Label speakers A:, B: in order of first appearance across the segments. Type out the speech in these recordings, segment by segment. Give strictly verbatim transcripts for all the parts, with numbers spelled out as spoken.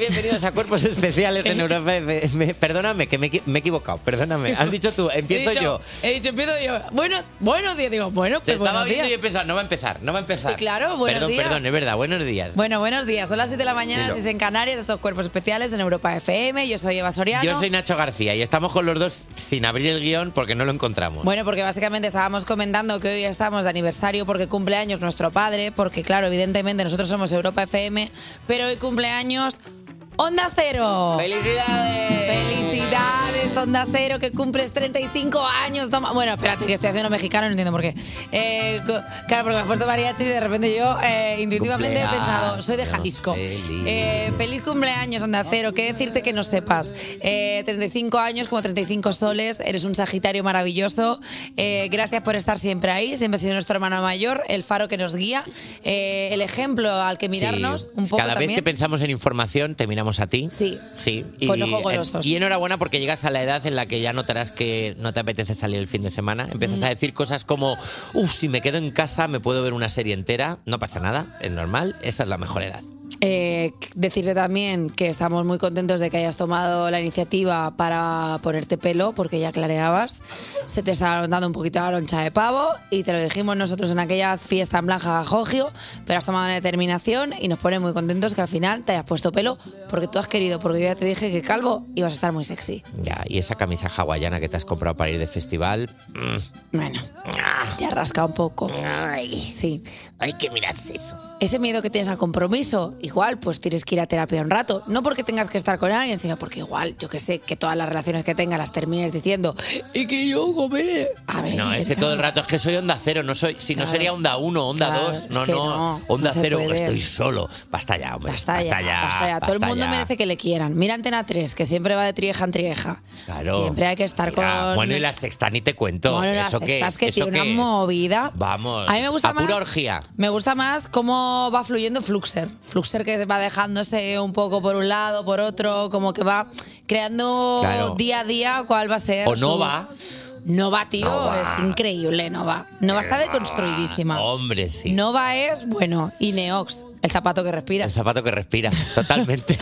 A: bienvenidos a Cuerpos Especiales en Europa F M. Perdóname, que me, me he equivocado, perdóname. Has dicho tú, empiezo
B: he dicho,
A: yo.
B: He dicho, empiezo yo. Bueno, buenos días, digo, bueno,
A: Te
B: pues
A: estaba
B: buenos
A: viendo
B: días.
A: y he pensado, no va a empezar, no va a empezar.
B: Sí, claro, buenos
A: perdón,
B: días.
A: Perdón, es verdad, buenos días.
B: Bueno, buenos días. Son las siete de la mañana,
A: Dilo.
B: seis en Canarias, estos Cuerpos Especiales en Europa F M. Yo soy Eva Soriano.
A: Yo soy Nacho García y estamos con los dos sin abrir el guión porque no lo encontramos.
B: Bueno, porque básicamente estábamos comentando que hoy estamos de aniversario porque cumple años nuestro padre, porque claro, evidentemente nosotros somos Europa F M, pero hoy cumple años Onda Cero.
A: ¡Felicidades!
B: ¡Felicidades, Onda Cero, que cumples treinta y cinco años! Toma. Bueno, espérate, que estoy haciendo mexicano, no entiendo por qué. Eh, co- claro, porque me has puesto mariachi y de repente yo eh, intuitivamente he pensado, soy de Jalisco. Eh, feliz cumpleaños, Onda Cero. ¿Qué decirte que no sepas? Eh, treinta y cinco años, como treinta y cinco soles, eres un Sagitario maravilloso. Eh, gracias por estar siempre ahí, siempre has sido nuestro hermano mayor, el faro que nos guía, eh, el ejemplo al que mirarnos,
A: Sí.
B: un poco
A: Cada
B: también.
A: vez que pensamos en información, te miramos a ti.
B: Sí.
A: Sí.
B: Con ojos golosos.
A: Y enhorabuena porque llegas a la edad en la que ya notarás que no te apetece salir el fin de semana. Empiezas
B: No.
A: a decir cosas como, uff, si me quedo en casa me puedo ver una serie entera. No pasa nada, es normal, esa es la mejor edad.
B: Eh, decirte también que estamos muy contentos de que hayas tomado la iniciativa para ponerte pelo, porque ya clareabas. Se te estaba dando un poquito la loncha de pavo y te lo dijimos nosotros en aquella fiesta en Blanca Gajogio, pero has tomado una determinación y nos pone muy contentos que al final te hayas puesto pelo porque tú has querido, porque yo ya te dije que calvo ibas a estar muy sexy.
A: Ya, y esa camisa hawaiana que te has comprado para ir de festival. mm,
B: Bueno, ya rasca un poco.
A: Ay,
B: Sí.
A: hay que mirarse eso.
B: Ese miedo que tienes al compromiso, igual pues tienes que ir a terapia un rato. No porque tengas que estar con alguien, sino porque igual, yo que sé, que todas las relaciones que tengas las termines diciendo y que yo comeré. A ver,
A: No, es que todo el rato es que soy Onda Cero, no soy, si no
B: Claro.
A: sería Onda uno, Onda
B: Claro,
A: dos, no,
B: que
A: no,
B: no,
A: Onda
B: no se
A: Cero,
B: puede.
A: estoy solo. Basta ya, hombre.
B: Basta ya, basta ya. Todo el
A: basta
B: mundo
A: ya.
B: merece que le quieran. Mira Antena tres, que siempre va de trieja en trieja.
A: Claro.
B: Siempre hay que estar
A: Mira,
B: con...
A: Bueno, y la sexta ni te cuento.
B: Bueno, las
A: ¿Eso qué
B: sextas
A: es?
B: que
A: ¿Eso
B: tiene una
A: qué es?
B: movida.
A: Vamos.
B: A mí me gusta
A: a pura
B: más-
A: orgía.
B: Me gusta más cómo va fluyendo Fluxer. Fluxer que va dejándose un poco por un lado, por otro, como que va creando
A: Claro.
B: día a día cuál va a ser.
A: O no
B: su-
A: va.
B: Nova, tío,
A: Nova.
B: es increíble, Nova. Nova está deconstruidísima.
A: Hombre, sí.
B: Nova es, bueno, y Neox, el zapato que respira.
A: El zapato que respira, totalmente.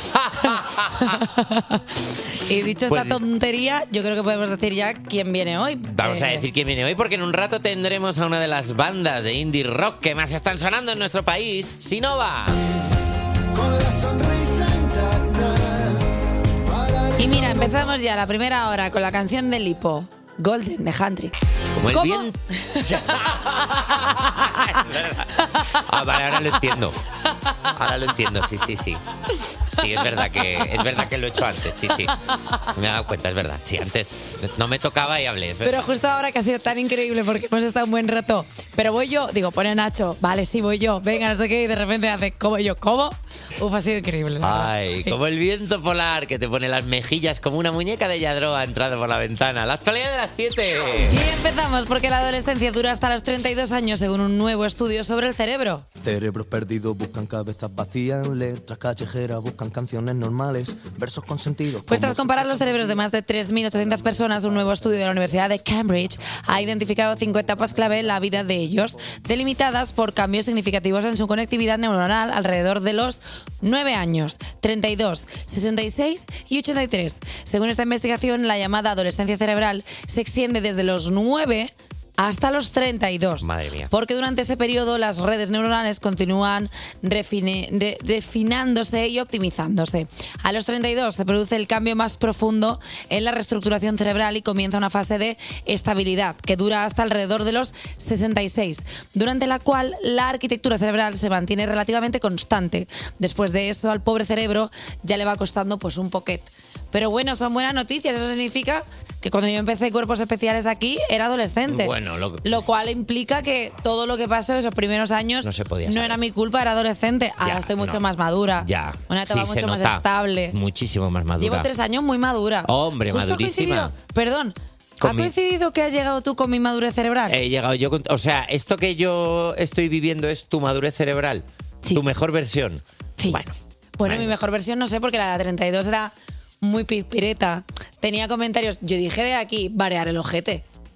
B: Y dicho
A: Pues-
B: esta tontería, yo creo que podemos decir ya quién viene hoy.
A: Vamos a
B: Eh,
A: decir quién viene hoy, porque en un rato tendremos a una de las bandas de indie rock que más están sonando en nuestro país, Sinova.
C: Con la sonrisa intacta.
B: Y mira, empezamos ya la primera hora con la canción de Lipo, Golden, de Country.
A: Como el
B: ¿Cómo?
A: viento. Ah, vale, ahora lo entiendo. Ahora lo entiendo, sí, sí, sí. Sí, es verdad que es verdad que lo he hecho antes, sí, sí. Me he dado cuenta, es verdad. Sí, antes no me tocaba y hablé. Es verdad.
B: Pero justo ahora que ha sido tan increíble porque hemos estado un buen rato. Pero voy yo, digo, pone Nacho, vale, sí, voy yo, venga, no sé qué, y de repente hace, ¿cómo yo? ¿Cómo? Uf, ha sido increíble. la verdad.
A: Ay, como el viento polar que te pone las mejillas como una muñeca de Yadro entrado por la ventana. La actualidad de las siete.
B: Y empezamos porque la adolescencia dura hasta los treinta y dos años según un nuevo estudio sobre el cerebro.
C: Cerebros perdidos buscan cabezas vacías, letras callejeras buscan canciones normales, versos con sentido.
B: Pues tras comparar los cerebros de más de tres mil ochocientas personas, un nuevo estudio de la Universidad de Cambridge ha identificado cinco etapas clave en la vida de ellos, delimitadas por cambios significativos en su conectividad neuronal alrededor de los nueve años, treinta y dos, sesenta y seis y ochenta y tres. Según esta investigación, la llamada adolescencia cerebral se extiende desde los nueve hasta los treinta y dos.
A: Madre mía.
B: Porque durante ese periodo las redes neuronales continúan refine- de- refinándose y optimizándose. A los treinta y dos se produce el cambio más profundo en la reestructuración cerebral y comienza una fase de estabilidad que dura hasta alrededor de los sesenta y seis, durante la cual la arquitectura cerebral se mantiene relativamente constante. Después de eso, al pobre cerebro ya le va costando pues un poquet. Pero bueno, son buenas noticias. Eso significa que cuando yo empecé Cuerpos Especiales aquí era adolescente.
A: Bueno, lo-
B: Lo cual implica que todo lo que pasó esos primeros años
A: No se podía
B: no
A: saber.
B: era mi culpa, era adolescente. Ahora
A: Ya,
B: estoy mucho
A: no.
B: más madura.
A: Ya.
B: Una etapa
A: Sí, se
B: mucho más
A: nota.
B: estable.
A: Muchísimo más madura.
B: Llevo tres años muy madura.
A: Hombre,
B: Justo ha
A: madurísima.
B: coincidido- Perdón.
A: Con
B: ¿Ha
A: mi-
B: coincidido que has llegado tú con mi madurez cerebral?
A: He llegado yo con... O sea, esto que yo estoy viviendo es tu madurez cerebral.
B: Sí.
A: Tu mejor versión.
B: Sí.
A: Bueno.
B: Bueno,
A: Bueno.
B: mi mejor versión no sé, porque la de treinta y dos era muy pizpireta. Tenía comentarios. Yo dije de aquí, variar el ojete.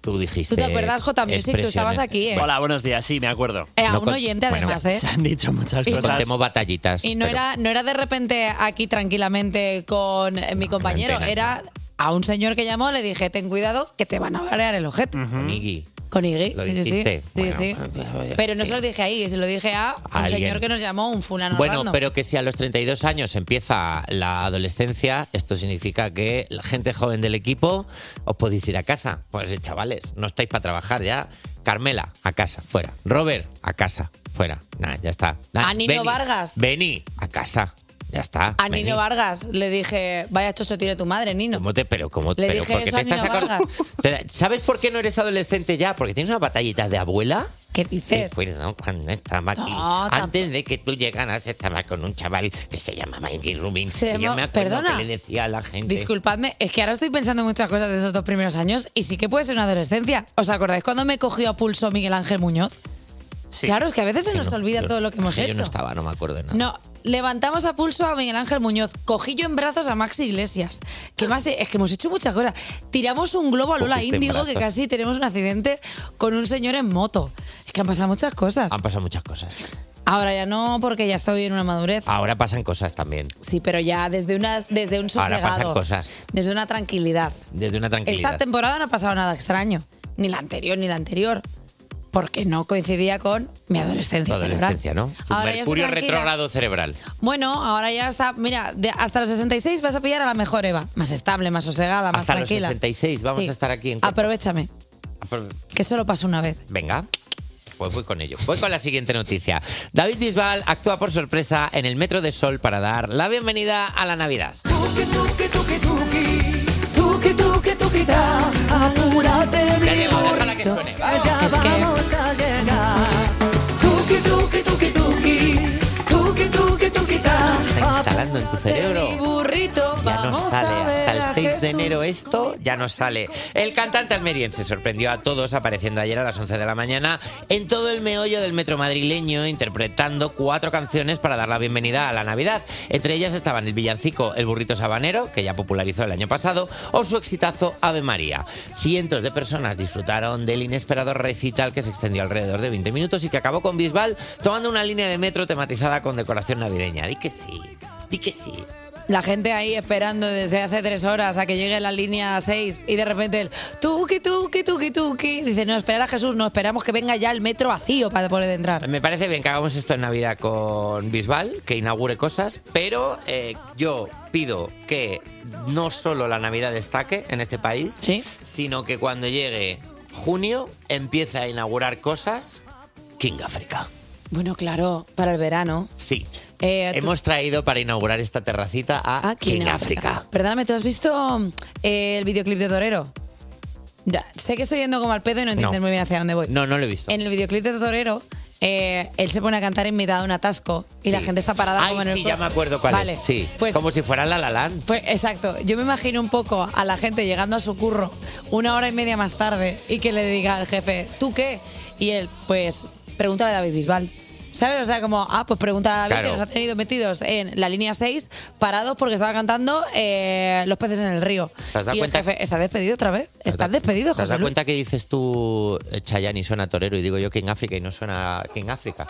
A: Tú dijiste.
B: ¿Tú te acuerdas, J Music? Tú estabas aquí, ¿eh?
D: Hola, buenos días. Sí, me acuerdo.
B: Eh, a
A: No
B: un
A: con-
B: oyente,
A: bueno,
B: además, ¿eh?
D: Se han dicho muchas
A: Y
D: cosas.
A: contemos batallitas.
B: Y no,
A: pero-
B: era, no era de repente aquí tranquilamente con eh, mi compañero,
A: no, no.
B: era a un señor que llamó, le dije, ten cuidado que te van a variar el ojete.
A: Con Iggy.
B: Con Iggy,
A: ¿Lo
B: sí, sí, sí.
A: dijiste?
B: Sí,
A: Bueno,
B: sí.
A: pues,
B: Pero no se lo dije ahí, se lo dije a un
A: Alguien.
B: señor que nos llamó, un fulano
A: Bueno,
B: random.
A: pero que si a los treinta y dos años empieza la adolescencia, esto significa que la gente joven del equipo os podéis ir a casa. Pues eh, chavales, no estáis para trabajar ya. Carmela, a casa, fuera. Robert, a casa, fuera. Nada, ya está. Nah,
B: A Nino
A: Beni,
B: Vargas.
A: Beni, a casa. Ya está.
B: A
A: Beni.
B: Nino Vargas le dije, vaya chocho tiene tu madre, Nino.
A: ¿Cómo te, pero cómo,
B: Le
A: pero
B: dije
A: ¿por qué
B: eso
A: te
B: a
A: estás
B: Nino
A: acordando?
B: Vargas.
A: Te- ¿Sabes por qué no eres adolescente ya? Porque tienes una batallita de abuela.
B: ¿Qué dices?
A: Sí, bueno, cuando estaba aquí,
B: No,
A: antes de que tú llegaras, estaba con un chaval que se llamaba Iggy Rubin.
B: Se
A: y yo
B: llama-
A: me acuerdo
B: perdona.
A: que le decía a la gente...
B: Disculpadme, es que ahora estoy pensando en muchas cosas de esos dos primeros años y sí que puede ser una adolescencia. ¿Os acordáis cuando me cogió a pulso Miguel Ángel Muñoz?
D: Sí.
B: Claro, es que a veces se
A: Que
B: nos
A: no,
B: olvida
A: yo-
B: todo lo que hemos
A: que
B: hecho.
A: Yo no estaba, no me acuerdo de nada.
B: No, levantamos a pulso a Miguel Ángel Muñoz. Cogí yo en brazos a Maxi Iglesias. ¿Qué más? Es que hemos hecho muchas cosas. Tiramos un globo a Lola
A: Cogiste en
B: Índigo que
A: brazos.
B: casi tenemos un accidente con un señor en moto. Es que han pasado muchas cosas.
A: Han pasado muchas cosas.
B: Ahora ya no, porque ya estoy en una madurez.
A: Ahora pasan cosas también.
B: Sí, pero ya desde, una, desde un sosegado.
A: Ahora pasan cosas.
B: Desde una tranquilidad.
A: Desde una tranquilidad.
B: Esta temporada no ha pasado nada extraño. Ni la anterior, ni la anterior. Porque no coincidía con mi adolescencia.
A: Adolescencia,
B: cerebral.
A: ¿no?
B: Ahora ya estoy
A: Mercurio
B: tranquila.
A: retrógrado cerebral.
B: Bueno, ahora ya está. Mira, de- hasta los sesenta y seis vas a pillar a la mejor Eva. Más estable, más sosegada, más
A: Hasta los
B: tranquila.
A: sesenta y seis vamos
B: Sí.
A: a estar aquí en corto.
B: Aprovechame,
A: Apro-
B: que solo pasa una vez.
A: Venga. Pues voy con ello. Voy con la siguiente noticia. David Bisbal actúa por sorpresa en el Metro de Sol para dar la bienvenida a la Navidad.
E: Tuki, tuki, tuki, tuki, tuki, tuki, tuki, ta, apúrate,
A: Ya
E: mi
A: llegó, déjala que
E: burrito,
A: suene, va.
E: ya
B: Es que-
E: vamos a llegar. Tuki, tuki, tuki, tuki, tuki, tuki, tuki, ta,
A: Se está instalando en tu cerebro.
B: Mi burrito,
A: Ya no
B: vamos
A: sale
B: a ver
A: hasta el
B: a
A: seis de
B: Jesús.
A: enero esto, ya no sale. El cantante almeriense sorprendió a todos apareciendo ayer a las once de la mañana en todo el meollo del metro madrileño interpretando cuatro canciones para dar la bienvenida a la Navidad. Entre ellas estaban el villancico El burrito sabanero, que ya popularizó el año pasado, o su exitazo Ave María. Cientos de personas disfrutaron del inesperado recital que se extendió alrededor de veinte minutos y que acabó con Bisbal tomando una línea de metro tematizada con decoración navideña. Di que sí, di que sí.
B: La gente ahí esperando desde hace tres horas a que llegue la línea seis y de repente el tuki, tuki, tuki, tuki. Dice, no, esperar a Jesús, no, esperamos que venga ya el metro vacío para poder entrar.
A: Me parece bien que hagamos esto en Navidad con Bisbal, que inaugure cosas, pero eh, yo pido que no solo la Navidad destaque en este país,
B: Sí.
A: sino que cuando llegue junio empiece a inaugurar cosas King África.
B: Bueno, claro, para el verano.
A: Sí.
B: Eh, tú-
A: Hemos traído para inaugurar esta terracita a
B: Aquí
A: King
B: en
A: África.
B: Perdóname, ¿tú has visto eh, el videoclip de Torero? Ya, sé que estoy yendo como al pedo y no entiendes
A: No.
B: muy bien hacia dónde voy.
A: No, no lo he visto.
B: En el videoclip de Torero, eh, él se pone a cantar en mitad de un atasco y la
A: Sí.
B: gente está parada
A: Ay,
B: como en el...
A: sí, ya me acuerdo cuál
B: Vale,
A: es. Sí,
B: pues,
A: como si fuera La La Land.
B: pues exacto. Yo me imagino un poco a la gente llegando a su curro una hora y media más tarde y que le diga al jefe, ¿tú qué? Y él, pues, pregúntale a David Bisbal. ¿Sabes? O sea, como, ah, pues pregunta a David,
A: Claro.
B: que nos ha tenido metidos en la línea seis, parados porque estaba cantando eh, Los peces en el río.
A: ¿Te has dado
B: y el
A: cuenta?
B: jefe, ¿estás despedido otra vez?
A: ¿Te has
B: ¿Estás
A: dado-
B: despedido,
A: ¿Te has
B: José
A: dado
B: Luis?
A: cuenta que dices tú eh, Chayanne y suena torero y digo yo King África y no suena King África?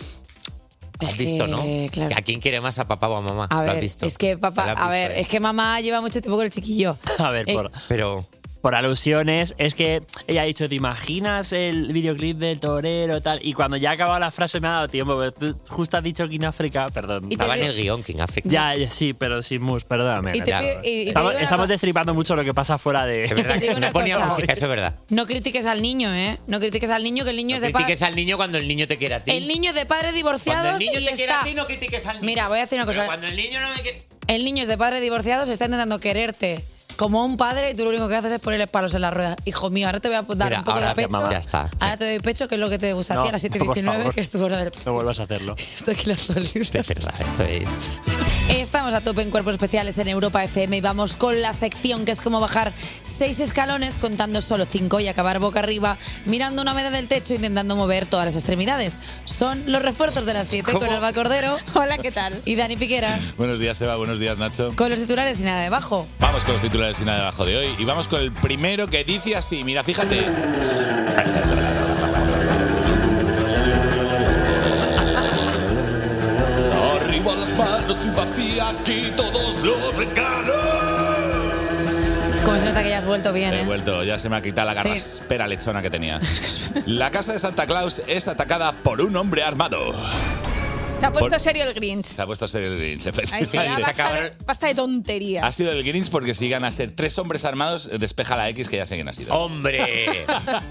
B: Es
A: ¿Has visto,
B: que,
A: no?
B: claro.
A: Que ¿A quién quiere más, a papá o a mamá?
B: A
A: ¿Lo has
B: ver,
A: visto?
B: es que
A: ¿Lo
B: papá,
A: has
B: a
A: visto,
B: ver,
A: eh?
B: es que mamá lleva mucho tiempo con el chiquillo.
D: A ver,
B: Eh,
D: por,
A: Pero...
D: por alusiones, es que ella ha dicho, ¿te imaginas el videoclip del torero tal? Y cuando ya ha acabado la frase me ha dado tiempo, pero tú justo has dicho King África, perdón.
B: Y te-
A: Estaba en el guión King África.
D: Ya, ya, sí, pero sin mus, perdóname.
B: Y te
A: Ya.
B: pido- y- y te
D: Estamos,
B: digo una
D: estamos
B: cosa.
D: destripando mucho lo que pasa fuera de...
A: Es verdad
B: te digo
A: que
B: una
A: no ponía
B: cosa.
A: música, eso es verdad.
B: No critiques al niño, ¿eh? No critiques al niño, que el niño
A: No
B: es de padre.
A: critiques al niño cuando el niño te quiere a ti.
B: El niño es de padres
A: Cuando
B: divorciados
A: el niño
B: y
A: te quiere
B: está.
A: a ti, no critiques al niño.
B: Mira, voy a decir una cosa.
A: Pero cuando el niño no me quiere...
B: El niño es de padres divorciados, está intentando quererte como un padre y tú lo único que haces es ponerle palos en la rueda. Hijo mío, ahora te voy a dar
A: Mira,
B: un poco
A: ahora
B: de
A: te-
B: pecho.
A: mamá, ya está.
B: Ahora te doy pecho, que es lo que te gusta a ti a las siete y
D: por
B: diecinueve,
D: favor.
B: que es tu hora del...
D: No vuelvas a hacerlo.
B: Está aquí la solidez.
A: De verdad, esto es...
B: Estamos a tope en Cuerpos Especiales en Europa F M y vamos con la sección que es como bajar seis escalones contando solo cinco y acabar boca arriba mirando una media del techo intentando mover todas las extremidades. Son los refuerzos de las siete con Alba Cordero.
F: Hola, ¿qué tal?
B: Y Dani Piquera.
G: Buenos días, Eva. Buenos días, Nacho.
B: Con los titulares y nada debajo.
G: Vamos con los titulares y nada debajo de hoy. Y vamos con el primero que dice así. Mira, fíjate. Arriba las manos y vacía aquí todos los regalos.
B: Como se nota que ya has vuelto bien, ¿eh?
G: He vuelto, ya se me ha quitado la garraspera sí. lechona que tenía. La casa de Santa Claus es atacada por un hombre armado.
F: Se ha puesto
G: Por...
F: serio el Grinch.
G: Se ha puesto serio el Grinch,
F: Ahí sí, ya basta, de, basta de tonterías.
G: Ha sido el Grinch porque si llegan a ser tres hombres armados, despeja la X que ya sé quién ha sido.
A: ¡Hombre!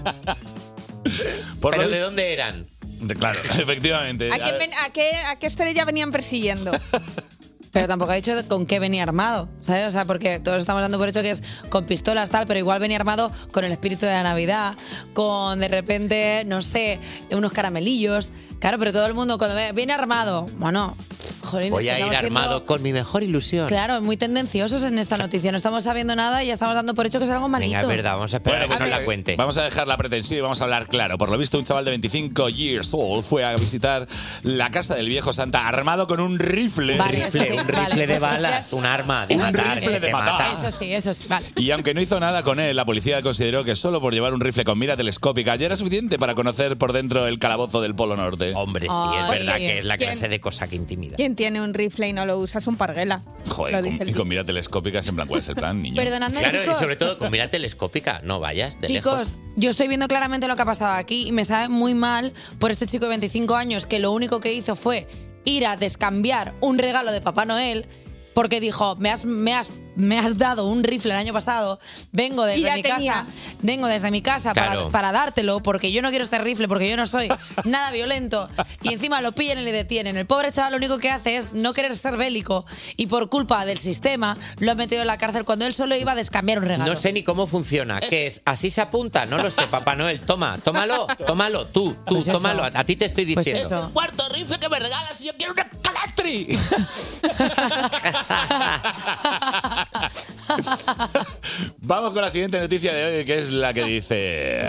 G: Por
A: ¿Pero
G: lo...
A: de dónde eran?
G: Claro, efectivamente.
F: ¿A qué, ven, a, qué, ¿A qué estrella venían persiguiendo?
B: Pero tampoco ha dicho con qué venía armado, ¿sabes? O sea, porque todos estamos dando por hecho que es con pistolas, tal, pero igual venía armado con el espíritu de la Navidad, con de repente, no sé, unos caramelillos. Claro, pero todo el mundo cuando ve, viene armado, bueno, jolín,
A: voy a ir armado siendo... con mi mejor ilusión.
B: Claro, muy tendenciosos en esta noticia. No estamos sabiendo nada y ya estamos dando por hecho que es algo malito.
A: Venga, es verdad, vamos a esperar bueno, a que nos la cuente.
G: Vamos a dejar la pretensión y vamos a hablar claro. Por lo visto, un chaval de veinticinco years old fue a visitar la casa del viejo Santa armado con un rifle.
A: Vale, rifle sí, un rifle vale, de balas, un arma de
G: un
A: matar.
G: rifle de matar.
B: Eso sí, eso sí, vale.
G: Y aunque no hizo nada con él, la policía consideró que solo por llevar un rifle con mira telescópica ya era suficiente para conocer por dentro el calabozo del Polo Norte.
A: Hombre, sí,
F: oh,
A: es verdad
F: oye,
A: que es la
F: ¿quién,
A: clase de cosa que intimida.
F: ¿Quién tiene un rifle y no lo usa? Es un parguela.
G: Joder, con, y con mira telescópica es en plan, ¿cuál es el plan, niño?
B: Perdonadme,
A: claro,
B: chicos.
A: y sobre todo con mira telescópica, no vayas de
B: Chicos,
A: lejos.
B: yo estoy viendo claramente lo que ha pasado aquí y me sabe muy mal por este chico de veinticinco años que lo único que hizo fue ir a descambiar un regalo de Papá Noel porque dijo, me has, me has, me has dado un rifle el año pasado, vengo desde mi
F: tenía.
B: casa, vengo desde mi casa
A: claro.
B: para, para dártelo porque yo no quiero este rifle, porque yo no soy nada violento y encima lo pillan y le detienen. El pobre chaval lo único que hace es no querer ser bélico y por culpa del sistema lo ha metido en la cárcel cuando él solo iba a descambiar un regalo.
A: No sé ni cómo funciona. ¿Qué es? ¿Así se apunta? No lo sé, Papá Noel. Toma, tómalo, tómalo, tú, tú,
B: pues
A: tómalo. A, a ti te estoy diciendo.
B: Pues
G: es el cuarto rifle que me regalas y yo quiero una Calatri. Vamos con la siguiente noticia de hoy, que es la que dice...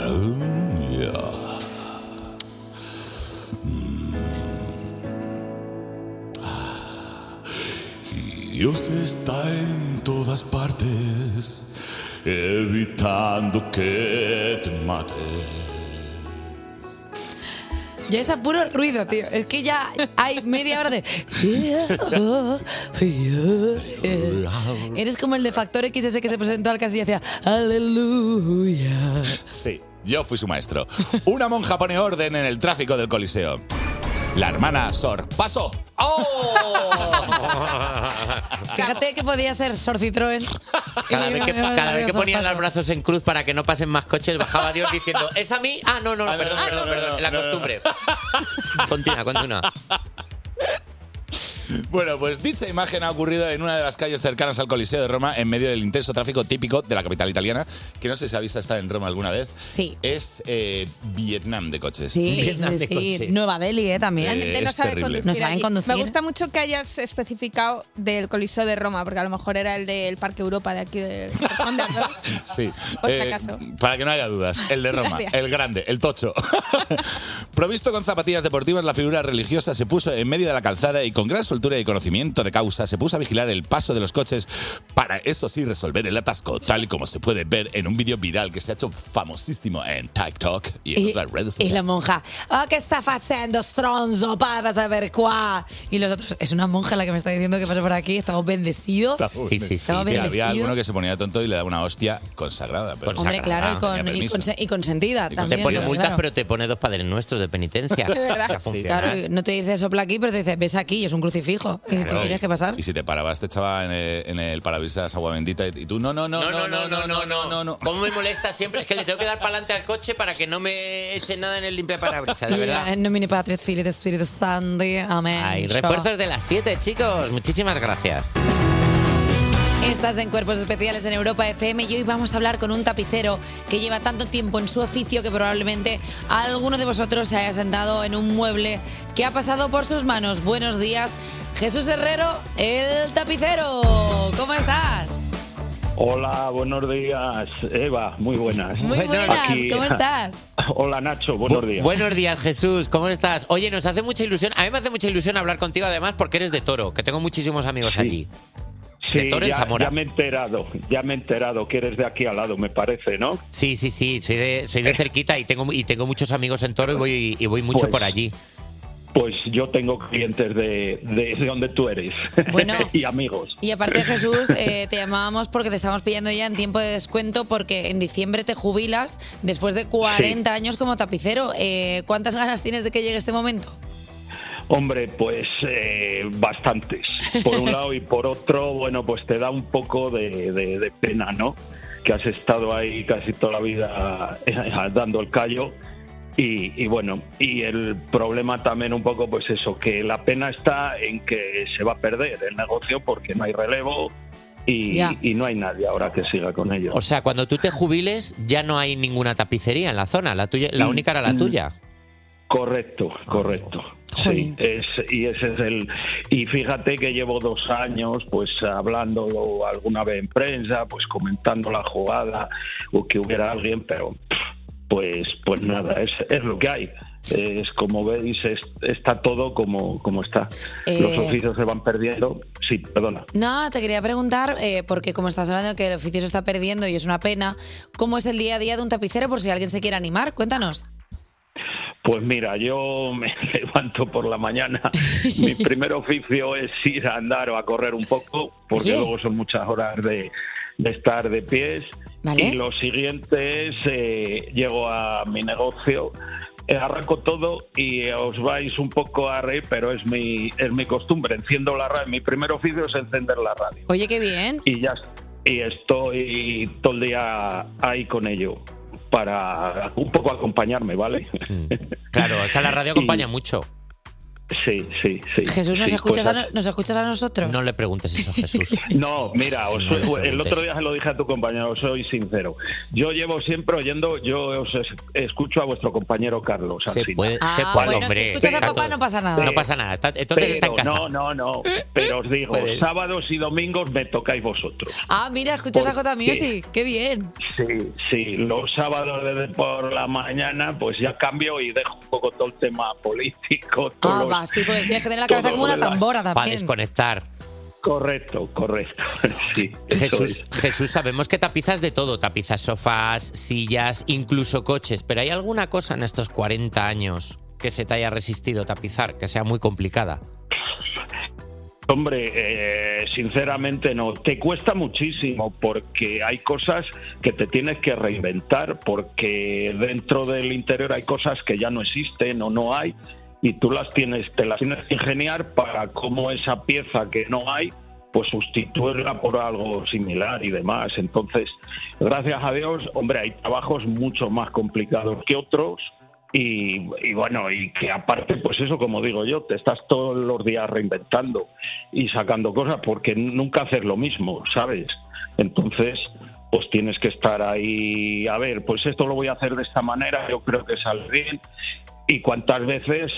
G: Dios está en todas partes, evitando que te mate.
B: Ya es a puro ruido, tío. Es que ya hay media hora de... Eres como el de Factor X ese que se presentó al castillo y decía ¡Aleluya!
G: Sí, yo fui su maestro. Una monja pone orden en el tráfico del Coliseo. La hermana Sor pasó.
A: ¡Oh!
B: Fíjate que podía ser Sor Citroën.
A: Cada vez que, cada vez que ponían los brazos en cruz para que no pasen más coches, bajaba Dios diciendo, ¿es a mí? Ah, no, no, no, perdón,
G: ah,
A: perdón,
G: no,
A: perdón,
G: no,
A: la
G: no,
A: costumbre. Continúa, continúa.
G: Bueno, pues dicha imagen ha ocurrido en una de las calles cercanas al Coliseo de Roma en medio del intenso tráfico típico de la capital italiana, que no sé si habéis estado en Roma alguna vez.
B: Sí.
G: Es eh, Vietnam de coches.
B: Sí, sí,
A: Vietnam
B: sí,
A: de
B: sí.
A: coche.
B: Nueva Delhi, ¿eh? También.
F: La gente no
G: es
F: sabe
G: terrible.
F: conducir.
B: No saben
F: allí.
B: conducir.
F: Me gusta mucho que hayas especificado del Coliseo de Roma, porque a lo mejor era el del Parque Europa de aquí de Honda, ¿no?
G: Sí.
F: Por si
G: Eh,
F: acaso.
G: Para que no haya dudas, el de Roma,
F: Gracias.
G: el grande, el tocho. Provisto con zapatillas deportivas, la figura religiosa se puso en medio de la calzada y con gran soltura y conocimiento de causa se puso a vigilar el paso de los coches para, esto sí, resolver el atasco, tal y como se puede ver en un vídeo viral que se ha hecho famosísimo en TikTok y en
B: Y,
G: otras redes
B: y
G: sociales.
B: la monja, oh, ¿qué está haciendo stronzo para saber cuá? Y los otros, es una monja la que me está diciendo que pasa por aquí, estamos bendecidos.
G: Está muy
A: Sí,
G: bien.
A: sí, sí.
B: Estamos
G: Sí,
B: bendecidos.
G: había alguno que se ponía tonto y le daba una hostia consagrada. Pero
B: Hombre, claro, y,
G: tenía
B: con, y,
G: permiso.
B: conse- y consentida
G: Y
B: también.
A: Te pone
G: Claro,
A: multas,
B: claro.
A: pero te pone dos padres nuestros de penitencia.
F: De verdad.
A: Ya funciona.
B: Claro, y no te dice sopla aquí, pero te dice, ves aquí, y es un crucifijo. ¿Qué
A: Claro.
B: tienes que pasar?
G: Y si te parabas, te echaba en el, en el parabrisas agua bendita y, y tú, no, no, no,
A: No, no, no, no, no, no,
G: no.
A: ¿Cómo me molesta siempre? Es que le tengo que dar para adelante al coche para que no me eche nada en el limpiaparabrisas, de verdad.
B: En nomine Patris, Filii et Spiritus Sancti. Amén.
A: Hay refuerzos de las siete, chicos. Muchísimas gracias.
B: Estás en Cuerpos Especiales en Europa F M y hoy vamos a hablar con un tapicero que lleva tanto tiempo en su oficio que probablemente alguno de vosotros se haya sentado en un mueble que ha pasado por sus manos. Buenos días, Jesús Herrero, el tapicero. ¿Cómo estás?
H: Hola, buenos días, Eva, muy buenas.
B: Muy buenas,
H: Aquí-
B: ¿cómo estás?
H: Hola, Nacho, buenos días.
A: Buenos días, Jesús, ¿cómo estás? Oye, nos hace mucha ilusión, a mí me hace mucha ilusión hablar contigo además porque eres de Toro, que tengo muchísimos amigos
H: Sí.
A: allí.
H: Sí,
A: de Toro en
H: ya,
A: Zamora.
H: ya me he enterado, ya me he enterado que eres de aquí al lado, me parece, ¿no?
A: Sí, sí, sí, soy de, soy de cerquita y tengo, y tengo muchos amigos en Toro y voy, y voy mucho
H: Pues-
A: por allí.
H: Pues yo tengo clientes de, de, de donde tú eres.
B: Bueno.
H: y amigos.
B: Y aparte, Jesús, eh, te llamábamos porque te estamos pillando ya en tiempo de descuento porque en diciembre te jubilas después de cuarenta años como tapicero. Eh, ¿Cuántas ganas tienes de que llegue este momento?
H: Hombre, pues eh, bastantes. Por un lado y por otro, bueno, pues te da un poco de, de- de pena, ¿no? Que has estado ahí casi toda la vida eh, dando el callo. Y, y bueno, y el problema también un poco, pues eso, que la pena está en que se va a perder el negocio porque no hay relevo y,
A: Ya.
H: y no hay nadie ahora que siga con ello.
A: O sea, cuando tú te jubiles ya no hay ninguna tapicería en la zona, la tuya, la
H: Mm,
A: única era la
H: mm.
A: tuya.
H: Correcto, correcto. Sí, es, y ese es el. Y fíjate que llevo dos años, pues hablando alguna vez en prensa, pues comentando la jugada o que hubiera alguien, pero pues, pues nada, es, es lo que hay. Es como veis, es- está todo como, como está.
B: Eh,
H: Los oficios se van perdiendo. Sí, perdona.
B: No, te quería preguntar, eh, porque como estás hablando de que el oficio se está perdiendo y es una pena, ¿cómo es el día a día de un tapicero por si alguien se quiere animar? Cuéntanos.
H: Pues mira, yo me levanto por la mañana. Mi primer oficio es ir a andar o a correr un poco, porque
B: Oye.
H: luego son muchas horas de, de estar de pies.
B: Vale.
H: Y lo siguiente es, eh, llego a mi negocio, eh, arranco todo y os vais un poco a reír, pero es mi, es mi costumbre. Enciendo la radio. Mi primer oficio es encender la radio.
B: Oye, qué bien.
H: Y ya y estoy todo el día ahí con ello para un poco acompañarme, ¿vale?
A: Claro, es que la radio acompaña mucho.
H: Sí, sí, sí.
B: Jesús, ¿nos,
H: Sí,
B: escuchas,
H: pues,
B: a, no- ¿nos escuchas a nosotros?
A: No le preguntes eso a Jesús.
H: No, mira, os
A: No le
H: soy- el
A: preguntes.
H: otro día se lo dije a tu compañero, soy sincero. Yo llevo siempre oyendo, yo os es- escucho a vuestro compañero Carlos.
A: Se
H: Alsina.
A: puede,
B: Ah,
A: se puede,
B: bueno,
A: hombre.
B: si escuchas a
A: Está
B: papá
A: todo-
B: no pasa nada.
A: No pasa nada. está- entonces
H: Pero
A: está en casa.
H: No, no, no. Pero os digo,
A: Puede.
H: sábados y domingos me tocáis vosotros.
B: Ah, mira, escuchas a J
H: Porque-
B: Music. Qué bien.
H: Sí, sí, los sábados de por la mañana pues ya cambio y dejo un poco todo el tema político. todos
B: Ah,
H: los-
B: va, sí, porque tienes que tener la cabeza
H: todo
B: como una
H: lo de la-
B: tambora
A: Para
B: también.
A: desconectar.
H: Correcto, correcto. Sí, eso
A: Jesús,
H: es.
A: Jesús, sabemos que tapizas de todo. Tapizas sofás, sillas, incluso coches. Pero ¿hay alguna cosa en estos cuarenta años que se te haya resistido tapizar, que sea muy complicada?
H: Hombre, eh, sinceramente no. Te cuesta muchísimo porque hay cosas que te tienes que reinventar porque dentro del interior hay cosas que ya no existen o no hay y tú las tienes, te las tienes que ingeniar para cómo esa pieza que no hay, pues sustituirla por algo similar y demás. Entonces, gracias a Dios, hombre, hay trabajos mucho más complicados que otros. Y, y bueno, y que aparte, pues eso, como digo yo, te estás todos los días reinventando y sacando cosas porque nunca haces lo mismo, ¿sabes? Entonces, pues tienes que estar ahí, a ver, pues esto lo voy a hacer de esta manera, yo creo que sale bien. Y cuántas veces...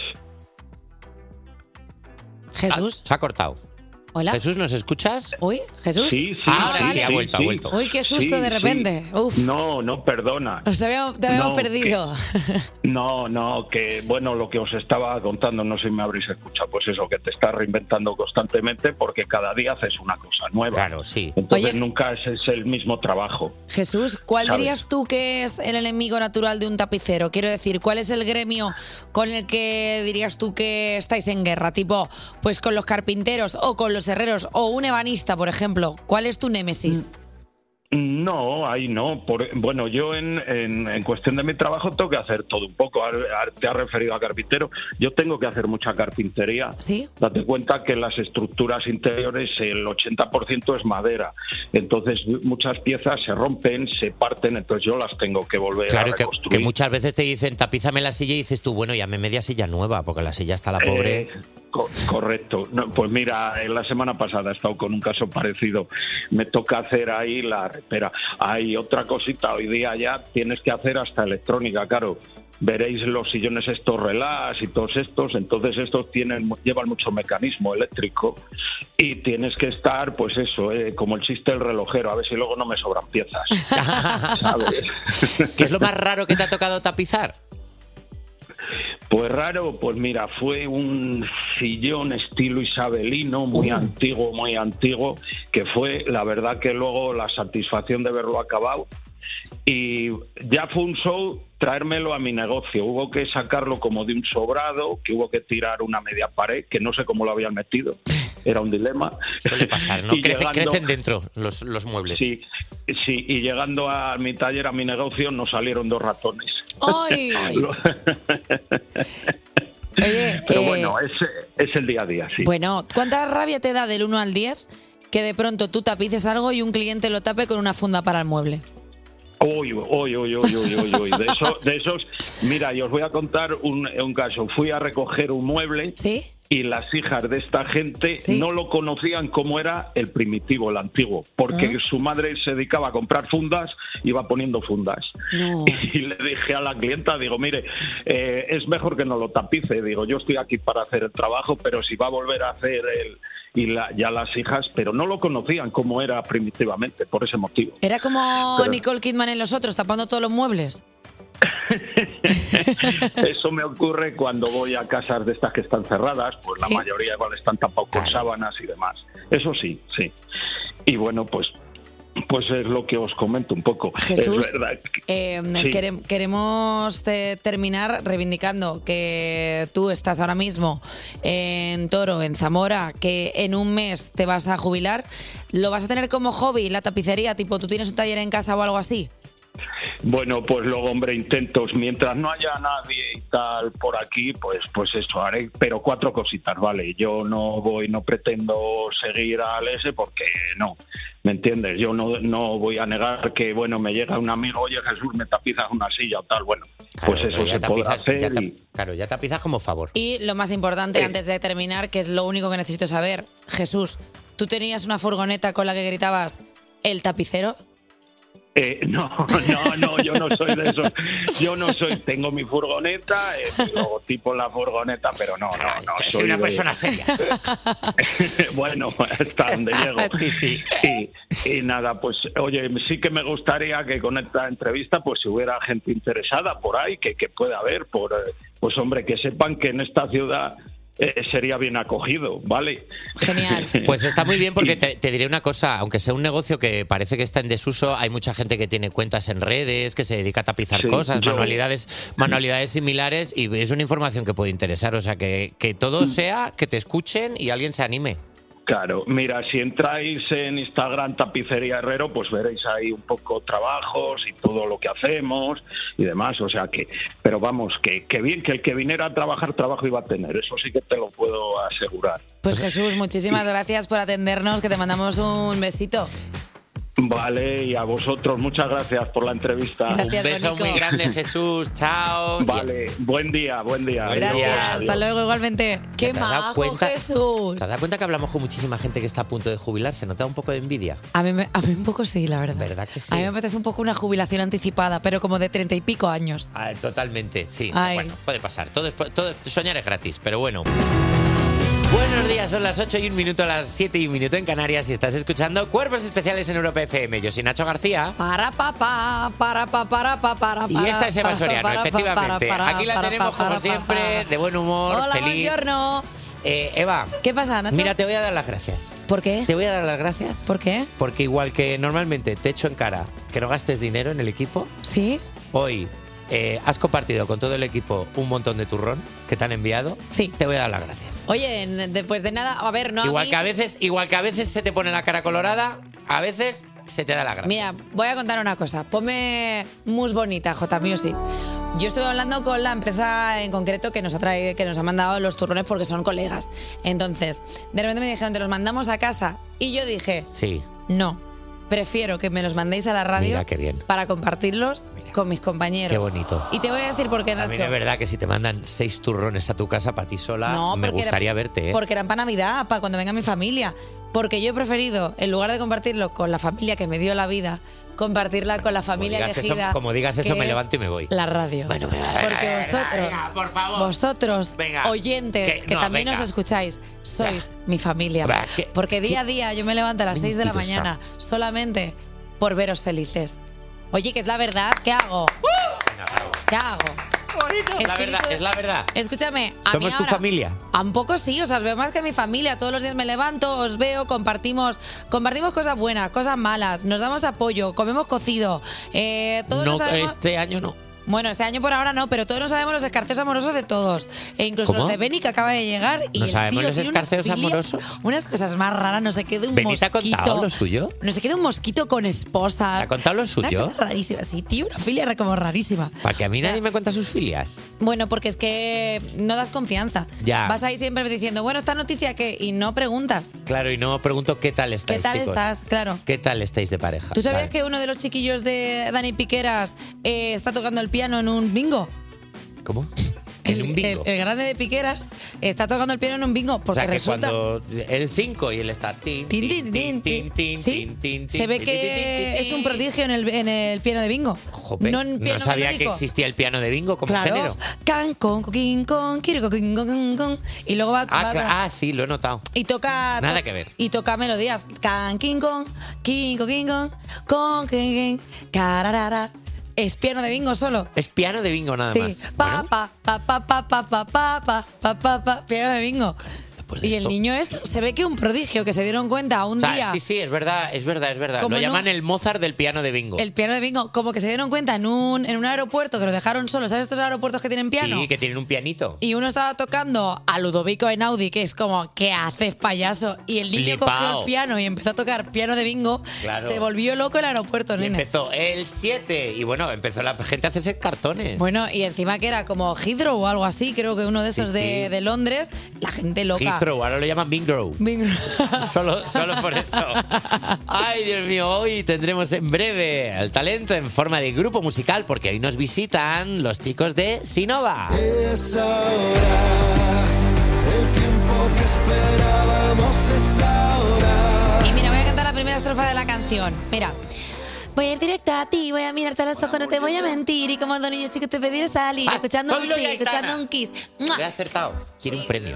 B: Jesús.
A: Ah, se ha cortado.
B: Hola.
A: Jesús, ¿nos escuchas?
B: Uy, Jesús.
H: Sí, sí,
A: Ah, ahora
H: sí,
A: sí, ha
H: sí,
A: vuelto,
H: sí.
A: ha vuelto.
B: Uy, qué susto
H: Sí,
B: de repente.
H: sí.
B: Uf.
H: No, no, perdona.
B: Os habíamos- te habíamos
H: No,
B: perdido.
H: No, no, que bueno, lo que os estaba contando, no sé si me habréis escuchado, pues eso, que te estás reinventando constantemente porque cada día haces una cosa nueva.
A: Claro, sí.
H: Entonces
B: Oye.
H: nunca es, es el mismo trabajo.
B: Jesús, ¿cuál
H: ¿Sabes?
B: dirías tú que es el enemigo natural de un tapicero? Quiero decir, ¿cuál es el gremio con el que dirías tú que estáis en guerra? Tipo, pues con los carpinteros o con los herreros o un ebanista, por ejemplo. ¿Cuál es tu némesis?
H: No, ahí no. Por- bueno, yo en, en, en cuestión de mi trabajo tengo que hacer todo un poco. Ahora- ahora Te has referido a carpintero. Yo tengo que hacer mucha carpintería.
B: ¿Sí?
H: Date cuenta que las estructuras interiores, el ochenta por ciento es madera. Entonces muchas piezas se rompen, se parten, entonces yo las tengo que volver
A: Claro,
H: a
A: que,
H: reconstruir.
A: que muchas veces te dicen tapízame la silla y dices tú, bueno, llame media silla nueva, porque la silla está la pobre.
H: Eh, co- correcto. No, pues mira, en la semana pasada he estado con un caso parecido. Me toca hacer ahí la repera. Hay otra cosita, hoy día ya tienes que hacer hasta electrónica, claro. veréis los sillones estos relax y todos estos, entonces estos tienen llevan mucho mecanismo eléctrico y tienes que estar, pues eso, eh, como el chiste del relojero, a ver si luego no me sobran piezas, ¿sabes?
A: ¿Qué es lo más raro que te ha tocado tapizar?
H: Pues raro, pues mira, fue un sillón estilo isabelino, muy uh. antiguo, muy antiguo, que fue, la verdad que luego la satisfacción de verlo acabado. Y ya fue un show traérmelo a mi negocio. Hubo que sacarlo como de un sobrado, que hubo que tirar una media pared, que no sé cómo lo habían metido. Era un dilema.
A: Suele pasar, ¿no?
H: Y
A: Crece,
H: llegando,
A: crecen dentro los, los muebles.
H: Sí, sí, y llegando a mi taller, a mi negocio, nos salieron dos ratones.
B: ¡Ay! Oye,
H: Pero
B: eh,
H: bueno, es, es el día a día, sí.
B: Bueno, ¿cuánta rabia te da del uno al diez que de pronto tú tapices algo y un cliente lo tape con una funda para el mueble?
H: Uy, uy, uy, uy, uy, uy, uy. De, eso, de esos, mira, yo os voy a contar un, un caso. Fui a recoger un mueble
B: ¿Sí?
H: y las hijas de esta gente
B: ¿Sí?
H: no lo conocían como era el primitivo, el antiguo, porque
B: ¿Eh?
H: su madre se dedicaba a comprar fundas, iba poniendo fundas.
B: No.
H: Y le dije a la clienta, digo, mire, eh, es mejor que no lo tapice. Digo, yo estoy aquí para hacer el trabajo, pero si va a volver a hacer el... Y la, ya las hijas, pero no lo conocían como era primitivamente, por ese motivo.
B: ¿Era como
H: Pero-
B: Nicole Kidman en Los Otros, tapando todos los muebles?
H: Eso me ocurre cuando voy a casas de estas que están cerradas, pues la
B: Sí.
H: mayoría igual están tapados con sábanas y demás. Eso sí, sí. Y bueno, pues pues es lo que os comento un poco.
B: Jesús,
H: es verdad.
B: Eh,
H: Sí.
B: quere- queremos eh, terminar reivindicando que tú estás ahora mismo en Toro, en Zamora, que en un mes te vas a jubilar. ¿Lo vas a tener como hobby, la tapicería? Tipo, ¿tú tienes un taller en casa o algo así?
H: Bueno, pues luego, hombre, intentos. Mientras no haya nadie y tal por aquí, pues pues eso haré. Pero cuatro cositas, ¿vale? Yo no voy, no pretendo seguir al ese porque no, ¿me entiendes? Yo no, no voy a negar que, bueno, me llega un amigo, oye, Jesús, me tapizas una silla o tal. Bueno,
A: Claro,
H: pues eso
A: pero ya
H: se podrá
A: tapizas- ya
H: hacer
A: tap-
H: y...
A: Claro, ya tapizas como favor.
B: Y lo más importante,
H: Eh.
B: antes de terminar, que es lo único que necesito saber, Jesús, ¿tú tenías una furgoneta con la que gritabas el tapicero?
H: Eh, no, no, no, yo no soy de esos. Yo no soy, tengo mi furgoneta, eh, mi logotipo en la furgoneta, pero no, no, no.
A: Soy una
H: de-
A: persona seria.
H: Bueno, hasta donde llego. Y, y nada, pues oye, sí que me gustaría que con esta entrevista pues si hubiera gente interesada por ahí, que, que pueda haber, por, eh, pues hombre, que sepan que en esta ciudad eh, sería bien acogido, ¿vale?
B: Genial.
A: Pues está muy bien porque te, te diré una cosa, aunque sea un negocio que parece que está en desuso, hay mucha gente que tiene cuentas en redes, que se dedica a tapizar
H: Sí,
A: cosas,
H: yo-
A: manualidades, manualidades similares y es una información que puede interesar, o sea, que, que todo sea, que te escuchen y alguien se anime.
H: Claro, mira, si entráis en Instagram Tapicería Herrero, pues veréis ahí un poco trabajos y todo lo que hacemos y demás, o sea que, pero vamos, que, que bien, que el que viniera a trabajar, trabajo iba a tener, eso sí que te lo puedo asegurar.
B: Pues Jesús, muchísimas gracias por atendernos, que te mandamos un besito.
H: Vale, y a vosotros muchas gracias por la entrevista.
B: Gracias,
A: Un beso
B: Bonico.
A: muy grande, Jesús. Chao.
H: Vale, buen día, buen día.
A: Buen
H: Adiós,
B: Gracias,
A: día.
B: hasta
H: adiós.
B: luego igualmente. ¡Qué
A: ¿Te has dado
B: majo,
A: cuenta?
B: Jesús!
A: ¿Te has dado cuenta que hablamos con muchísima gente que está a punto de jubilarse? ¿No te da un poco de envidia?
B: A mí, me- a mí un poco sí, la verdad.
A: ¿Verdad que sí?
B: A mí me apetece un poco una jubilación anticipada, pero como de treinta y pico años.
A: Ah, totalmente, sí.
B: Ay.
A: Bueno, puede pasar. Todo, es- todo soñar es gratis, pero bueno. Buenos días, son las ocho y un minuto, las siete y un minuto en Canarias y estás escuchando Cuerpos Especiales en Europa F M. Yo soy Nacho García.
B: Para pa pa, para pa para pa para
A: Y
B: para,
A: esta es Eva
B: para,
A: Soriano,
B: para,
A: efectivamente.
B: para,
A: Aquí la
B: para,
A: tenemos
B: para,
A: como
B: para,
A: siempre,
B: para.
A: de buen humor,
B: Hola,
A: feliz.
B: buongiorno.
A: Eh, Eva,
B: ¿Qué pasa, Nacho?
A: mira, te voy a dar las gracias.
B: ¿Por qué?
A: Te voy a dar las gracias
B: ¿Por qué?
A: porque igual que normalmente te echo en cara que no gastes dinero en el equipo,
B: ¿Sí?
A: hoy eh, has compartido con todo el equipo un montón de turrón que te han enviado.
B: Sí.
A: Te voy a dar las gracias.
B: Oye, n- después de nada, a ver, no
A: igual
B: mí-
A: que a veces, igual que a veces se te pone la cara colorada, a veces se te da la gracia.
B: Mira, voy a contar una cosa. Ponme mus bonita, J Music. Yo estuve hablando con la empresa en concreto que nos ha traído, que nos ha mandado los turrones porque son colegas. Entonces, de repente me dijeron, te los mandamos a casa. Y yo dije,
A: Sí.
B: no, prefiero que me los mandéis a la radio
A: Mira qué bien.
B: para compartirlos con mis compañeros.
A: Qué bonito.
B: Y te voy a decir por qué,
A: A mí
B: Nacho.
A: de verdad que si te mandan seis turrones a tu casa para ti sola,
B: No,
A: me
B: porque
A: gustaría
B: era-
A: verte, ¿eh?
B: Porque eran para Navidad, para cuando venga mi familia. porque yo he preferido, en lugar de compartirlo con la familia que me dio la vida, compartirla con la familia
A: Como digas eso-
B: elegida.
A: como digas eso,
B: que
A: me
B: es
A: levanto y me voy.
B: La radio.
A: Bueno, venga,
B: Porque
A: venga,
B: vosotros,
A: venga, por favor.
B: vosotros,
A: Venga.
B: oyentes,
A: Que-
B: que,
A: no,
B: también
A: venga.
B: os escucháis, sois mi familia.
A: Va, que-
B: Porque día a día yo me levanto a las seis de la
A: Mentirosa.
B: mañana solamente por veros felices. Oye, que es la verdad, ¿qué hago? ¿Qué hago?
A: Es la verdad, es la verdad.
B: Escúchame, a mí
A: Somos tu
B: ahora-
A: familia.
B: A un poco sí, o sea, os veo más que a mi familia. Todos los días me levanto, os veo, compartimos compartimos cosas buenas, cosas malas, nos damos apoyo, comemos cocido. Eh, todos
A: No,
B: nos sabemos-
A: este año no.
B: Bueno, este año por ahora no, pero todos nos sabemos los escarceos amorosos de todos. E incluso
A: ¿Cómo?
B: los de Beni, que acaba de llegar. Y
A: ¿No
B: el
A: sabemos
B: tío
A: los
B: tiene unas
A: escarceos
B: filias-
A: amorosos?
B: Unas cosas más raras, no se quede un
A: ¿Beni te ha
B: mosquito.
A: contado lo suyo?
B: No se quede un mosquito con esposas.
A: ¿Te ha contado lo
B: Una
A: suyo?
B: cosa rarísima, sí, tío, una filia como rarísima.
A: Para que a mí nadie me cuenta sus filias.
B: Bueno, porque es que no das confianza.
A: Ya.
B: Vas ahí siempre diciendo, bueno, ¿esta noticia qué? Y no preguntas.
A: Claro, y no pregunto qué tal estáis,
B: ¿Qué tal
A: chicos.
B: estás? Claro.
A: ¿Qué tal estáis de pareja?
B: ¿Tú sabías
A: Vale.
B: que uno de los chiquillos de Dani Piqueras eh, está tocando el piano en un bingo?
A: ¿Cómo? En un bingo.
B: El, el grande de Piqueras está tocando el piano en un bingo
A: O
B: porque
A: sea, que
B: resulta...
A: cuando el cinco y él está tin,
B: Tin,
A: tin, tin, tin, tin,
B: Sí,
A: tin, tin,
B: se ve
A: tin,
B: que
A: tin, tin, tin,
B: es un prodigio en el, en el piano de bingo.
A: Jope,
B: no en
A: no
B: piano
A: sabía que
B: melódico.
A: existía el piano de bingo como
B: Claro.
A: género.
B: Can, con, kin, con, kiri, con, kin, con, con, con. Y luego va...
A: Ah,
B: va-
A: cla- ah, sí, lo he notado.
B: Y toca...
A: Nada
B: to-
A: que ver.
B: Y toca melodías. Can, king, con, king, con, king, con, con, king, king, cararara. Es piano de bingo solo.
A: Es piano de bingo nada
B: Sí.
A: más.
B: Pa,
A: Bueno,
B: pa, pa, pa, pa, pa, pa, pa, pa, pa, pa, pa, piano de bingo.
A: pues de
B: Y el
A: esto-
B: niño es, se ve que un prodigio, que se dieron cuenta un
A: o sea,
B: día.
A: sí, sí, es verdad, es verdad, es verdad.
B: Como
A: Lo
B: en
A: llaman
B: un-
A: el Mozart del piano de bingo.
B: El piano de bingo, como que se dieron cuenta en un, en un aeropuerto que lo dejaron solo. ¿Sabes estos aeropuertos que tienen piano?
A: Sí, que tienen un pianito.
B: Y uno estaba tocando a Ludovico Einaudi, que es como, ¿qué haces, payaso? Y el niño
A: Flipao.
B: cogió el piano y empezó a tocar piano de bingo.
A: Claro.
B: Se volvió loco el aeropuerto,
A: Y
B: nene.
A: empezó el siete y bueno, empezó la gente a hacerse cartones.
B: Bueno, y encima que era como Heathrow o algo así, creo que uno de esos
A: Sí,
B: de,
A: sí.
B: de Londres, la gente loca.
A: Heathrow, ahora lo llaman Bingrow.
B: Bingo.
A: Solo, solo por eso. Ay, Dios mío, hoy tendremos en breve el talento en forma de grupo musical porque hoy nos visitan los chicos de Sinova.
E: Es ahora, el tiempo que esperábamos es ahora.
B: Y mira, voy a cantar la primera estrofa de la canción. Mira. Voy a ir directo a ti, voy a mirarte a los ojos, no te voy a mentir. Y como dos niños chicos te pediré salir,
A: Ah,
B: escuchando un
A: Zoilo y
B: sí,
A: Aitana.
B: escuchando un kiss.
A: Lo
B: ¡Mua!
A: he acertado. Quiere un premio.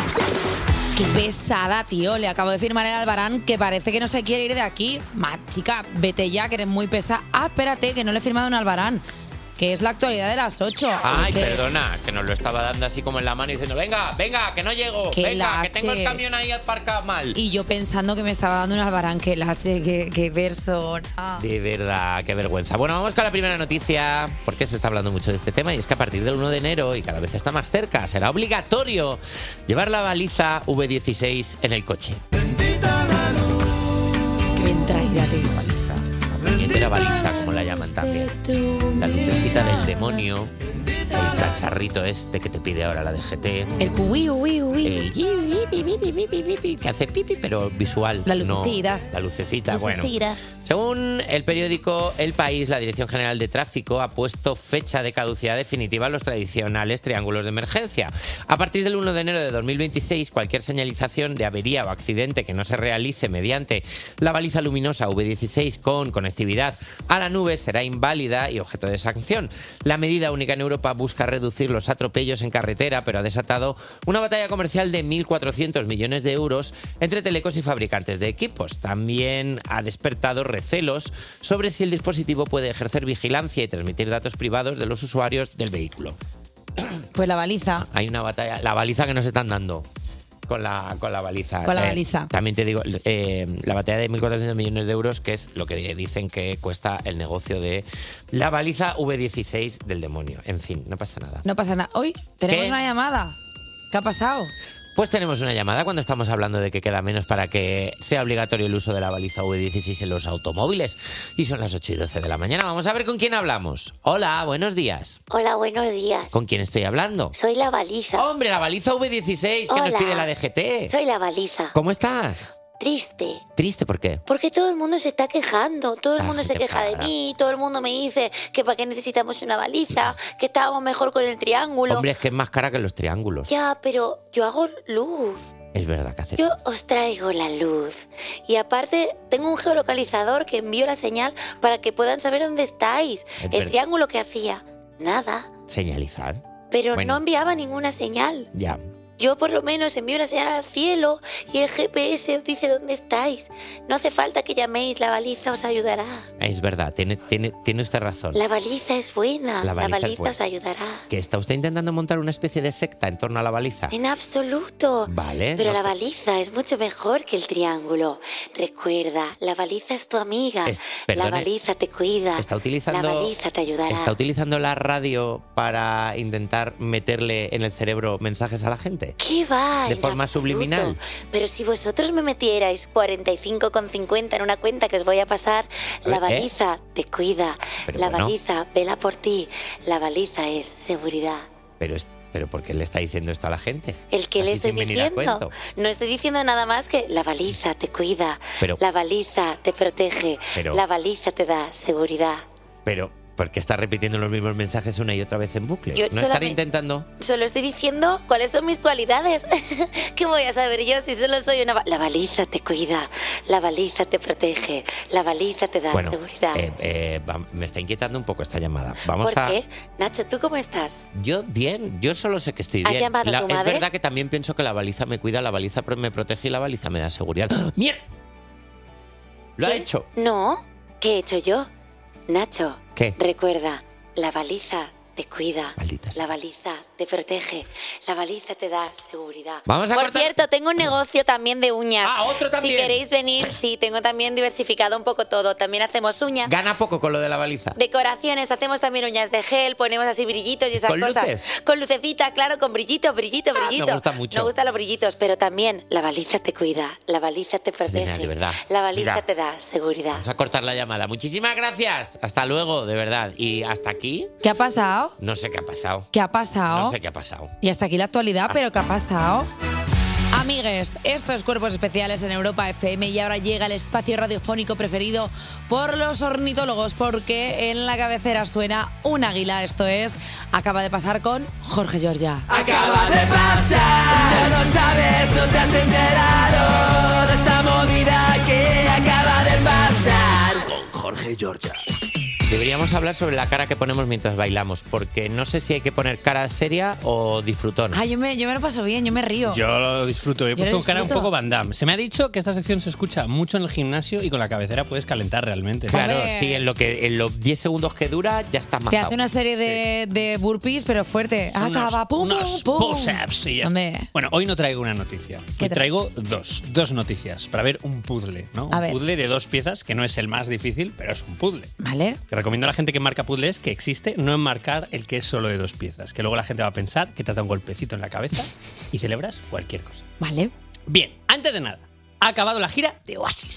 B: Qué pesada, tío. Le acabo de firmar el Albarán que parece que no se quiere ir de aquí. Ma, chica, vete ya, que eres muy pesada. Ah, espérate, que no le he firmado un Albarán. Que es la actualidad de las ocho.
A: Ay,
B: Que-
A: perdona, que nos lo estaba dando así como en la mano y diciendo, venga, venga, que no llego,
B: Que
A: venga,
B: la
A: que tengo el
B: H.
A: camión ahí aparcado mal.
B: Y yo pensando que me estaba dando un Albarán, que lache, que, que persona.
A: De verdad, qué vergüenza. Bueno, vamos con la primera noticia, porque se está hablando mucho de este tema, y es que a partir del uno de enero, y cada vez está más cerca, será obligatorio llevar la baliza V dieciséis en el coche.
B: Qué bien traída, tío.
A: Baliza, la puñetera baliza, como la llaman también. La lucecita del demonio, el cacharrito este que te pide ahora la D G T.
B: El cuí, uí, uí.
A: El yi, pi, pi, pi, pi, pi, pi, pi, que hace pipi, pero visual.
B: La
A: no-
B: lucecita.
A: la lucecita, bueno.
B: Lucecita.
A: Según el periódico El País, la Dirección General de Tráfico ha puesto fecha de caducidad definitiva a los tradicionales triángulos de emergencia. A partir del uno de enero de dos mil veintiséis, cualquier señalización de avería o accidente que no se realice mediante la baliza luminosa V dieciséis con conectividad a la nube será inválida y objeto de sanción. La medida única en Europa busca reducir los atropellos en carretera, pero ha desatado una batalla comercial de mil cuatrocientos millones de euros entre telecos y fabricantes de equipos. También ha despertado recelos sobre si el dispositivo puede ejercer vigilancia y transmitir datos privados de los usuarios del vehículo.
B: Pues la baliza.
A: Hay una batalla, la baliza que nos están dando. Con la, con la baliza.
B: Con la
A: Eh,
B: baliza.
A: También te digo, eh, la batalla de mil cuatrocientos millones de euros, que es lo que dicen que cuesta el negocio de la baliza V dieciséis del demonio. En fin, no pasa nada.
B: No pasa nada. Hoy tenemos
A: ¿Qué?
B: una llamada. ¿Qué ha pasado?
A: Pues tenemos una llamada cuando estamos hablando de que queda menos para que sea obligatorio el uso de la baliza V dieciséis en los automóviles. Y son las ocho y doce de la mañana. Vamos a ver con quién hablamos. Hola, buenos días.
I: Hola, buenos días.
A: ¿Con quién estoy hablando?
I: Soy la baliza.
A: ¡Hombre, la baliza V dieciséis que nos
I: Hola.
A: pide la D G T!
I: Soy la baliza.
A: ¿Cómo estás?
I: Triste.
A: ¿Triste por qué?
I: Porque todo el mundo se está quejando, todo el
A: La
I: mundo se
A: gente
I: queja de
A: enfadada.
I: mí, todo el mundo me dice que para qué necesitamos una baliza, que estábamos mejor con el triángulo.
A: Hombre, es que es más cara que los triángulos.
I: Ya, pero yo hago luz.
A: Es verdad, Caceres.
I: Yo os traigo la luz. Y aparte, tengo un geolocalizador que envío la señal para que puedan saber dónde estáis.
A: Es
I: El
A: verdad.
I: triángulo que hacía, nada.
A: Señalizar.
I: Pero
A: Bueno.
I: no enviaba ninguna señal.
A: Ya.
I: Yo por lo menos envío una señal al cielo y el G P S os dice dónde estáis. No hace falta que llaméis, la baliza os ayudará.
A: Es verdad, tiene, tiene, tiene usted razón.
I: La baliza es buena,
A: La
I: la
A: baliza
I: baliza,
A: es buena.
I: os ayudará.
A: ¿Que está usted intentando montar una especie de secta en torno a la baliza?
I: En absoluto.
A: Vale.
I: Pero
A: no-
I: la baliza es mucho mejor que el triángulo. Recuerda, la baliza es tu amiga.
A: Es-
I: la
A: perdone,
I: baliza te cuida.
A: Está utilizando,
I: La baliza te ayudará.
A: ¿Está utilizando la radio para intentar meterle en el cerebro mensajes a la gente?
I: ¿Qué va?
A: De
I: En
A: forma
I: absoluto.
A: subliminal.
I: Pero si vosotros me metierais cuarenta y cinco con cincuenta en una cuenta que os voy a pasar, la
A: ¿Eh?
I: baliza te cuida.
A: Pero
I: La
A: bueno.
I: baliza vela por ti. La baliza es seguridad.
A: Pero, es, pero ¿por qué le está diciendo esto a la gente?
I: El que le
A: Así
I: estoy
A: sin venir a
I: diciendo.
A: cuento.
I: No estoy diciendo nada más que la baliza te cuida.
A: Pero-
I: La baliza te protege.
A: Pero-
I: La baliza te da seguridad.
A: Pero, ¿por qué está repitiendo los mismos mensajes una y otra vez en bucle?
I: Yo
A: ¿No estar
I: solamente-
A: intentando?
I: Solo estoy diciendo cuáles son mis cualidades. ¿Qué voy a saber yo si solo soy una... ba- La baliza te cuida, la baliza te protege, la baliza te da
A: Bueno,
I: seguridad.
A: eh, eh, va- me está inquietando un poco esta llamada. Vamos
I: ¿Por
A: a...
I: qué? Nacho, ¿tú cómo estás?
A: Yo bien, yo solo sé que estoy
I: ¿Has
A: bien.
I: llamado a
A: La-
I: tu
A: es
I: madre?
A: verdad que también pienso que la baliza me cuida, la baliza pro- me protege y la baliza me da seguridad. ¡Ah! ¡Mierda! ¿Lo ha
I: ¿Qué?
A: hecho?
I: No, ¿qué he hecho yo? Nacho,
A: ¿Qué?
I: recuerda, la baliza te cuida,
A: Maldita sea.
I: la baliza te protege, la baliza te da seguridad.
A: Vamos a
I: Por
A: cortar-
I: cierto, tengo un negocio también de uñas.
A: Ah, otro también.
I: Si queréis venir, sí, tengo también diversificado un poco todo. También hacemos uñas.
A: Gana poco con lo de la baliza.
I: Decoraciones, hacemos también uñas de gel, ponemos así brillitos y esas
A: ¿Con
I: cosas.
A: luces?
I: Con lucecita, claro, con brillito, brillito,
A: Ah, me
I: brillito.
A: gusta mucho.
I: Me gustan los brillitos, pero también la baliza te cuida, la baliza te protege,
A: Nena, de verdad.
I: la baliza
A: Mira.
I: te da seguridad.
A: Vamos a cortar la llamada. Muchísimas gracias. Hasta luego, de verdad. Y hasta aquí,
B: ¿Qué ha pasado?
A: no sé qué ha pasado.
B: ¿Qué ha pasado?
A: No sé qué ha pasado.
B: Y hasta aquí la actualidad, pero ¿qué ha pasado? Amigues, esto es Cuerpos Especiales en Europa F M y ahora llega el espacio radiofónico preferido por los ornitólogos porque en la cabecera suena un águila. Esto es Acaba de pasar con Jorge Giorgia.
E: Acaba de pasar, no sabes, no te has enterado de esta movida que acaba de pasar con Jorge Giorgia.
A: Deberíamos hablar sobre la cara que ponemos mientras bailamos, porque no sé si hay que poner cara seria o disfrutona.
B: Ah, yo me, yo me lo paso bien, yo me río.
J: Yo lo disfruto. He
B: Yo
J: puesto
B: lo
J: un cara un
B: disfruto.
J: poco Van Damme. Se me ha dicho que esta sección se escucha mucho en el gimnasio y con la cabecera puedes calentar realmente.
A: Claro,
B: Hombre.
A: sí, en, lo que, en los diez segundos que dura ya estás
B: Te
A: mazado.
B: hace una serie de, de burpees, pero fuerte. Acaba, pum,
J: unos
B: pum, pum.
J: push-ups y ya
B: Hombre.
J: está. Bueno, hoy no traigo una noticia.
B: ¿Qué
J: Hoy
B: traes?
J: traigo dos. Dos noticias para ver un puzzle, ¿no?
B: A
J: un
B: ver.
J: puzzle de dos piezas que no es el más difícil, pero es un puzzle.
B: Vale.
J: Que recomiendo a la gente que marca puzzles que existe no enmarcar el que es solo de dos piezas. Que luego la gente va a pensar que te has dado un golpecito en la cabeza y celebras cualquier cosa.
B: Vale.
J: Bien, antes de nada, ha acabado la gira de Oasis.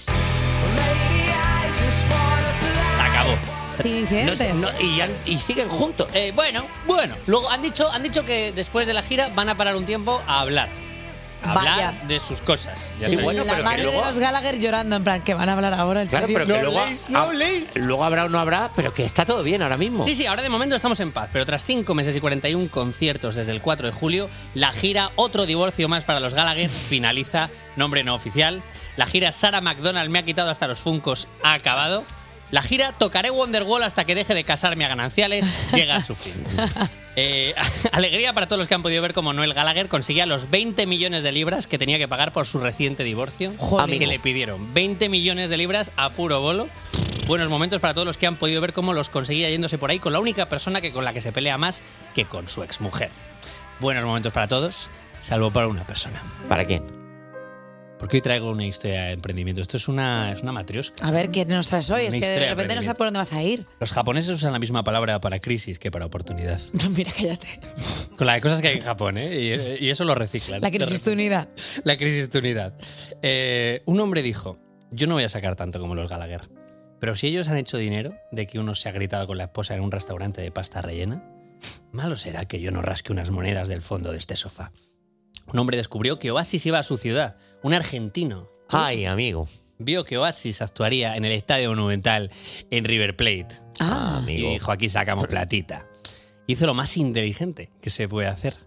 J: Se acabó.
B: Sin incidentes.
A: No- no- y, han- y siguen juntos.
J: Eh, bueno, bueno. Luego han dicho, han dicho que después de la gira van a parar un tiempo a hablar. A hablar
B: Vaya.
J: de sus cosas. Ya
A: Y
J: sabes.
A: bueno,
B: la
A: pero que
B: madre
A: luego-
B: de los Gallagher llorando, en plan, que van a hablar ahora, en
A: Claro,
B: serio.
A: pero que
J: No
A: luego,
J: habléis, no
A: ah,
J: habléis.
A: luego habrá o no habrá, pero que está todo bien ahora mismo.
J: Sí, sí, ahora de momento estamos en paz, pero tras cinco meses y cuarenta y un conciertos desde el cuatro de julio, la gira Otro divorcio más para los Gallagher finaliza, nombre no oficial. La gira Sarah McDonald me ha quitado hasta los funcos ha acabado. La gira Tocaré Wonderwall hasta que deje de casarme a gananciales llega a su fin. Eh, alegría para todos los que han podido ver cómo Noel Gallagher conseguía los veinte millones de libras que tenía que pagar por su reciente divorcio.
B: Joder.
J: Que le pidieron veinte millones de libras a puro bolo. Buenos momentos para todos los que han podido ver cómo los conseguía yéndose por ahí con la única persona que con la que se pelea más que con su exmujer. Buenos momentos para todos, salvo para una persona.
A: ¿Para quién?
J: Porque hoy traigo una historia de emprendimiento. Esto es una, es una matriosca.
B: A ver, ¿qué nos traes hoy? Es
J: Una
B: que de
J: historia de
B: repente no sé
J: emprendimiento.
B: por dónde vas a ir.
J: Los japoneses usan la misma palabra para crisis que para oportunidad.
B: No, mira, cállate.
J: Con la de cosas que hay en Japón, ¿eh? Y, y eso lo reciclan.
B: La crisis de unidad.
J: La crisis de unidad. Eh, un hombre dijo, yo no voy a sacar tanto como los Gallagher, pero si ellos han hecho dinero de que uno se ha gritado con la esposa en un restaurante de pasta rellena, malo será que yo no rasque unas monedas del fondo de este sofá. Un hombre descubrió que Oasis iba a su ciudad, un argentino.
A: Ay, amigo.
J: Vio que Oasis actuaría en el Estadio Monumental en River Plate.
B: Ah,
A: amigo.
J: Y dijo, aquí sacamos platita. Hizo lo más inteligente que se puede hacer.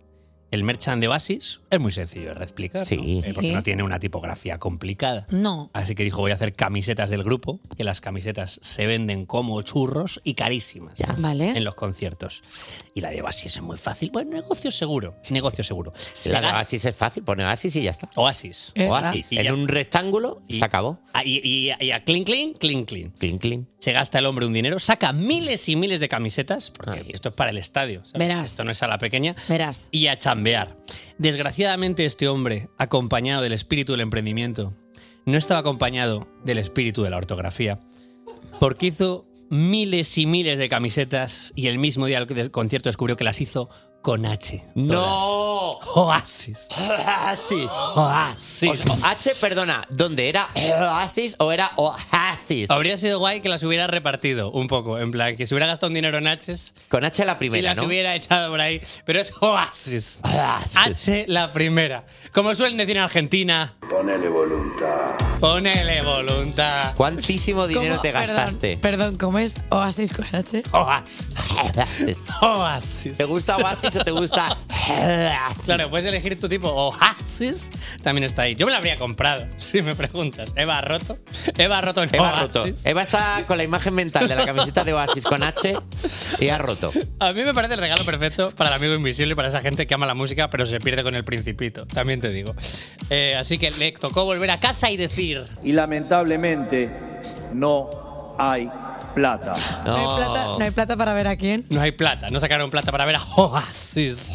J: El merchan de Oasis es muy sencillo de explicar,
A: Sí.
J: ¿no? Eh, porque no tiene una tipografía complicada.
B: No.
J: Así que dijo, voy a hacer camisetas del grupo, que las camisetas se venden como churros y carísimas
B: Vale.
J: en los conciertos. Y la de Oasis es muy fácil. Bueno, negocio seguro. Negocio seguro. Se
A: La de
J: gana-
A: Oasis es fácil, pone Oasis y ya está.
J: Oasis.
A: Oasis.
J: Y
A: En
J: ya-
A: un rectángulo
J: y-
A: se acabó.
J: Ah, Y, y- y a clean, clean, clean, clean.
A: Clean, clean.
J: Se gasta el hombre un dinero, saca miles y miles de camisetas, porque esto es para el estadio, ¿sabes?
B: Verás.
J: Esto no es a la pequeña.
B: Verás.
J: Y a chambear. Desgraciadamente este hombre, acompañado del espíritu del emprendimiento, no estaba acompañado del espíritu de la ortografía, porque hizo miles y miles de camisetas y el mismo día del concierto descubrió que las hizo con H.
A: ¡No!
J: Oasis.
A: Oasis.
J: Oasis.
A: O sea, H, perdona, ¿dónde era Oasis o era Oasis?
J: Habría sido guay que las hubiera repartido un poco, en plan, que se hubiera gastado un dinero en H's
A: Con H la
J: y
A: primera,
J: las
A: ¿no?
J: hubiera echado por ahí. Pero es Oasis.
A: Oasis.
J: H la primera. Como suelen decir en Argentina,
K: Ponele voluntad.
J: ponele voluntad.
A: ¿Cuántísimo dinero
B: ¿Cómo?
A: te gastaste?
B: Perdón, perdón, ¿cómo es Oasis con H?
J: Oasis.
A: Oasis.
J: Oasis.
A: ¿Te gusta Oasis o te gusta Oasis?
J: Claro, puedes elegir tu tipo. Oasis también está ahí. Yo me la habría comprado, si me preguntas. Eva ha roto. Eva ha roto en
A: Eva ha
J: Oasis.
A: roto. Eva está con la imagen mental de la camiseta de Oasis con H y ha roto.
J: A mí me parece el regalo perfecto para el amigo invisible y para esa gente que ama la música, pero se pierde con el Principito. También te digo. Eh, así que le tocó volver a casa y decir.
K: Y lamentablemente no hay plata.
B: No hay plata, no hay plata para ver a quién.
J: No hay plata, no sacaron plata para ver a Oasis.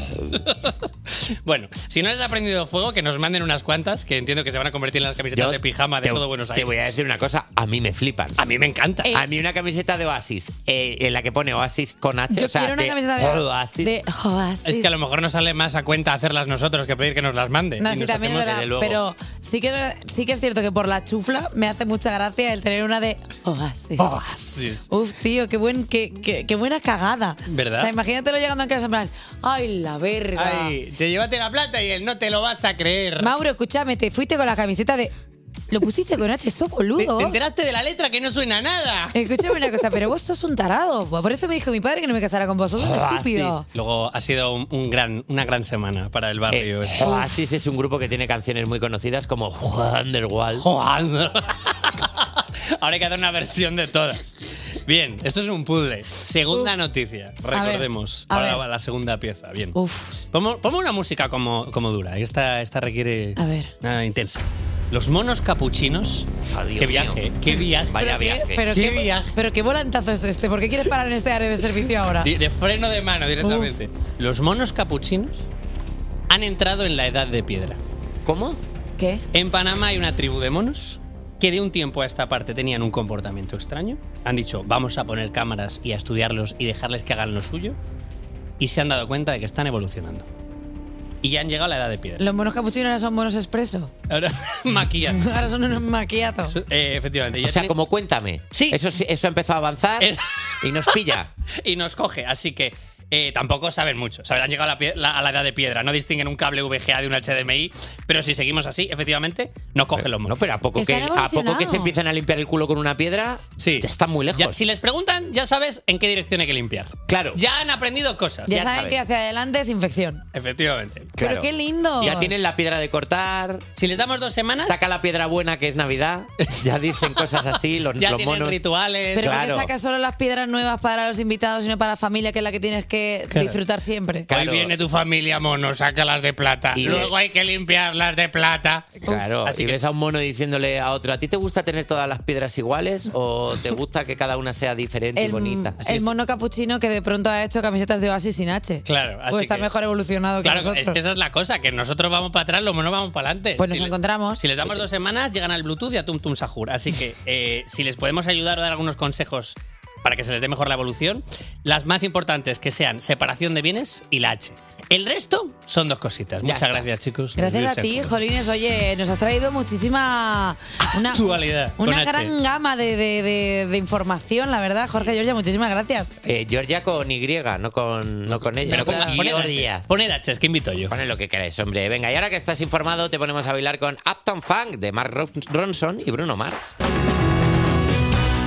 J: Bueno, si no les ha prendido fuego, que nos manden unas cuantas, que entiendo que se van a convertir en las camisetas
A: Yo
J: de pijama de
A: te,
J: todo Buenos
A: Te
J: Aires.
A: voy a decir una cosa, a mí me flipan.
J: A mí me encanta.
A: A mí una camiseta de Oasis, eh, en la que pone Oasis con H,
B: Yo
A: o sea,
B: quiero una
A: de
B: camiseta de
A: Oasis.
B: de Oasis.
J: Es que a lo mejor nos sale más a cuenta hacerlas nosotros que pedir que nos las mande.
B: No,
J: Y
B: sí,
J: nos
B: también es
J: hacemos-
B: verdad. Pero sí que, sí que es cierto que por la chufla me hace mucha gracia el tener una de Oasis.
J: Oasis.
B: Uf, tío, qué, buen, qué, qué, qué buena cagada.
J: ¿Verdad?
B: O sea, imagínatelo llegando a casa en plan, ay, la verga.
J: Ay, te llevaste la plata y él no te lo vas a creer.
B: Mauro, escúchame, te fuiste con la camiseta de... Lo pusiste con H, sos
J: ¿Te,
B: boludo.
J: te enteraste de la letra que no suena a nada?
B: Escúchame una cosa, pero vos sos un tarado. Por eso me dijo mi padre que no me casara con vos. Sos un estúpido.
J: Luego ha sido un, un gran, una gran semana para el barrio.
A: Eh, Oasis es un grupo que tiene canciones muy conocidas como Wonderwall.
J: Juan. Ahora hay que hacer una versión de todas. Bien, esto es un puzzle. Segunda noticia, recordemos.
B: a
J: Para
B: ver.
J: la segunda pieza. Bien.
B: Uf.
J: Pongo, pongo una música como, como dura. Esta, esta requiere
B: A ver.
J: nada intensa. Los monos capuchinos.
A: Oh, Dios
J: qué viaje,
A: mío.
J: qué viaje.
A: Vaya
B: ¿Pero qué-
A: viaje.
B: Pero
J: Qué
B: qué,
J: viaje.
B: pero qué volantazo es este. ¿Por qué quieres parar en este área de servicio ahora?
J: De, de freno de mano directamente. Los monos capuchinos han entrado en la edad de piedra.
A: ¿Cómo?
B: ¿Qué?
J: En Panamá hay una tribu de monos que de un tiempo a esta parte tenían un comportamiento extraño. Han dicho, vamos a poner cámaras y a estudiarlos y dejarles que hagan lo suyo. Y se han dado cuenta de que están evolucionando. Y ya han llegado a la edad de piedra.
B: Los monos capuchinos ahora son monos expreso.
J: Ahora, maquillan.
B: Ahora son unos maquiatos.
J: Eh, efectivamente.
A: O
J: ya
A: sea,
J: tiene-
A: como cuéntame.
J: Sí.
A: Eso, sí- eso ha empezado a avanzar
J: Es-
A: y nos pilla.
J: y nos coge. Así que eh, tampoco saben mucho. ¿Sabes? Han llegado a la, pie- la- a la edad de piedra. No distinguen un cable V G A de un H D M I. Pero si seguimos así, efectivamente, nos cogen los
A: No,
J: monos.
A: pero a poco, que,
B: Están
A: a poco que
B: evolucionados.
A: se empiezan a limpiar el culo con una piedra,
J: Sí.
A: ya están muy lejos.
J: Ya- si les preguntan, ya sabes en qué dirección hay que limpiar.
A: Claro.
J: Ya han aprendido cosas.
B: Ya,
A: Ya
B: saben
A: saben.
B: que hacia adelante es infección.
J: Efectivamente.
A: Claro.
B: Pero qué lindo.
A: Ya tienen la piedra de cortar,
J: Si les damos dos semanas,
A: saca la piedra buena que es Navidad, ya dicen cosas así, los,
J: ya
A: los
J: tienen
A: monos.
J: rituales.
B: Pero ¿por
A: Claro.
B: qué sacas solo las piedras nuevas para los invitados y no para la familia, que es la que tienes que
J: Claro.
B: disfrutar siempre?
A: Claro.
J: Hoy viene tu familia, mono, sácalas de plata.
A: Y
J: Luego
A: ves-
J: hay que limpiarlas de plata.
A: Claro,
J: Así
A: y
J: que-
A: ves a un mono diciéndole a otro, ¿a ti te gusta tener todas las piedras iguales o te gusta que cada una sea diferente y
B: El,
A: bonita?
B: el mono capuchino que de pronto ha hecho camisetas de Oasis sin H.
J: Claro, así
B: Pues está
J: que-
B: mejor evolucionado que
J: Claro,
B: nosotros.
J: es que esa es la cosa, que nosotros vamos para atrás, los monos vamos para adelante.
B: Pues nos
J: Si le-
B: encontramos.
J: Si les damos dos semanas, llegan al Bluetooth y a Tum Tum Sahur. Así que eh, si les podemos ayudar o dar algunos consejos para que se les dé mejor la evolución, las más importantes que sean separación de bienes y la H. El resto son dos cositas.
A: Ya
J: Muchas
A: está.
J: gracias, chicos.
B: Gracias a
J: Reviews
B: ti,
J: Sector.
B: Jolines. Oye, nos has traído muchísima... Una,
J: Actualidad, con
B: Una
J: H.
B: gran gama de, de- de- de información, la verdad. Jorge, Georgia, muchísimas gracias.
A: Eh, Georgia con Y, no con, no con ella.
J: Pero
A: con
J: poned, poned
A: Georgia.
J: H's, poned H's, que invito yo.
A: Poned lo que queráis, hombre. Venga, y ahora que estás informado, te ponemos a bailar con Uptown Funk de Mark Ronson y Bruno Mars.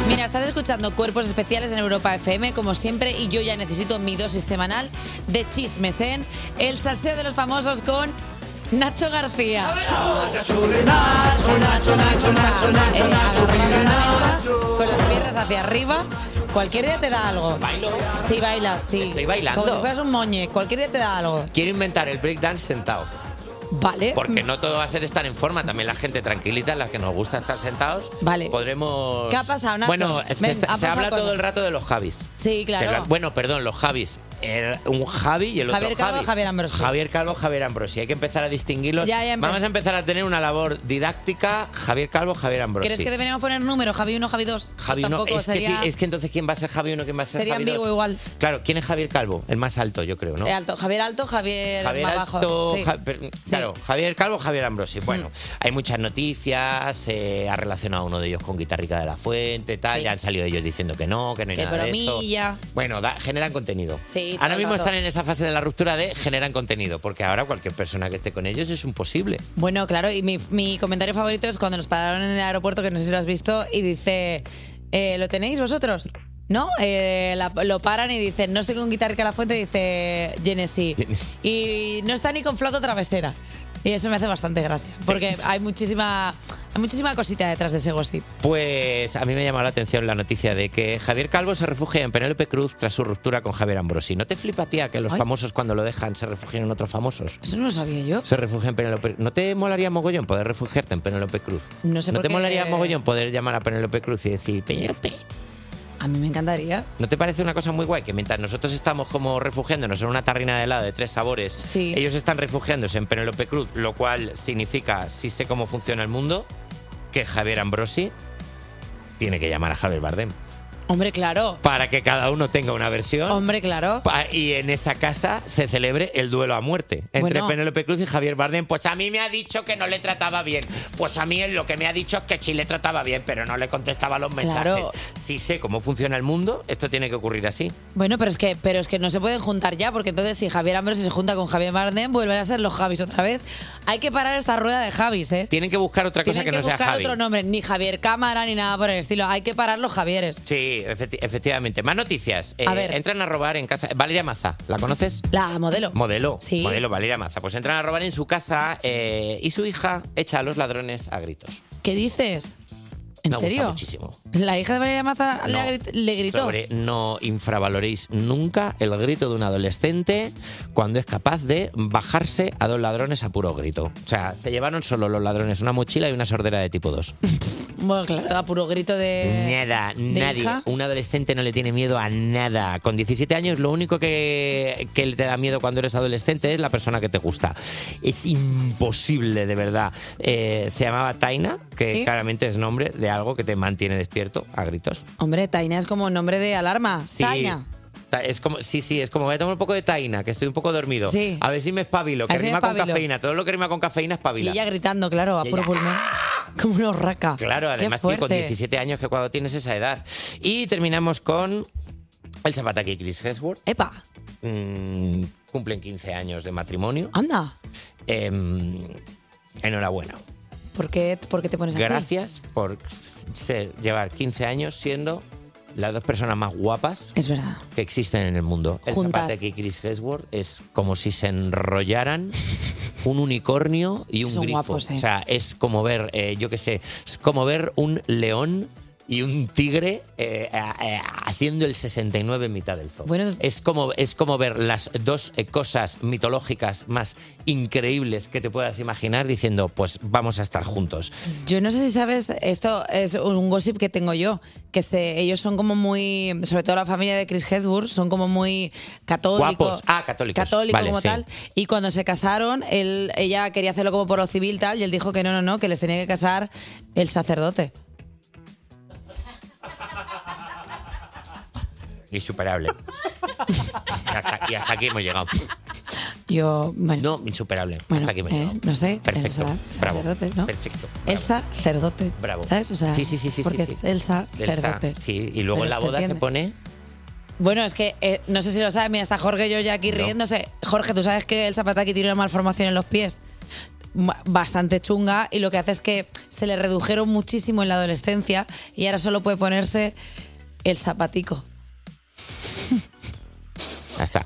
B: Mira, estás escuchando Cuerpos Especiales en Europa F M, como siempre, y yo ya necesito mi dosis semanal de chismes en El Salseo de los Famosos con Nacho García. El Nacho no me gusta, eh, agarrado a la mesa, con las piernas hacia arriba. Cualquier día te da algo.
A: ¿Bailo?
B: Sí, bailas, sí.
A: Estoy bailando.
B: Como si fueras un moñe. Cualquier día te da algo.
A: Quiero inventar el breakdance sentado.
B: Vale.
A: Porque no todo va a ser estar en forma, también la gente tranquilita, la que nos gusta estar sentados.
B: Vale.
A: Podremos.
B: ¿Qué ha pasado, Nacho?
A: Bueno, se,
B: Ven,
A: está-
B: ha
A: se
B: pasado
A: habla
B: cosas.
A: todo el rato de los Javis.
B: Sí, claro.
A: De la- bueno, perdón, los Javis. El- un Javi y el
B: Javier
A: otro
B: Calvo,
A: Javi.
B: Javier Ambrosi.
A: Javier Calvo, Javier Ambrosi. Hay que empezar a distinguirlos.
B: Ya, ya empe-
A: Vamos a empezar a tener una labor didáctica. Javier Calvo, Javier Ambrosi.
B: ¿Crees que deberíamos poner número? Javi uno, Javi dos.
A: Javi uno,
B: Tampoco
A: es que
B: sería,
A: sí, es que entonces ¿quién va a ser Javi uno, quién va a ser
B: sería
A: Javi dos?
B: ambiguo igual.
A: Claro, ¿quién es Javier Calvo? El más alto, yo creo, ¿no?
B: Eh, alto. Javier alto, Javier,
A: Javier
B: más
A: Alto,
B: bajo. Sí.
A: Ja- pero, claro, Javier Calvo, Javier Ambrosi. Bueno, hay muchas noticias, eh, ha relacionado a uno de ellos con Guitarrica de la Fuente, tal,
B: Sí.
A: ya han salido ellos diciendo que no, que no hay
B: Que
A: nada de esto.
B: bromilla.
A: Bueno, da- generan contenido.
B: Sí, todo
A: Ahora
B: el
A: mismo
B: rato.
A: están en esa fase de la ruptura de generan contenido, porque ahora cualquier persona que esté con ellos es imposible.
B: Bueno, claro, y mi, mi comentario favorito es cuando nos pararon en el aeropuerto, que no sé si lo has visto, y dice, eh, ¿lo tenéis vosotros? ¿No? Eh, la- lo paran y dicen, no estoy con Guitarrica de la Fuente, dice Genesee. Y no está ni con flauta travesera. Y eso me hace bastante gracia, porque hay muchísima hay muchísima cosita detrás de ese gossip.
A: Pues a mí me llamó la atención la noticia de que Javier Calvo se refugia en Penélope Cruz tras su ruptura con Javier Ambrosi. ¿No te flipa, tía, que los
B: Ay.
A: famosos cuando lo dejan se refugian en otros famosos?
B: Eso no lo sabía yo.
A: Se refugia en Penélope. ¿No te molaría mogollón poder refugiarte en Penélope Cruz?
B: No sé
A: ¿No
B: por
A: te
B: qué-
A: molaría mogollón poder llamar a Penélope Cruz y decir, Penélope?
B: A mí me encantaría.
A: ¿No te parece una cosa muy guay? Que mientras nosotros estamos como refugiándonos en una tarrina de helado de tres sabores,
B: Sí.
A: ellos están refugiándose en Penélope Cruz, lo cual significa, si sé cómo funciona el mundo, que Javier Ambrosi tiene que llamar a Javier Bardem.
B: Hombre, claro.
A: Para que cada uno tenga una versión.
B: Hombre, claro.
A: Pa- y en esa casa se celebre el duelo a muerte entre
B: Bueno.
A: Penélope Cruz y Javier Bardem. Pues a mí me ha dicho que no le trataba bien. Pues a mí él lo que me ha dicho es que sí le trataba bien, pero no le contestaba los mensajes.
B: Claro.
A: Si sé cómo funciona el mundo, esto tiene que ocurrir así.
B: Bueno, pero es que pero es que no se pueden juntar ya, porque entonces si Javier Ambrosi se junta con Javier Bardem, vuelven a ser los Javis otra vez. Hay que parar esta rueda de Javis, ¿eh?
A: Tienen que buscar otra cosa
B: Tienen
A: que,
B: que,
A: no sea
B: buscar
A: Javi.
B: otro nombre, ni Javier Cámara ni nada por el estilo. Hay que parar los Javieres.
A: Sí, efecti- efectivamente. Más noticias. Eh,
B: A ver.
A: Entran a robar en casa. Valeria Maza, ¿la conoces?
B: La modelo.
A: Modelo,
B: Sí.
A: modelo Valeria Maza. Pues entran a robar en su casa eh, y su hija echa a los ladrones a gritos.
B: ¿Qué dices? ¿En
A: Me gusta
B: serio?
A: muchísimo.
B: La hija de Valeria Maza le,
A: No,
B: ha grit- le gritó.
A: Sobre no infravaloréis nunca el grito de un adolescente cuando es capaz de bajarse a dos ladrones a puro grito. O sea, se llevaron solo los ladrones una mochila y una sordera de tipo dos.
B: Bueno, claro, a puro grito de.
A: Nada,
B: de
A: nadie.
B: hija.
A: Un adolescente no le tiene miedo a nada. Con diecisiete años lo único que, que te da miedo cuando eres adolescente es la persona que te gusta. Es imposible, de verdad. Eh, se llamaba Taina, que
B: ¿Sí?
A: claramente es nombre de algo que te mantiene despierto a gritos.
B: Hombre, Taina es como nombre de alarma.
A: Sí.
B: Taina.
A: Ta- Es como, sí, sí, es como voy a tomar un poco de taina, que estoy un poco dormido.
B: Sí.
A: A ver si me espabilo,
B: A
A: que
B: ver si me
A: rima con
B: espabilo.
A: cafeína. Todo lo que rima con cafeína
B: Y
A: espabila.
B: ella gritando, claro, a
A: Y
B: puro
A: ella,
B: pulmón. Como una horraca.
A: Claro,
B: Qué
A: además tío, con
B: fuerte.
A: diecisiete años, que cuando tienes esa edad. Y terminamos con el Zapataki y Chris Hemsworth.
B: Epa.
A: Mm, cumplen quince años de matrimonio.
B: Anda.
A: Em, enhorabuena.
B: ¿Por qué, por qué te pones así?
A: Gracias por ser- llevar quince años siendo las dos personas más guapas
B: Es verdad.
A: que existen en el mundo. El
B: Juntas.
A: Zapataki y Chris Hemsworth es como si se enrollaran un unicornio y un
B: Son
A: grifo.
B: guapos, ¿eh?
A: O sea, es como ver, eh, yo qué sé, es como ver un león y un tigre eh, a- a- haciendo el sesenta y nueve en mitad del zoo.
B: Bueno,
A: es, como, es como ver las dos eh, cosas mitológicas más increíbles que te puedas imaginar diciendo, pues vamos a estar juntos.
B: Yo no sé si sabes, esto es un gossip que tengo yo, que se, ellos son como muy, sobre todo la familia de Chris Hemsworth, son como muy católicos.
A: Guapos. Ah, católicos.
B: Católico
A: Vale,
B: como
A: sí.
B: tal. Y cuando se casaron, él, ella quería hacerlo como por lo civil tal, y él dijo que no, no, no, que les tenía que casar el sacerdote.
A: Insuperable. y, hasta, y hasta aquí hemos llegado.
B: Yo, bueno.
A: No, insuperable.
B: Bueno,
A: hasta aquí hemos
B: eh,
A: llegado.
B: no sé,
A: Perfecto.
B: Elsa
A: Bravo.
B: sacerdote, ¿no?
A: Perfecto.
B: El sacerdote.
A: Bravo.
B: ¿Sabes? O sea,
A: sí, sí, sí, sí.
B: porque
A: sí,
B: es
A: sí.
B: el sacerdote.
A: Elsa, sí, y luego
B: Pero
A: en la
B: se
A: boda se
B: entiende.
A: pone...
B: Bueno, es que eh, no sé si lo sabes, mira, está Jorge y yo ya aquí
A: No.
B: riéndose. Jorge, ¿tú sabes que el Zapataki tiene una malformación en los pies? ma- bastante chunga y lo que hace es que se le redujeron muchísimo en la adolescencia y ahora solo puede ponerse el zapatico.
A: Ya está.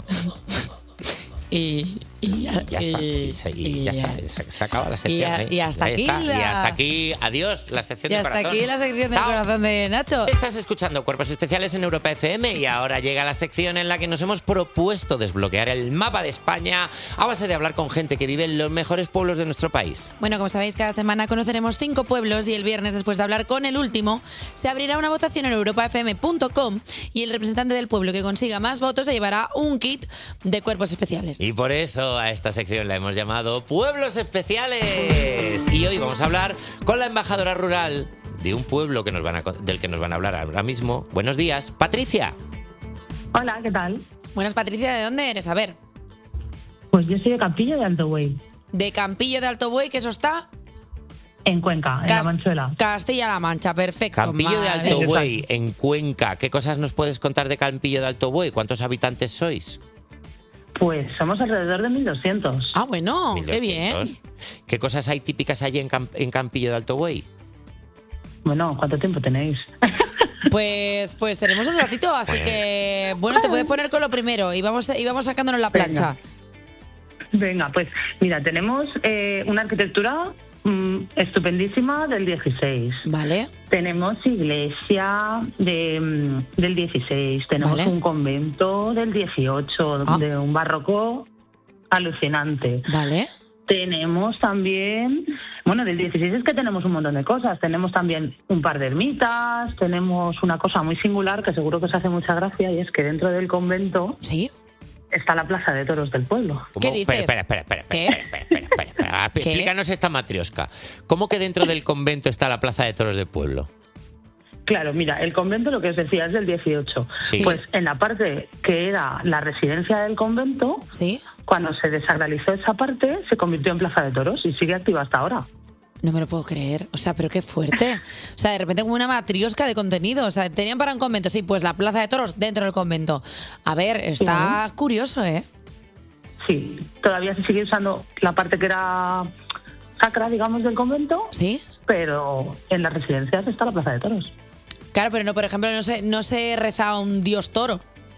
B: Y, y ya,
A: Ya está.
B: y-
A: Y se, y
B: y
A: ya
B: ya-
A: está. Se, se acaba la sección.
B: y ya-
A: ¿eh?
B: y hasta
A: Ya
B: aquí
A: está.
B: la-
A: Y hasta aquí. Adiós, la sección
B: Y
A: de
B: hasta
A: corazón.
B: aquí la sección del
A: Chao.
B: corazón de Nacho.
A: Estás escuchando Cuerpos Especiales en Europa F M y ahora llega la sección en la que nos hemos propuesto desbloquear el mapa de España a base de hablar con gente que vive en los mejores pueblos de nuestro país.
B: Bueno, como sabéis, cada semana conoceremos cinco pueblos y el viernes, después de hablar con el último, se abrirá una votación en europa f m punto com y el representante del pueblo que consiga más votos se llevará un kit de cuerpos especiales.
A: Y por eso a esta sección la hemos llamado Pueblos Especiales. Y hoy vamos a hablar con la embajadora rural de un pueblo que nos van a, del que nos van a hablar ahora mismo. Buenos días, Patricia.
L: Hola, ¿qué tal?
B: Buenas, Patricia, ¿de dónde eres? A ver.
L: Pues yo soy de Campillo de Alto Buey.
B: De Campillo de Alto Buey, que eso está
L: En Cuenca, en
B: Cas-
L: La Manchuela.
B: Castilla-La Mancha, perfecto.
A: Campillo de
B: Madre
A: Alto
B: mía.
A: Buey, en Cuenca. ¿Qué cosas nos puedes contar de Campillo de Alto Buey? ¿Cuántos habitantes sois?
L: Pues somos alrededor de mil doscientos.
B: Ah, bueno, qué bien.
A: mil doscientos. ¿Qué cosas hay típicas allí en, Cam- en Campillo de Alto Buey?
L: Bueno, ¿cuánto tiempo tenéis?
B: Pues, pues tenemos un ratito, así que bueno, te puedes poner con lo primero y vamos, y vamos sacándonos la plancha.
L: Venga, pues mira, tenemos eh, una arquitectura mm, estupendísima del dieciséis.
B: Vale.
L: Tenemos iglesia de, mm, del dieciséis. Tenemos
B: Vale.
L: un convento del dieciocho,
B: Ah.
L: de un barroco alucinante.
B: Vale.
L: Tenemos también, bueno, del dieciséis es que tenemos un montón de cosas. Tenemos también un par de ermitas, tenemos una cosa muy singular que seguro que os hace mucha gracia y es que dentro del convento
B: ¿Sí?
L: está la plaza de toros del pueblo.
A: ¿Cómo? Espera, espera, espera, espera, espera, espera, espera, espera, espera.
B: ¿Qué?
A: Explícanos esta matriosca. ¿Cómo que dentro del convento está la plaza de toros del pueblo?
L: Claro, mira, el convento, lo que os decía, es del dieciocho.
A: Sí.
L: Pues en la parte que era la residencia del convento,
B: ¿Sí?
L: cuando se desacralizó esa parte, se convirtió en plaza de toros y sigue activa hasta ahora.
B: No me lo puedo creer. O sea, pero qué fuerte. O sea, de repente como una matriosca de contenido. O sea, tenían para un convento, sí, pues la plaza de toros dentro del convento. A ver, está curioso, ¿eh?
L: Sí, todavía se sigue usando la parte que era sacra, digamos, del convento.
B: Sí.
L: Pero en las residencias está la plaza de toros.
B: Claro, pero no, por ejemplo, no se, no se reza a un dios toro.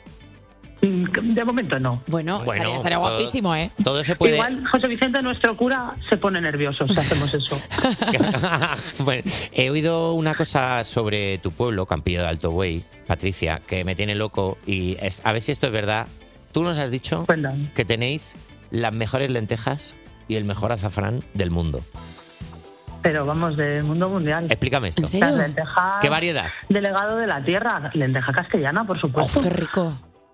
L: De momento no.
B: Bueno,
A: Bueno,
B: estaría, estaría
A: todo-
B: guapísimo, ¿eh?
A: Todo se puede...
L: Igual José Vicente, nuestro cura, se pone nervioso si hacemos eso.
A: Bueno, he oído una cosa sobre tu pueblo, Campillo de Alto Buey, Patricia, que me tiene loco y es, a ver si esto es verdad. Tú nos has dicho
L: Cuéntame.
A: que tenéis las mejores lentejas y el mejor azafrán del mundo.
L: Pero vamos, del mundo mundial.
A: Explícame esto.
B: ¿En serio?
L: Las lentejas.
A: ¿Qué variedad?
L: Delegado de la tierra, lenteja castellana, por supuesto.
B: Oh, qué rico.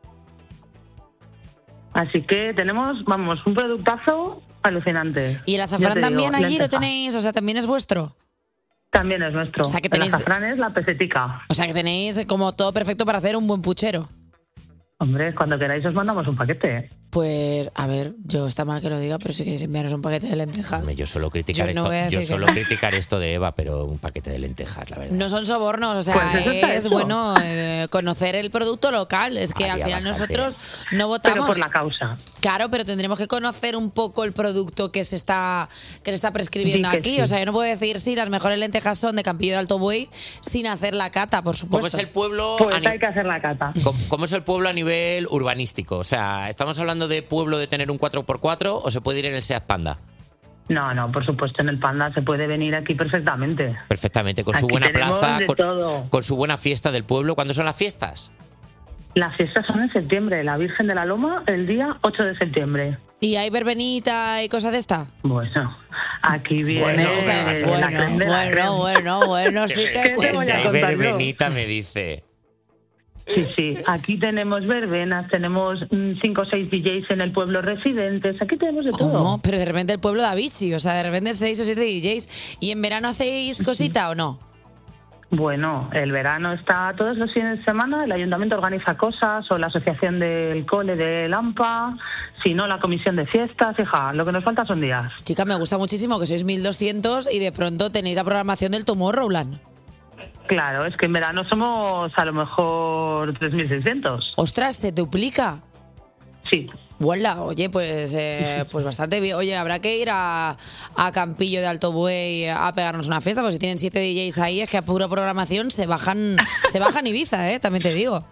L: Así que tenemos, vamos, un productazo alucinante.
B: ¿Y el
L: Ya
B: azafrán
L: te
B: también
L: digo,
B: allí lo
L: lenteja.
B: tenéis? O sea, ¿también es vuestro?
L: También es nuestro.
B: O sea, que
L: El
B: tenéis-
L: azafrán es la pesetica.
B: O sea, que tenéis como todo perfecto para hacer un buen puchero.
L: Hombre, cuando queráis os mandamos un paquete.
B: Pues, a ver, yo está mal que lo diga, pero si queréis enviarnos un paquete de lentejas.
A: Hombre, Yo suelo criticar
B: Yo no
A: esto,
B: voy a
A: yo
B: decir que
A: suelo
B: no.
A: criticar esto de Eva, pero un paquete de lentejas, la verdad.
B: No son sobornos, o sea,
L: Pues eso está
B: es
L: hecho.
B: bueno eh, conocer el producto local. Es que
A: Haría
B: al final
A: bastante.
B: nosotros no
L: Pero
B: votamos.
L: por la causa.
B: Claro, pero tendremos que conocer un poco el producto que se está que se está prescribiendo
L: Di que
B: aquí.
L: sí.
B: O sea, yo no puedo decir si las mejores lentejas son de Campillo de Alto Buey sin hacer la cata, por supuesto.
A: ¿Cómo es el pueblo a
L: Pues
A: ni-
L: hay que hacer la cata.
A: ¿Cómo, cómo es el pueblo a nivel urbanístico? O sea, ¿estamos hablando de pueblo de tener un cuatro por cuatro o se puede ir en el Seat Panda?
L: No, no, por supuesto, en el Panda se puede venir aquí perfectamente.
A: Perfectamente, con su
L: Aquí
A: buena
L: tenemos
A: plaza,
L: de
A: con,
L: todo.
A: con su buena fiesta del pueblo. ¿Cuándo son las fiestas?
L: Las fiestas son en septiembre, la Virgen de la Loma el día ocho de septiembre.
B: ¿Y hay verbenita y cosas de esta?
L: Bueno, aquí viene
A: Bueno,
L: la
B: bueno,
L: creme de la creme.
B: bueno, bueno, bueno, sí
L: ¿Qué
B: te
L: te voy a
B: cuento.
A: Hay
L: contar yo?
A: verbenita, me dice.
L: Sí, sí, aquí tenemos verbenas, tenemos mm, cinco o seis D Js en el pueblo residentes, aquí tenemos de todo.
B: ¿Cómo? Pero de repente el pueblo da bichi, o sea, de repente seis o siete D Js. ¿Y en verano hacéis cosita o no?
L: Bueno, el verano está todos los fines de semana, el ayuntamiento organiza cosas, o la asociación del cole de Lampa, si no la comisión de fiestas, hija, lo que nos falta son días.
B: Chica, me gusta muchísimo que sois mil doscientos y de pronto tenéis la programación del Tomorrowland.
L: Claro, es que en verano somos a lo mejor tres mil seiscientos.
B: Ostras, ¿se duplica?
L: Sí,
B: Hola, oye, pues, eh, pues bastante bien. Oye, habrá que ir a, a Campillo de Alto Buey a pegarnos una fiesta, porque si tienen siete D Js ahí, es que a pura programación se bajan, se bajan Ibiza, ¿eh? También te digo.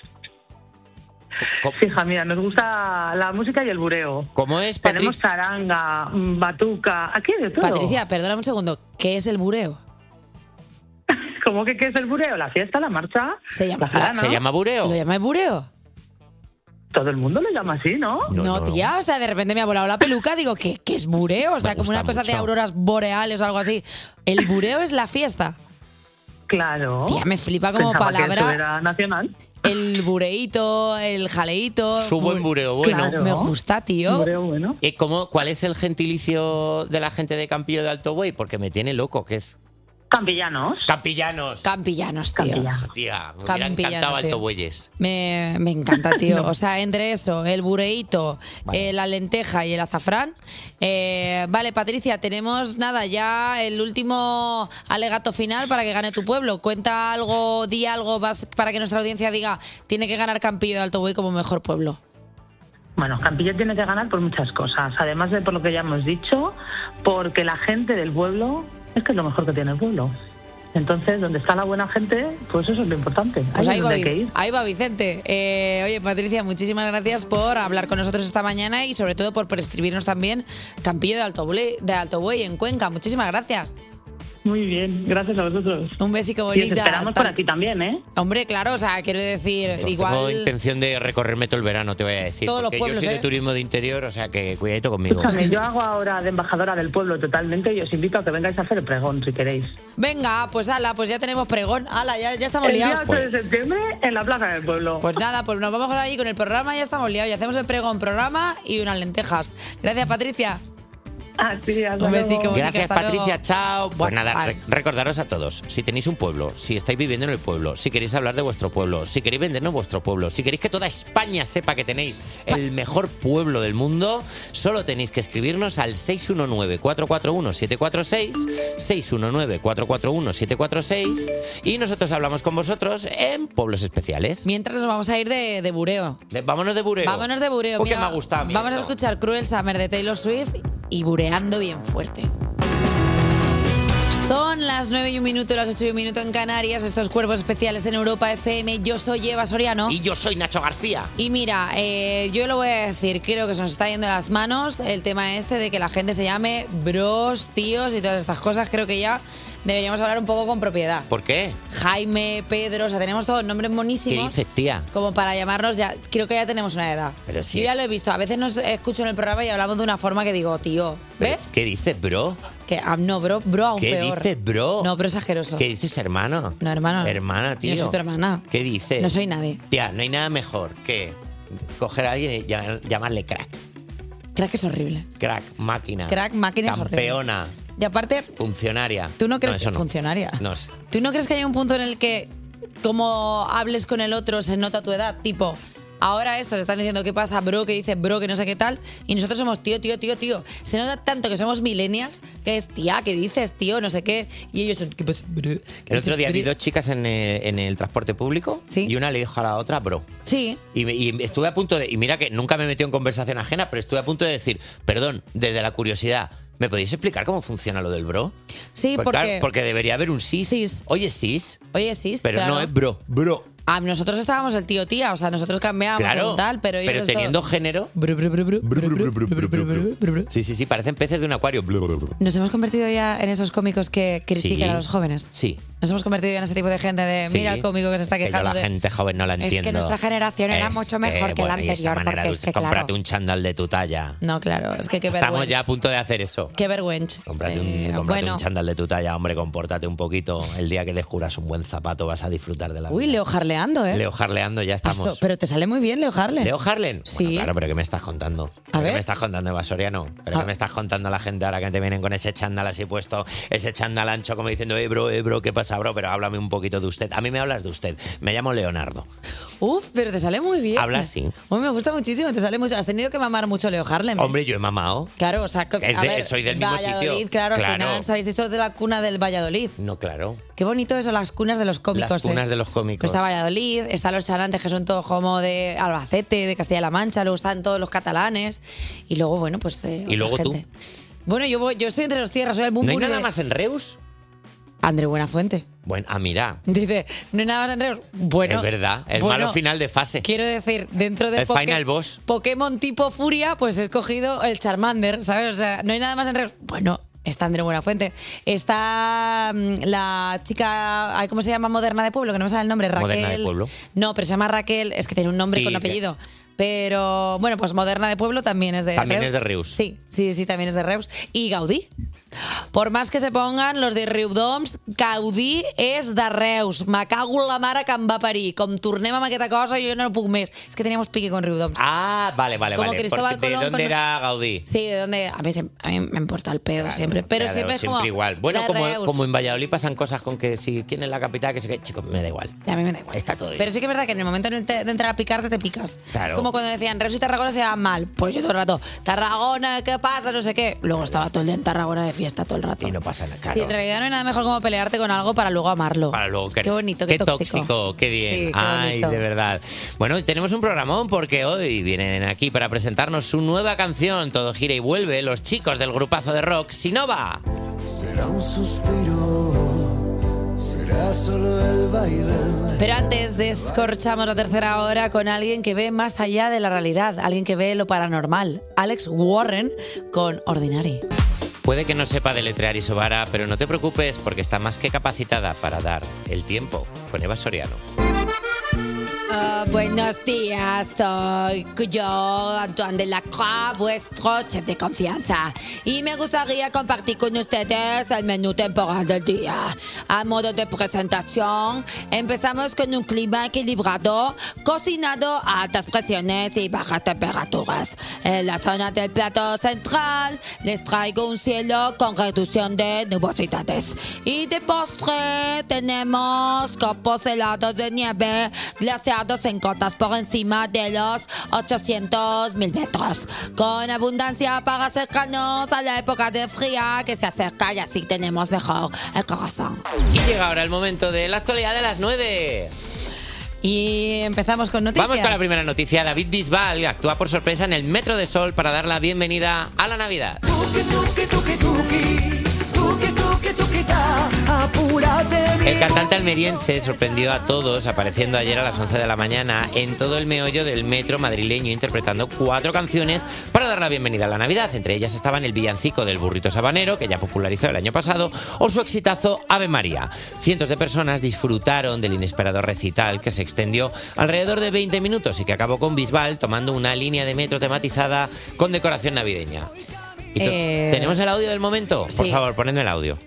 L: Sí, hija, mira, nos gusta la música y el bureo.
A: ¿Cómo es,
L: Tenemos charanga, mm, batuca, aquí hay de todo.
B: Patricia, perdóname un segundo, ¿qué es el bureo?
L: ¿Cómo que qué es el bureo? ¿La fiesta, la marcha?
B: Se llama,
L: la jarana.
A: ¿Se llama bureo?
B: ¿Lo llamáis bureo?
L: Todo el mundo lo llama así, ¿no?
B: No, tía, o sea, de repente me ha volado la peluca, digo, ¿qué, qué es bureo? O sea,
L: Me
B: como
L: gusta
B: una cosa de
L: mucho.
B: auroras boreales o algo así. ¿El bureo es la fiesta?
L: Claro.
B: Tía, me flipa como
L: Pensaba que
B: palabra.
L: esto era nacional.
B: El bureíto, el jaleíto.
A: Su buen bureo, bueno.
B: Claro. Me gusta, tío.
L: bueno.
A: ¿Y cómo, cuál es el gentilicio de la gente de Campillo de Alto Buey? Porque me tiene loco, ¿qué es?
L: Campillanos.
A: Campillanos.
B: Campillanos, tío.
A: Tía, me hubiera
B: Campillanos,
A: encantado
B: tío.
A: Alto Bueyes.
B: Me, me encanta, tío. O sea, entre eso, el bureíto, eh, la lenteja y el azafrán. Eh, vale, Patricia, tenemos nada, ya el último alegato final para que gane tu pueblo. Cuenta algo, di algo vas- para que nuestra audiencia diga, tiene que ganar Campillo de Alto Buey como mejor pueblo.
L: Bueno, Campillo tiene que ganar por muchas cosas. Además de por lo que ya hemos dicho, porque la gente del pueblo es que es lo mejor que tiene el pueblo. Entonces, donde está la buena gente, pues eso es lo importante.
B: Pues
L: ahí
B: ahí
L: es
B: va,
L: donde hay que
B: Vic-
L: ir.
B: ahí va Vicente. Eh, oye, Patricia, muchísimas gracias por hablar con nosotros esta mañana y sobre todo por prescribirnos también Campillo de Alto Buey, de Alto Buey en Cuenca. Muchísimas gracias.
L: Muy bien, gracias a vosotros.
B: Un besico
L: Y os
B: bonita.
L: esperamos
B: Hasta-
L: por aquí también, ¿eh?
B: Hombre, claro, o sea, quiero decir,
A: Tengo
B: igual...
A: intención de recorrerme todo el verano, te voy a decir.
B: Todos los
A: porque
B: pueblos,
A: yo soy
B: ¿eh?
A: de turismo de interior, o sea que cuidadito conmigo.
L: Escúchame, yo hago ahora de embajadora del pueblo totalmente y os invito a que vengáis a hacer el pregón, si queréis.
B: Venga, pues ala, pues ya tenemos pregón. Ala, ya, ya estamos
L: El día
B: liados.
L: ocho de septiembre en la plaza del pueblo.
B: Pues nada, pues nos vamos ahí con el programa, ya estamos liados. Y hacemos el pregón programa y unas lentejas. Gracias, Patricia.
L: Así,
B: Un besico, Mónica,
A: Gracias,
B: hasta
A: Patricia.
B: luego.
A: Chao. Pues
B: Bueno,
A: nada,
B: vale.
A: re- recordaros a todos, si tenéis un pueblo, si estáis viviendo en el pueblo, si queréis hablar de vuestro pueblo, si queréis vendernos vuestro pueblo, si queréis que toda España sepa que tenéis el mejor pueblo del mundo, solo tenéis que escribirnos al seis uno nueve, cuatro cuatro uno, siete cuatro seis, seis uno nueve, cuatro cuatro uno, siete cuatro seis y nosotros hablamos con vosotros en Pueblos Especiales.
B: Mientras nos vamos a ir de, de bureo.
A: De- vámonos de bureo.
B: Vámonos de bureo.
A: Porque
B: Mira,
A: me ha gustado a mí
B: Vamos a
A: esto.
B: escuchar Cruel Summer de Taylor Swift y bureando bien fuerte. Son las nueve y un minuto, las ocho y un minuto en Canarias. Estos Cuerpos Especiales en Europa F M. Yo soy Eva Soriano.
A: Y yo soy Nacho García.
B: Y mira, eh, yo lo voy a decir, creo que se nos está yendo de las manos el tema este de que la gente se llame bros, tíos y todas estas cosas. Creo que ya deberíamos hablar un poco con propiedad.
A: ¿Por qué?
B: Jaime, Pedro, o sea, tenemos todos nombres
A: ¿Qué
B: monísimos.
A: dices, tía?
B: Como para llamarnos ya, creo que ya tenemos una edad.
A: Pero sí.
B: Yo ya lo he visto, a veces nos escucho en el programa y hablamos de una forma que digo, tío, ¿ves?
A: ¿Qué dices, bro?
B: Que ah, no, bro, bro aún
A: ¿Qué
B: peor.
A: dices, bro?
B: No, pero es asqueroso.
A: ¿Qué dices, hermano?
B: No, hermano.
A: Hermana, tío.
B: Yo soy tu hermana.
A: ¿Qué dices?
B: No soy nadie.
A: Tía, no hay nada mejor que coger a alguien y llam- llamarle crack.
B: Crack es horrible.
A: Crack, máquina.
B: Crack, máquina es horrible.
A: Campeona,
B: Y aparte,
A: funcionaria.
B: tú no crees
A: eso
B: que
A: no.
B: funcionaria.
A: No es-
B: ¿Tú no crees que hay un punto en el que como hables con el otro se nota tu edad? Tipo, ahora estos están diciendo qué pasa, bro, que dice bro, que no sé qué tal, y nosotros somos tío, tío, tío, tío. Se nota tanto que somos millennials que es tía, ¿qué dices, tío? No sé qué. Y ellos son, ¿qué pasa, bro? ¿Qué
A: El otro
B: dices,
A: día vi
B: bro?
A: dos chicas en el, en el transporte público y una le dijo a la otra, bro.
B: Sí.
A: Y, me- y estuve a punto de. Y mira que nunca me he metido en conversación ajena, pero estuve a punto de decir, perdón, desde la curiosidad, ¿me podéis explicar cómo funciona lo del bro?
B: Sí,
A: Pues
B: porque...
A: claro, porque debería haber un sis. Oye, sis.
B: Oye, sí,
A: Pero
B: claro.
A: no es bro, bro.
B: Ah, nosotros estábamos el tío tía, o sea, nosotros cambiamos
A: Claro,
B: y tal, pero ellos
A: pero
B: esto-
A: teniendo género. Sí, sí, sí, parecen peces de un acuario.
B: Nos hemos convertido ya en esos cómicos que critican
A: Sí.
B: a los jóvenes.
A: Sí.
B: Nos hemos convertido ya en ese tipo de gente de,
A: Sí.
B: mira el cómico que se está
A: Que yo
B: quejando
A: la
B: de...
A: gente joven no la
B: Es
A: entiendo.
B: que nuestra generación era
A: Es
B: mucho mejor que la
A: bueno, y esa
B: anterior,
A: manera
B: porque
A: de
B: es que,
A: cómprate
B: claro.
A: un chándal de tu talla.
B: No, claro, es que qué
A: Estamos
B: vergüenza.
A: ya a punto de hacer eso.
B: Qué vergüenza.
A: Cómprate, un,
B: Eh,
A: cómprate
B: bueno.
A: un chándal de tu talla, hombre, compórtate un poquito. El día que descubras un buen zapato vas a disfrutar de la
B: Uy,
A: vida.
B: Leo Harleando, ¿eh?
A: Leo Harleando, ya estamos.
B: Paso- pero te sale muy bien, Leo Harlen.
A: ¿Leo Harlen?
B: Sí.
A: Bueno, claro, pero ¿qué me estás contando?
B: A
A: ¿Pero
B: ver.
A: ¿Qué me estás contando, Eva Soriano? ¿Pero
B: A-
A: qué me estás contando a la gente ahora que te vienen con ese chándal así puesto, ese chándal ancho como diciendo, eh, bro, eh, bro, ¿qué pasa? sabró, pero háblame un poquito de usted. A mí me hablas de usted. Me llamo Leonardo.
B: Uf, pero te sale muy bien.
A: Habla así.
B: Uy, me gusta muchísimo, te sale mucho. Has tenido que mamar mucho Leo Harlem. ¿eh?
A: Hombre, yo he mamado.
B: Claro, o sea, co-
A: Es
B: a
A: de-
B: ver,
A: soy del mismo
B: Valladolid,
A: sitio.
B: claro, al
A: Claro.
B: final sabéis esto de la cuna del Valladolid.
A: No, claro.
B: Qué bonito eso, las cunas de los cómicos.
A: Las cunas
B: ¿eh?
A: de los cómicos.
B: Está Valladolid, están los charantes que son todos como de Albacete, de Castilla-La Mancha, luego están todos los catalanes y luego, bueno, pues... eh,
A: Y luego
B: otra
A: tú.
B: gente. Bueno, yo, voy, yo estoy entre los tierras, soy el
A: ¿No hay
B: bumburi
A: nada
B: de
A: más en Reus?
B: André Buenafuente.
A: Bueno, ah, mira.
B: Dice, no hay nada más en Reus. Bueno,
A: es verdad. El
B: bueno,
A: malo final de fase.
B: Quiero decir, dentro de
A: El final boss.
B: Pokémon tipo Furia, pues he escogido el Charmander, ¿sabes? O sea, no hay nada más en Reus. Bueno, está André Buenafuente. Está mm, la chica, ay, ¿cómo se llama? Moderna de Pueblo, que no me sale el nombre. Raquel.
A: Moderna de Pueblo.
B: No, pero se llama Raquel, es que tiene un nombre
A: Sí,
B: con
A: que-
B: apellido. Pero bueno, pues Moderna de Pueblo también es de
A: También
B: Reus.
A: es de Reus.
B: Sí, sí, sí, también es de Reus. Y Gaudí. Por más que se pongan los de Riudoms, Gaudí és de Reus. Me cago en la mare que em va parir. Com tornem amb aquesta cosa, jo no puc més. Es que teníamos pique con Riudoms.
A: Ah, vale, vale,
B: Como
A: vale.
B: Cristóbal
A: Porque ¿de
B: Colón
A: dónde
B: con-
A: era Gaudí?
B: Sí, de donde a mí, se- a mí me importa el pedo siempre. Pero
A: Claro,
B: siempre es como.
A: igual. Bueno,
B: de
A: como,
B: Reus.
A: como en Valladolid pasan cosas con que si quién es la capital, que se que chicos, me da igual.
B: A mí me da igual.
A: Está todo bien.
B: Pero sí que es verdad que en el momento en el te- de entrar a picarte, te picas.
A: Claro.
B: Es como cuando decían Reus y Tarragona se llevan mal. Pues yo todo el rato, Tarragona, ¿qué pasa? No sé qué. Luego estaba todo el día en Tarragona de fiesta todo el rato.
A: Y no pasa nada.
B: Sí,
A: Claro.
B: en realidad no hay nada mejor como pelearte con algo para luego amarlo.
A: Para luego
B: Qué bonito, qué,
A: tóxico. Qué bien.
B: Sí, qué
A: Ay,
B: bonito.
A: de verdad. Bueno, y tenemos un programón porque hoy vienen aquí para presentarnos su nueva canción, Todo gira y vuelve, los chicos del grupazo de rock Sinova.
E: Será un suspiro, será solo el baile.
B: Pero antes descorchamos la tercera hora con alguien que ve más allá de la realidad, alguien que ve lo paranormal. Alex Warren con Ordinary.
A: Puede que no sepa deletrear Isobara, pero no te preocupes porque está más que capacitada para dar el tiempo con Eva Soriano.
B: Ah, buenos días, soy yo, Antoine de la Croix, vuestro chef de confianza. Y me gustaría compartir con ustedes el menú temporal del día. A modo de presentación, empezamos con un clima equilibrado, cocinado a altas presiones y bajas temperaturas. En la zona del plato central, les traigo un cielo con reducción de nubosidades. Y de postre, tenemos copos helados de nieve, glaseados en cotas por encima de los ochocientos mil metros, con abundancia para acercarnos a la época de fría que se acerca y así tenemos mejor el corazón.
A: Y llega ahora el momento de la actualidad de las nueve.
B: Y empezamos con noticias.
A: Vamos con la primera noticia. David Bisbal actúa por sorpresa en el Metro de Sol para dar la bienvenida a la Navidad. El cantante almeriense sorprendió a todos apareciendo ayer a las once de la mañana en todo el meollo del metro madrileño interpretando cuatro canciones para dar la bienvenida a la Navidad. Entre ellas estaban el villancico del burrito sabanero, que ya popularizó el año pasado, o su exitazo Ave María. Cientos de personas disfrutaron del inesperado recital que se extendió alrededor de veinte minutos y que acabó con Bisbal tomando una línea de metro tematizada con decoración navideña. Y to-
B: Eh,
A: ¿Tenemos el audio del momento? Por
B: sí.
A: favor, ponedme el audio.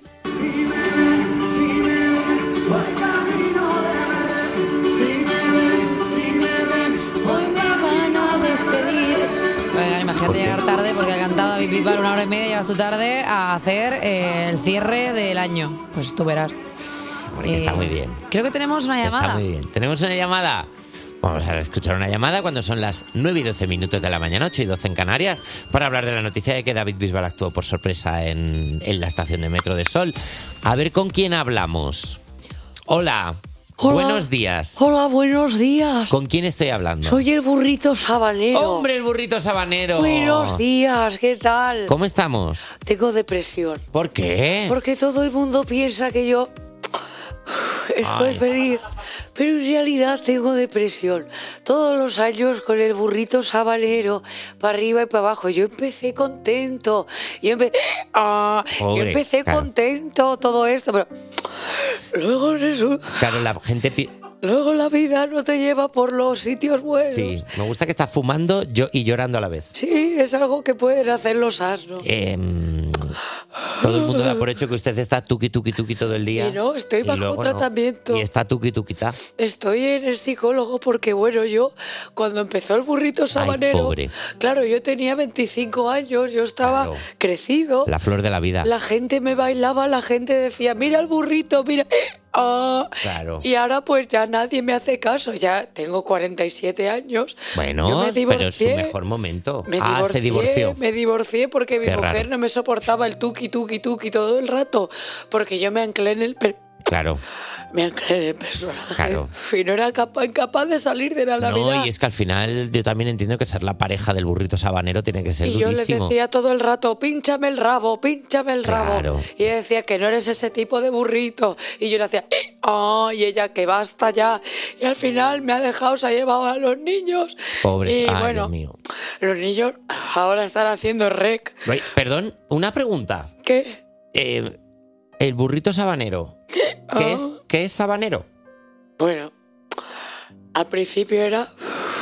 B: Si me ven, si me ven, hoy me van a despedir. Oigan, imagínate
A: ¿Por qué?
B: llegar tarde porque ha cantado David Bisbal una hora y media y llegas tú tarde a hacer eh, el cierre del año. Pues tú verás.
A: Porque está
B: Eh,
A: muy bien.
B: Creo que tenemos una llamada.
A: Está muy bien. Tenemos una llamada. Vamos a escuchar una llamada cuando son las nueve y doce minutos de la mañana, ocho y doce en Canarias, para hablar de la noticia de que David Bisbal actuó por sorpresa en, en la estación de Metro de Sol. A ver con quién hablamos. Hola.
M: Hola.
A: Buenos días.
M: Hola, buenos días.
A: ¿Con quién estoy hablando?
M: Soy el burrito sabanero.
A: ¡Hombre, el burrito sabanero!
M: Buenos días, ¿qué tal?
A: ¿Cómo estamos?
M: Tengo depresión.
A: ¿Por qué?
M: Porque todo el mundo piensa que yo estoy
A: Ay.
M: feliz, pero en realidad tengo depresión. Todos los años con el burrito sabanero, para arriba y para abajo. Yo empecé contento. Yo, empe- Ah, yo
A: Pobre,
M: empecé
A: claro.
M: contento, todo esto, pero luego resulta...
A: Claro, la gente... pi-
M: Luego la vida no te lleva por los sitios buenos.
A: Sí, me gusta que está fumando yo y llorando a la vez.
M: Sí, es algo que pueden hacer los asnos.
A: Em, todo el mundo da por hecho que usted está tuqui, tuqui, tuqui todo el día.
M: Y no, estoy
A: y
M: bajo
A: luego no.
M: tratamiento.
A: Y está tuqui, tuquita.
M: Estoy en el psicólogo porque, bueno, yo, cuando empezó el burrito sabanero,
A: pobre.
M: claro, yo tenía veinticinco años, yo estaba
A: Claro.
M: crecido.
A: La flor de la vida.
M: La gente me bailaba, la gente decía, mira el burrito, mira... ah.
A: Claro.
M: Y ahora pues ya nadie me hace caso. Ya tengo cuarenta y siete años. Yo
A: Bueno,
M: me
A: pero es su
M: divorcié.
A: mejor momento.
M: Me
A: ah,
M: divorcié,
A: se divorció.
M: Me divorcié porque mi
A: Qué
M: mujer
A: raro.
M: no me soportaba el tuki, tuki, tuki todo el rato. Porque yo me anclé en el... per-
A: Claro.
M: Me anclé en el personaje.
A: Claro.
M: Y no era capaz, incapaz de salir de la Navidad.
A: No, y es que al final yo también entiendo que ser la pareja del burrito sabanero tiene que ser
M: Y yo le
A: durísimo.
M: decía todo el rato, pínchame el rabo, pínchame el
A: Claro.
M: rabo. Y ella decía que no eres ese tipo de burrito. Y yo le hacía, "Eh, ah", y ella, que basta ya. Y al final me ha dejado, se ha llevado a los niños.
A: Pobre,
M: Y
A: ay,
M: bueno,
A: Dios mío.
M: los niños ahora están haciendo rec.
A: Oye, perdón, una pregunta.
M: ¿Qué?
A: Eh, el burrito sabanero. ¿Qué,
M: Ah.
A: es, ¿Qué es sabanero?
M: Bueno, al principio era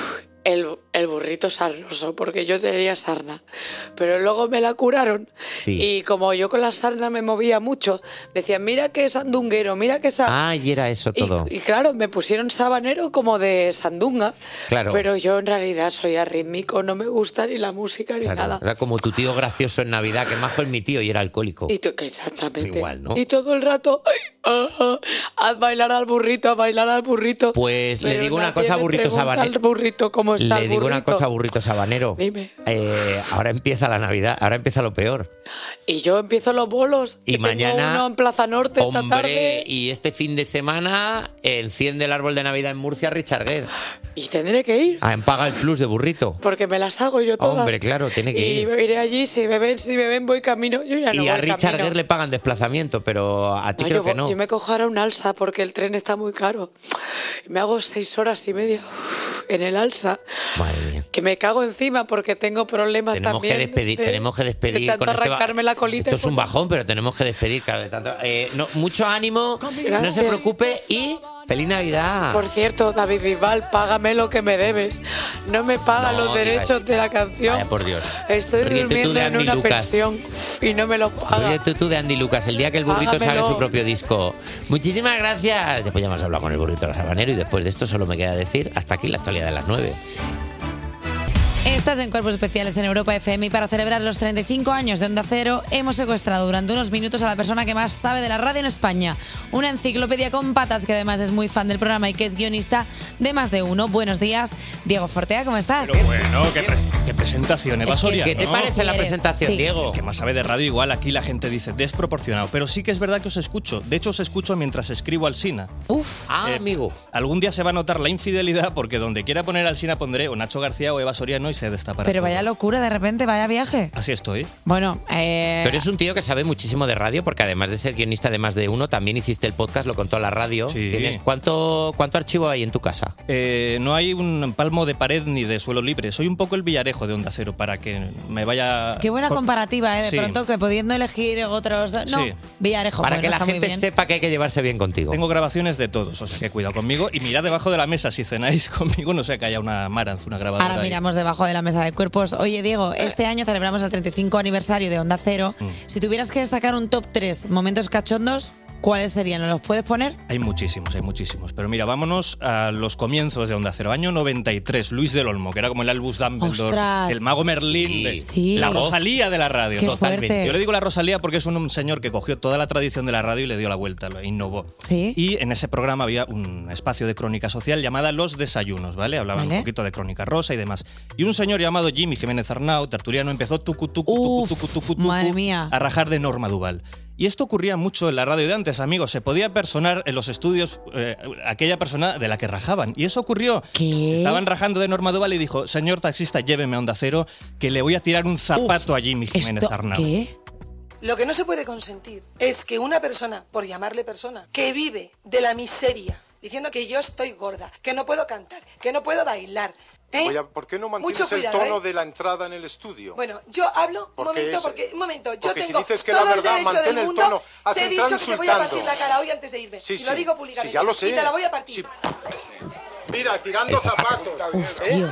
M: el, el burrito sarnoso, porque yo tenía sarna. Pero luego me la curaron.
A: Sí.
M: Y como yo con la sarna me movía mucho, decían, mira que sandunguero, mira que sa...
A: Ah, y era eso todo.
M: Y, y claro, me pusieron sabanero como de sandunga.
A: Claro.
M: Pero yo en realidad soy arrítmico, no me gusta ni la música ni
A: Claro,
M: nada.
A: era como tu tío gracioso en Navidad, que más fue mi tío y era alcohólico.
M: Y tú, que exactamente.
A: Igual, ¿no?
M: Y todo el rato, ay, ah, ah, haz bailar al burrito, a bailar al burrito.
A: Pues le
M: Pero
A: digo una
M: nadie
A: cosa,
M: le
A: burrito
M: pregunta
A: sabanero.
M: al burrito cómo está
A: Le
M: el
A: digo una
M: burrito.
A: cosa, burrito sabanero.
M: Dime.
A: Eh, ahora empieza la Navidad, ahora empieza lo peor.
M: Y yo empiezo los bolos.
A: Y
M: que tengo
A: mañana,
M: uno en Plaza Norte esta
A: Hombre,
M: tarde.
A: y este fin de semana enciende el árbol de Navidad en Murcia Richard Gere.
M: Y tendré que ir.
A: Ah, en Paga el Plus de burrito.
M: Porque me las hago yo todas.
A: Hombre, claro, tiene que
M: Y
A: ir.
M: me iré allí, si me ven, si me ven voy camino. Yo ya no
A: Y a
M: voy
A: Richard
M: camino.
A: Gere le pagan desplazamiento, pero a ti
M: No,
A: creo
M: yo,
A: que
M: voy-
A: no.
M: yo me cojo ahora un alsa porque el tren está muy caro. Me hago seis horas y media en el alsa.
A: Madre mía.
M: Que me cago encima porque tengo problemas
A: Tenemos
M: también.
A: que despedir,
M: de-
A: tenemos que despedir
M: de tanto
A: con este ba-
M: arrancarme la colita.
A: Esto es un bajón, pero tenemos que despedir, claro, de tanto. Eh, no, mucho ánimo, no se
M: Gracias.
A: preocupe y ¡feliz Navidad!
M: Por cierto, David Bisbal, págame lo que me debes. No me pagan
A: No
M: los
A: digas
M: derechos de la canción.
A: Vaya por Dios.
M: Estoy
A: Ríete tú
M: durmiendo
A: de
M: en
A: Andy
M: una
A: Lucas.
M: pensión y no me los pagan.
A: Ríete tú de Andy Lucas, el día que el burrito saque
M: Págamelo.
A: su propio disco. Muchísimas gracias. Después ya hemos hablado con el burrito sabanero y después de esto solo me queda decir hasta aquí la actualidad de las nueve.
B: Estás en Cuerpos Especiales en Europa F M y para celebrar los treinta y cinco años de Onda Cero hemos secuestrado durante unos minutos a la persona que más sabe de la radio en España. Una enciclopedia con patas que además es muy fan del programa y que es guionista de Más de Uno. Buenos días, Diego Fortea, ¿cómo estás?
N: Pero bueno, qué, pre- qué presentación, Eva
B: Es que-
N: Soria.
A: ¿Qué te
N: ¿no?
A: parece la
B: Eres-
A: presentación,
B: sí.
A: Diego?
N: El que más sabe de radio, igual aquí la gente dice desproporcionado. Pero sí que es verdad que os escucho. De hecho, os escucho mientras escribo al Sina.
B: Uf.
A: Ah,
N: Eh,
A: amigo.
N: Algún día se va a notar la infidelidad porque donde quiera poner al Sina pondré o Nacho García o Eva Soriano y se destapará.
B: Pero
N: todo.
B: vaya locura, de repente, vaya viaje.
N: Así estoy.
B: Bueno, eh,
A: Tú eres un tío que sabe muchísimo de radio porque además de ser guionista de Más de Uno, también hiciste el podcast, lo contó la radio.
N: Sí.
A: ¿Tienes, ¿cuánto, ¿Cuánto archivo hay en tu casa?
N: Eh, no hay un palmo de pared ni de suelo libre. Soy un poco el Villarejo de Onda Cero para que me vaya.
B: qué buena
N: con-
B: comparativa, ¿eh? De
N: Sí.
B: pronto que pudiendo elegir otros... No,
N: Sí.
B: Villarejo,
A: Para
B: bueno,
A: que la
B: está muy
A: gente
B: bien.
A: sepa que hay que llevarse bien contigo.
N: Tengo grabaciones de todos, o sea que cuidado conmigo. Y mirad debajo de la mesa si cenáis conmigo, no sea que haya una Maranz, una grabadora.
B: Ahora
N: ahí.
B: miramos debajo de la mesa de cuerpos. Oye, Diego, este año celebramos el treinta y cinco aniversario de Onda Cero.
N: Mm.
B: Si tuvieras que destacar un top tres momentos cachondos, ¿cuáles serían? ¿Nos los puedes poner?
N: Hay muchísimos, hay muchísimos. Pero mira, vámonos a los comienzos de Onda Cero. Año noventa y tres, Luis del Olmo, que era como el Albus Dumbledore,
B: ¡Ostras!
N: el mago Merlín, de-
B: Sí.
N: la Rosalía de la radio.
B: ¡Qué Totalmente. fuerte!
N: Yo le digo la Rosalía porque es un señor que cogió toda la tradición de la radio y le dio la vuelta, lo innovó.
B: Sí.
N: Y en ese programa había un espacio de crónica social llamada Los Desayunos, ¿vale? Hablaban
B: Vale.
N: un poquito de crónica rosa y demás. Y un señor llamado Jimmy Jiménez Arnau, tertuliano, empezó tucu, tucu, tucu, tucu, tucu, tucu,
B: madre mía.
N: a rajar de Norma Duval. Y esto ocurría mucho en la radio de antes, amigos. Se podía personar en los estudios eh, aquella persona de la que rajaban. Y eso ocurrió.
B: ¿Qué?
N: Estaban rajando de Norma Duval y dijo, señor taxista, lléveme a Onda Cero, que le voy a tirar un zapato a Jimmy Jiménez
B: ¿Esto
N: Arnau.
B: qué?
O: Lo que no se puede consentir es que una persona, por llamarle persona, que vive de la miseria, diciendo que yo estoy gorda, que no puedo cantar, que no puedo bailar. ¿eh?
P: Oye, ¿por qué no mantienes
O: Mucho
P: el
O: cuidado,
P: tono
O: ¿eh?
P: de la entrada en el estudio?
O: Bueno, yo hablo, un
P: Porque
O: momento,
P: es-
O: porque, un momento, yo
P: porque si
O: tengo
P: dices que
O: todo
P: la
O: el
P: verdad,
O: derecho
P: mantén
O: del
P: el
O: mundo,
P: tono. Has
O: te he
P: entrado
O: dicho que te voy a
P: insultando.
O: partir la cara hoy antes de irme.
P: Sí,
O: y lo
P: sí.
O: digo públicamente.
P: Sí, ya lo sé.
O: Y te la voy a partir.
P: Sí. Mira, tirando zapatos. ¿eh?
B: tío.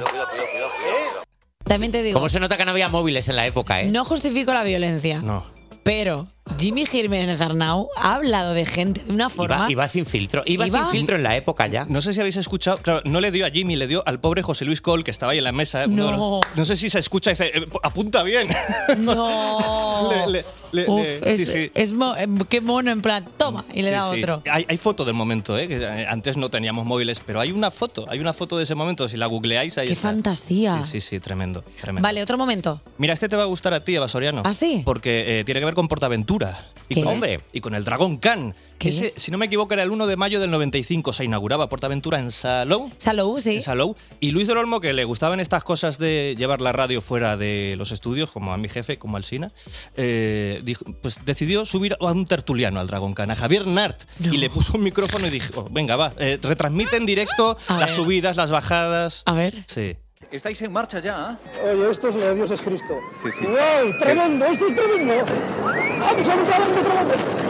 B: También te digo,
A: ¿Cómo se nota que no había móviles en la época, eh?
B: no justifico la violencia,
N: No.
B: pero Jimmy Jiménez Arnau ha hablado de gente de una forma...
A: Iba, iba sin filtro. Iba,
B: Iba-
A: sin filtro en la época ya.
N: No sé si habéis escuchado, claro, no le dio a Jimmy, le dio al pobre José Luis Col, que estaba ahí en la mesa. uno de los-
B: No.
N: no sé si se escucha y dice, "Eh, apunta bien.
B: No.
N: Le- le- le-
B: Uf,
N: le-
B: es,
N: sí, sí.
B: es mo- eh, qué mono, en plan, toma, y le
N: Sí,
B: da
N: sí.
B: otro.
N: Hay, hay foto del momento, ¿eh? Que eh, antes no teníamos móviles, pero hay una foto, hay una foto de ese momento. Si la googleáis, ahí
B: Qué
N: está.
B: fantasía.
N: Sí, sí, sí, tremendo, tremendo.
B: Vale, otro momento.
N: Mira, este te va a gustar a ti, Eva Soriano.
B: ¿Ah, sí?
N: Porque eh, tiene que ver con Portaventura. Y
B: ¿Qué?
N: con,
A: Hombre.
N: Y con el Dragón Khan. Ese, si no me equivoco, era el uno de mayo del noventa y cinco. Se inauguraba Portaventura en Salou.
B: Salou, sí.
N: En Salou. Y Luis del Olmo, que le gustaban estas cosas de llevar la radio fuera de los estudios, como a mi jefe, como al Sina, eh, dijo- pues decidió subir a un tertuliano al Dragón Khan, a Javier Nart. Y le puso un micrófono y dijo, venga, va, eh, retransmite en directo
B: A
N: las
B: ver.
N: subidas, las bajadas.
B: A ver.
N: Sí.
Q: Estáis en marcha ya.
P: Oye, esto es lo de Dios es Cristo.
Q: Sí, sí.
P: ¡Wow! ¡Tremendo! ¡Esto es tremendo! ¡Vamos, vamos, adelante, tremendo!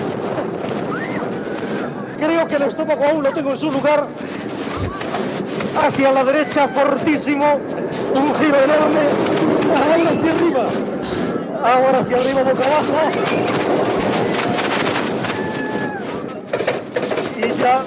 P: Creo que el estómago aún lo tengo en su lugar. Hacia la derecha, fortísimo. Un giro enorme. Ahora hacia arriba. Ahora hacia arriba, boca abajo. Y ya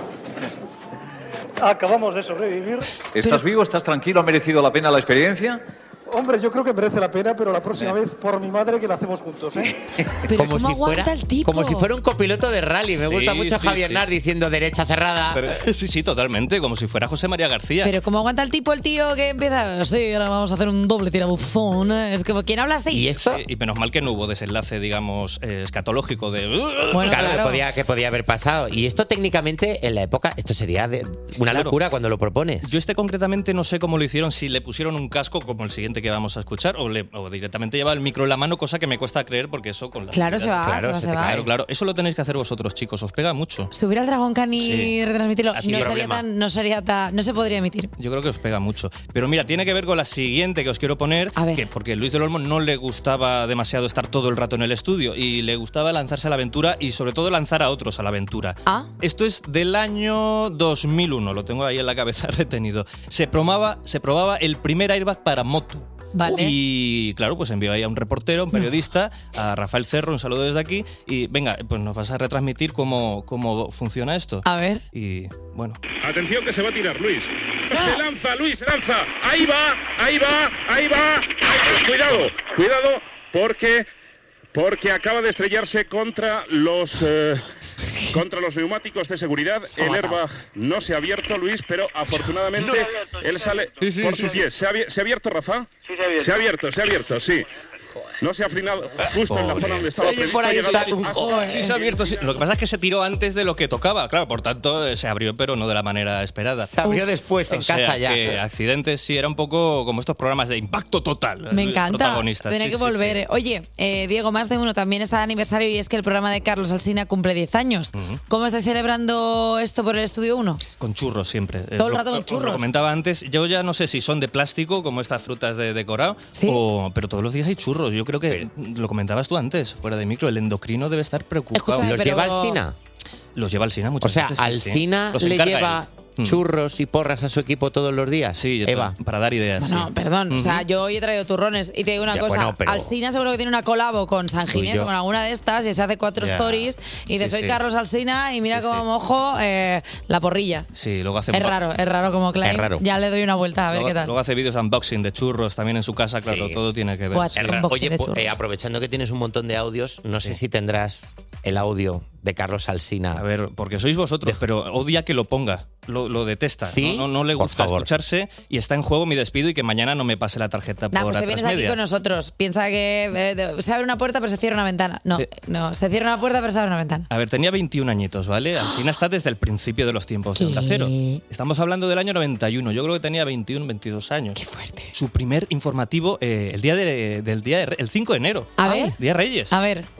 P: acabamos de sobrevivir.
Q: ¿Estás vivo? ¿Estás tranquilo? ¿Ha merecido la pena la experiencia?
P: Hombre, yo creo que merece la pena, pero la próxima vez, por mi madre, que la hacemos juntos, ¿eh?
A: Como si, fuera, como si fuera un copiloto de rally. Me
N: Sí,
A: gusta mucho
N: sí,
A: Javier
N: sí.
A: Nart diciendo derecha cerrada.
N: Pero- sí, sí, totalmente, como si fuera José María García.
B: Pero ¿cómo aguanta el tipo, el tío que empieza? Sí, ahora vamos a hacer un doble tirabuzón. ¿eh? Es como, ¿quién habla así?
A: ¿Y esto?
N: Sí, y menos mal que no hubo desenlace, digamos, eh, escatológico de...
B: Bueno,
A: claro,
B: claro.
A: Que, podía, que podía haber pasado. Y esto técnicamente en la época, esto sería de una
N: Claro.
A: locura cuando lo propones.
N: Yo este concretamente no sé cómo lo hicieron, si le pusieron un casco como el siguiente que vamos a escuchar o, le- o directamente lleva el micro en la mano, cosa que me cuesta creer porque eso con la...
B: Claro, se va,
N: claro,
B: se va,
N: se
B: se
N: te
B: va.
N: cae. Claro, claro. Eso lo tenéis que hacer vosotros, chicos, os pega mucho.
B: Subir al Dragón Khan y
N: Sí.
B: retransmitirlo
N: Así
B: no
N: es.
B: sería,
N: Problema.
B: tan, no sería tan... No se podría emitir.
N: Yo creo que os pega mucho. Pero mira, tiene que ver con la siguiente que os quiero poner, que porque Luis del Olmo no le gustaba demasiado estar todo el rato en el estudio y le gustaba lanzarse a la aventura y sobre todo lanzar a otros a la aventura.
B: Ah.
N: Esto es del año dos mil uno, lo tengo ahí en la cabeza retenido. Se probaba, se probaba el primer airbag para moto.
B: Vale.
N: Y claro, pues envió ahí a un reportero, un periodista, a Rafael Cerro, un saludo desde aquí, y venga, pues nos vas a retransmitir cómo, cómo funciona esto.
B: A ver.
N: Y bueno.
R: Atención que se va a tirar Luis. Se lanza, Luis, se lanza. Ahí va, ahí va, ahí va. Ahí va. Cuidado, cuidado, porque, porque acaba de estrellarse contra los... eh, contra los neumáticos de seguridad. El airbag no se ha abierto, Luis, pero afortunadamente él sale por sus pies. ¿Se ha, abier- ¿Se ha abierto, Rafa?
P: Sí, se ha abierto.
R: Se ha abierto, se ha abierto, sí. No se ha frenado justo en la zona donde estaba previsto llegar.
N: Sí, se ha abierto. sí. Lo que pasa es que se tiró antes de lo que tocaba. Claro, por tanto, eh, se abrió, pero no de la manera esperada.
A: Se abrió después, en
N: O sea,
A: casa ya.
N: que accidentes, sí, era un poco como estos programas de impacto total.
B: Me
N: eh,
B: encanta.
N: protagonistas.
B: Tiene
N: Sí,
B: que
N: sí,
B: volver.
N: sí.
B: Oye, eh, Diego, más de uno también está de aniversario y es que el programa de Carlos Alsina cumple diez años. ¿Cómo estáis celebrando esto por el Estudio uno?
N: Con churros siempre. Es
B: Todo el
N: lo-
B: rato con
N: os
B: churros.
N: Lo comentaba antes, yo ya no sé si son de plástico, como estas frutas de decorado, o, pero todos los días hay churros. Yo creo que, lo comentabas tú antes, fuera de micro, el endocrino debe estar preocupado.
A: Escúchame, ¿Los pero- lleva Alsina?
N: Los lleva Alsina muchas
A: O sea,
N: veces. sí, sí.
A: Alsina
N: Los
A: le
N: encarga
A: lleva
N: él. Mm.
A: churros y porras a su equipo todos los días.
N: Sí,
A: Eva.
N: para dar ideas.
B: Bueno,
N: sí.
B: perdón. O sea,
N: Ujú.
B: yo hoy he traído turrones y te digo una
A: Ya,
B: cosa.
A: bueno, pero-
B: Alsina seguro que tiene una colabo con San
A: Tú y
B: Ginés
A: yo.
B: o con alguna de estas y se hace cuatro
N: Ya.
B: stories y dice,
N: Sí,
B: soy
N: sí.
B: Carlos Alsina y mira
N: Sí,
B: cómo
N: sí.
B: mojo eh, la porrilla.
N: Sí, luego hace
B: Es raro, es raro como claim.
N: Es raro.
B: Ya le doy una vuelta a ver
N: luego,
B: qué tal.
N: luego hace vídeos de unboxing de churros también en su casa, claro,
A: Sí.
N: todo tiene que ver.
B: Pues,
A: Es
B: un
A: raro.
B: boxing
A: Oye,
B: de
A: po-
B: churros.
A: eh, aprovechando que tienes un montón de audios, no sé si tendrás el audio de Carlos Alsina.
N: A ver, porque sois vosotros, pero odia que lo ponga. Lo, lo detesta.
A: ¿Sí?
N: No, no, no le
A: Por
N: gusta
A: favor.
N: escucharse y está en juego mi despido y que mañana no me pase la tarjeta
B: Nah,
N: por
B: pues te vienes aquí
N: Atresmedia.
B: con nosotros. Piensa que eh, de- se abre una puerta pero se cierra una ventana. No,
N: Eh.
B: no, se cierra una puerta pero se abre una ventana.
N: A ver, tenía veintiún añitos, ¿vale? Alsina está desde el principio de los tiempos de Onda Cero. Estamos hablando del año noventa y uno. Yo creo que tenía veintiuno, veintidós años. Qué
B: fuerte.
N: Su primer informativo eh, el día de- del día de Re- el cinco de enero.
B: A ver.
N: Día de Reyes.
B: A ver.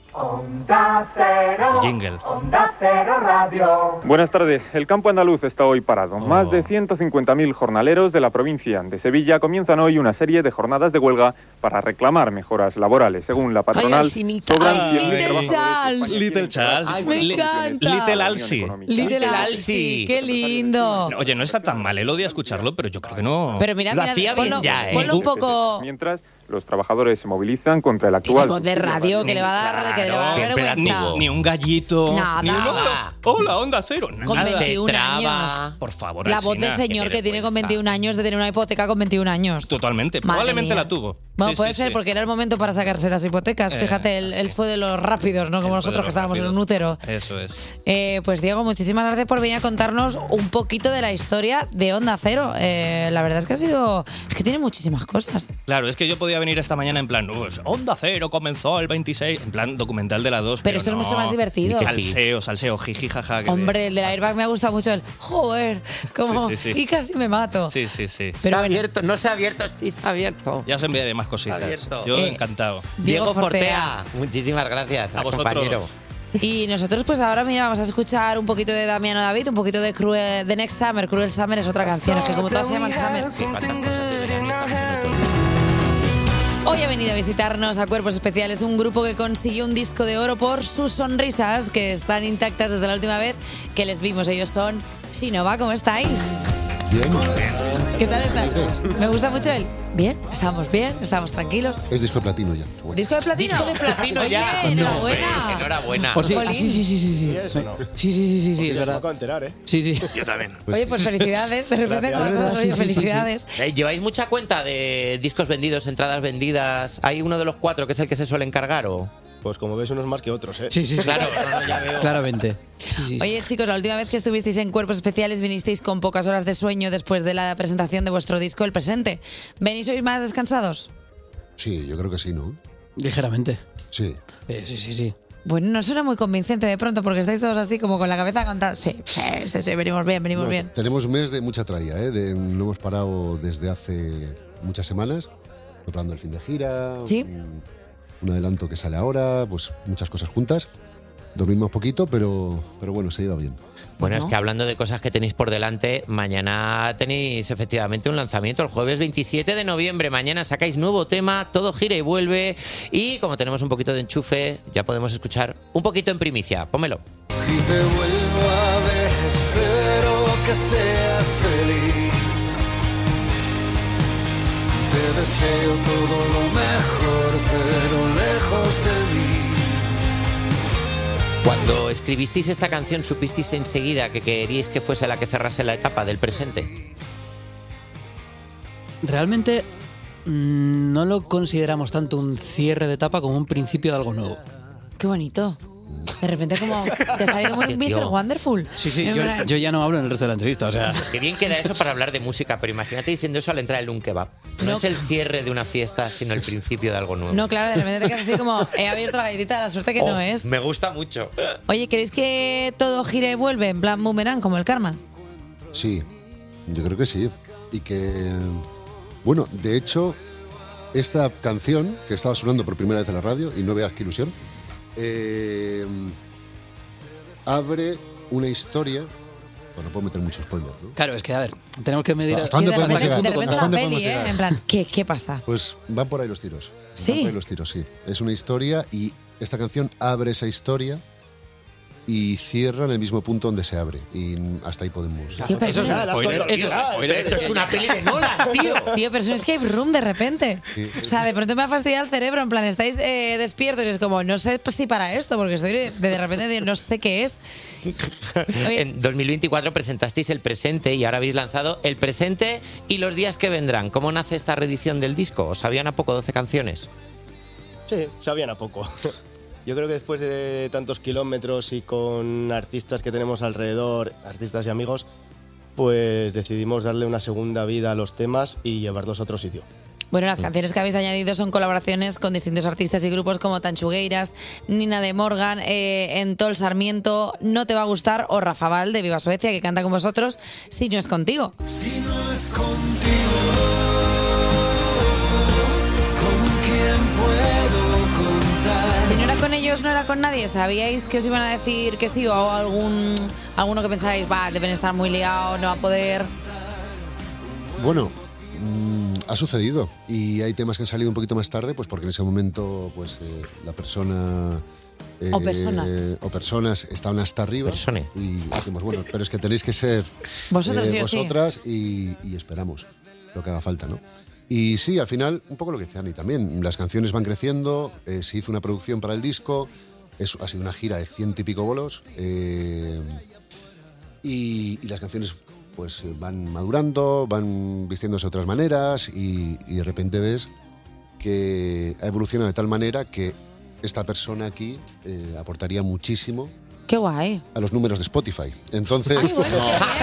P: Onda Cero.
N: Jingle.
P: Onda Cero Radio.
S: Buenas tardes. El campo andaluz está hoy parado. Más de ciento cincuenta mil jornaleros de la provincia de Sevilla comienzan hoy una serie de jornadas de huelga para reclamar mejoras laborales. Según la patronal,
N: Alcinita.
S: sobran
N: Ay,
S: cien mil
N: Little
S: trabajadores
B: Charles.
S: españoles
N: Little
S: que
N: Charles.
S: tienen
B: Me
S: buenas
B: encanta.
S: condiciones
N: Little Alci.
B: Little Alci, qué lindo.
N: Oye, no está tan mal, él odia escucharlo, pero yo creo que no.
B: Pero mira, mira, ponlo,
N: ¿eh?
B: ponlo un poco.
S: Mientras, los trabajadores se movilizan contra el actual...
B: Voz de radio que le va a dar, que le va a dar vergüenza.
N: Ni, ni un gallito,
B: Nada.
N: ni un hola, hola, Onda Cero.
B: Con
N: nada.
B: veintiún años.
N: Por favor,
B: La voz
N: Alsina,
B: del señor
N: qué
B: que tiene con
N: vergüenza.
B: veintiún años de tener una hipoteca con veintiún años.
N: Totalmente,
B: Madre
N: probablemente
B: mía.
N: la tuvo.
B: Bueno,
N: Sí,
B: puede
N: sí,
B: ser
N: sí.
B: porque era el momento para sacarse las hipotecas.
N: Eh,
B: Fíjate, él, él fue de los rápidos, ¿no? Como
N: Él fue de
B: nosotros que
N: los
B: estábamos en
N: rápidos.
B: un útero.
N: Eso es.
B: Eh, pues Diego, muchísimas gracias por venir a contarnos un poquito de la historia de Onda Cero. Eh, la verdad es que ha sido... Es que tiene muchísimas cosas.
N: Claro, es que yo podía venir esta mañana en plan, pues, Onda Cero comenzó el veintiséis, en plan documental de la dos.
B: Pero esto es
N: no.
B: mucho más divertido.
N: Salseo, salseo, jiji, jaja. que-
B: Hombre, el del airbag me ha gustado mucho. El joder, como...
N: Sí, sí, sí.
B: Y casi me mato.
N: Sí, sí, sí.
B: Pero
A: Se ha
B: bueno.
A: abierto, no se ha abierto, sí se ha abierto.
N: Ya os enviaré más cositas.
A: Abierto.
N: Yo
B: Eh,
N: encantado.
A: Diego,
B: Diego
A: Fortea, muchísimas gracias,
N: A vosotros.
A: compañero.
B: Y nosotros pues ahora mira, vamos a escuchar un poquito de Damiano David, un poquito de Cruel, de Next Summer. Cruel Summer es otra canción, es que como todas se llaman Summer.
A: Sí, cuántas cosas deberían ir tan minutos.
B: Hoy ha venido a visitarnos a Cuerpos Especiales un grupo que consiguió un disco de oro por sus sonrisas, que están intactas desde la última vez que les vimos. Ellos son Sinova, ¿cómo estáis?
T: Bien.
B: ¿Qué tal estáis? Me gusta mucho el bien, estamos bien, estamos tranquilos.
T: Es disco de platino ya. Bueno.
B: ¿Disco de platino?
A: Disco de platino ya.
B: Oye,
A: No,
B: enhorabuena.
A: hombre, enhorabuena.
U: Pues sí,
B: Jolín.
U: ah, sí, sí, sí, sí, sí.
V: ¿Y eso no?
U: Sí, sí, sí, sí, sí,
V: Yo
U: es
V: me
U: verdad.
V: acabo de enterar, ¿eh?
U: Sí, sí.
V: Yo también.
B: Oye, pues felicidades, de repente
V: Gracias.
B: como
U: Es
B: todo
U: verdad,
B: rollo,
U: sí, sí, sí, sí.
B: felicidades.
A: Eh, ¿Lleváis mucha cuenta de discos vendidos, entradas vendidas? ¿Hay uno de los cuatro que es el que se suele encargar o...?
V: Pues como ves, unos más que otros, ¿eh?
U: Sí, sí, sí.
A: Claro, no, no, ya veo.
U: Claramente. Sí, sí, sí.
B: Oye, chicos, la última vez que estuvisteis en Cuerpos Especiales vinisteis con pocas horas de sueño después de la presentación de vuestro disco El Presente. ¿Venís hoy más descansados?
T: Sí, yo creo que sí, ¿no?
U: Ligeramente.
T: Sí.
U: Eh, sí, sí, sí.
B: Bueno, no suena muy convincente de pronto porque estáis todos así como con la cabeza contada. Sí, sí, sí, sí, venimos bien, venimos
T: No,
B: bien.
T: Tenemos un mes de mucha tralla, ¿eh? De- no hemos parado desde hace muchas semanas, preparando el fin de gira,
B: Sí.
T: un, un adelanto que sale ahora, pues muchas cosas juntas. Dormimos poquito, pero, pero bueno, se lleva bien.
A: Bueno, es que hablando de cosas que tenéis por delante, mañana tenéis efectivamente un lanzamiento, el jueves veintisiete de noviembre. Mañana sacáis nuevo tema, todo gira y vuelve. Y como tenemos un poquito de enchufe, ya podemos escuchar un poquito en primicia. Pónmelo.
E: Si te vuelvo a ver, espero que seas feliz. Te deseo todo lo mejor, pero lejos de mí.
A: Cuando escribisteis esta canción, ¿supisteis enseguida que queríais que fuese la que cerrase la etapa del presente?
U: Realmente mm, no lo consideramos tanto un cierre de etapa como un principio de algo nuevo.
B: Qué bonito. De repente como te ha salido muy
A: Qué
B: mister
A: tío.
B: Wonderful.
U: Sí, sí,
B: En
U: yo,
B: plan-
U: yo ya no hablo en el resto de la entrevista, o sea...
A: Qué bien queda eso para hablar de música, pero imagínate diciendo eso al entrar en un kebab. No,
B: No.
A: es el cierre de una fiesta, sino el principio de algo nuevo.
B: No, claro, de repente te quedas así como he abierto la galletita de la suerte que
A: Oh,
B: no es.
A: Me gusta mucho.
B: Oye, ¿queréis que todo gire y vuelve en plan boomerang como el karma?
T: Sí, yo creo que sí. Y que, bueno, de hecho, esta canción que estaba sonando por primera vez en la radio, y no veas qué ilusión, eh, abre una historia. Bueno, puedo meter mucho spoiler, ¿no?
U: Claro, es que, a ver, tenemos que medir...
T: ¿Hasta dónde
B: de
T: podemos
B: repente,
T: llegar?
B: de repente
T: ¿Hasta
B: una
T: dónde
B: peli,
T: podemos
B: ¿eh?
T: llegar?
B: En plan, ¿qué, qué pasa?
T: Pues van por ahí los tiros.
B: ¿Sí?
T: Van por ahí los tiros, sí. Es una historia y esta canción abre esa historia y cierra en el mismo punto donde se abre. Y hasta ahí podemos.
B: Tío, pero
U: Eso es
B: eso
U: un spoiler, eso es un spoiler.
A: Esto es una peli de Nolan, tío.
B: Tío, pero es un escape room de repente.
T: Sí.
B: O sea, de pronto me ha fastidiado el cerebro. En plan, estáis eh, despiertos y es como, no sé si para esto, porque estoy de, de repente de no sé qué es. Oye.
A: En dos mil veinticuatro presentasteis el presente y ahora habéis lanzado el presente y los días que vendrán. ¿Cómo nace esta reedición del disco? ¿Os sabían a poco doce canciones?
V: Sí, sabían a poco. Yo creo que después de tantos kilómetros y con artistas que tenemos alrededor, artistas y amigos, pues decidimos darle una segunda vida a los temas y llevarlos a otro sitio.
B: Bueno, las canciones que habéis añadido son colaboraciones con distintos artistas y grupos como Tanchugueiras, Nina de Morgan, eh, Entol Sarmiento, No te va a gustar o Rafa Val de Viva Suecia, que canta con vosotros Si no es contigo.
E: Si no es contigo, ¿con quién puedo contar?
B: Si no era con ellos, no era con nadie. ¿Sabíais que os iban a decir que sí o algún alguno que pensáis, va, deben estar muy liados, no va a poder?
T: Bueno, mm, ha sucedido y hay temas que han salido un poquito más tarde, pues porque en ese momento, pues eh, la persona eh,
B: O personas.
T: o personas estaban hasta arriba.
A: Persone.
T: Y dijimos, bueno, pero es que tenéis que ser
B: Vosotros
T: eh,
B: sí o sí.
T: vosotras y, y esperamos lo que haga falta, ¿no? Y sí, al final, un poco lo que decía Ani también, las canciones van creciendo, eh, se hizo una producción para el disco, es, ha sido una gira de ciento y pico bolos, eh, y, y las canciones pues van madurando, van vistiéndose de otras maneras, y, y de repente ves que ha evolucionado de tal manera que esta persona aquí eh, aportaría muchísimo
B: Qué guay.
T: a los números de Spotify. Entonces,
B: Ay, bueno,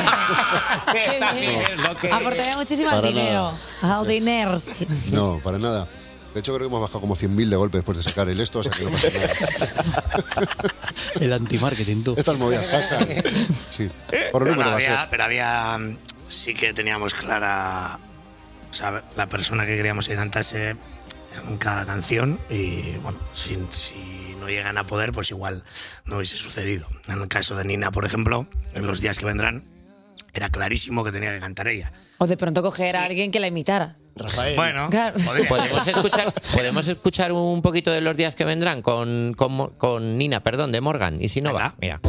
B: Qué bien. Aportaría muchísimo al
T: Para
B: dinero. Al dinero.
T: no, para nada. De hecho, creo que hemos bajado como cien mil de golpe después de sacar el esto, o sea que no pasa nada.
U: El anti-marketing, tú.
T: Estas movidas pasan. Sí. Por
C: No,
T: número
C: no,
T: va a ser.
C: había, pero había. Sí que teníamos clara. O sea, la persona que queríamos que cantase en cada canción. Y bueno, si, si no llegan a poder, pues igual no hubiese sucedido. En el caso de Nina, por ejemplo, en los días que vendrán, era clarísimo que tenía que cantar ella.
B: O de pronto coger a alguien que la imitara.
C: Rafael. Bueno,
B: Claro.
A: ¿Podemos escuchar, podemos escuchar un poquito de los días que vendrán con, con, Mo- con Nina, perdón, de Morgan. Y si no va, mira.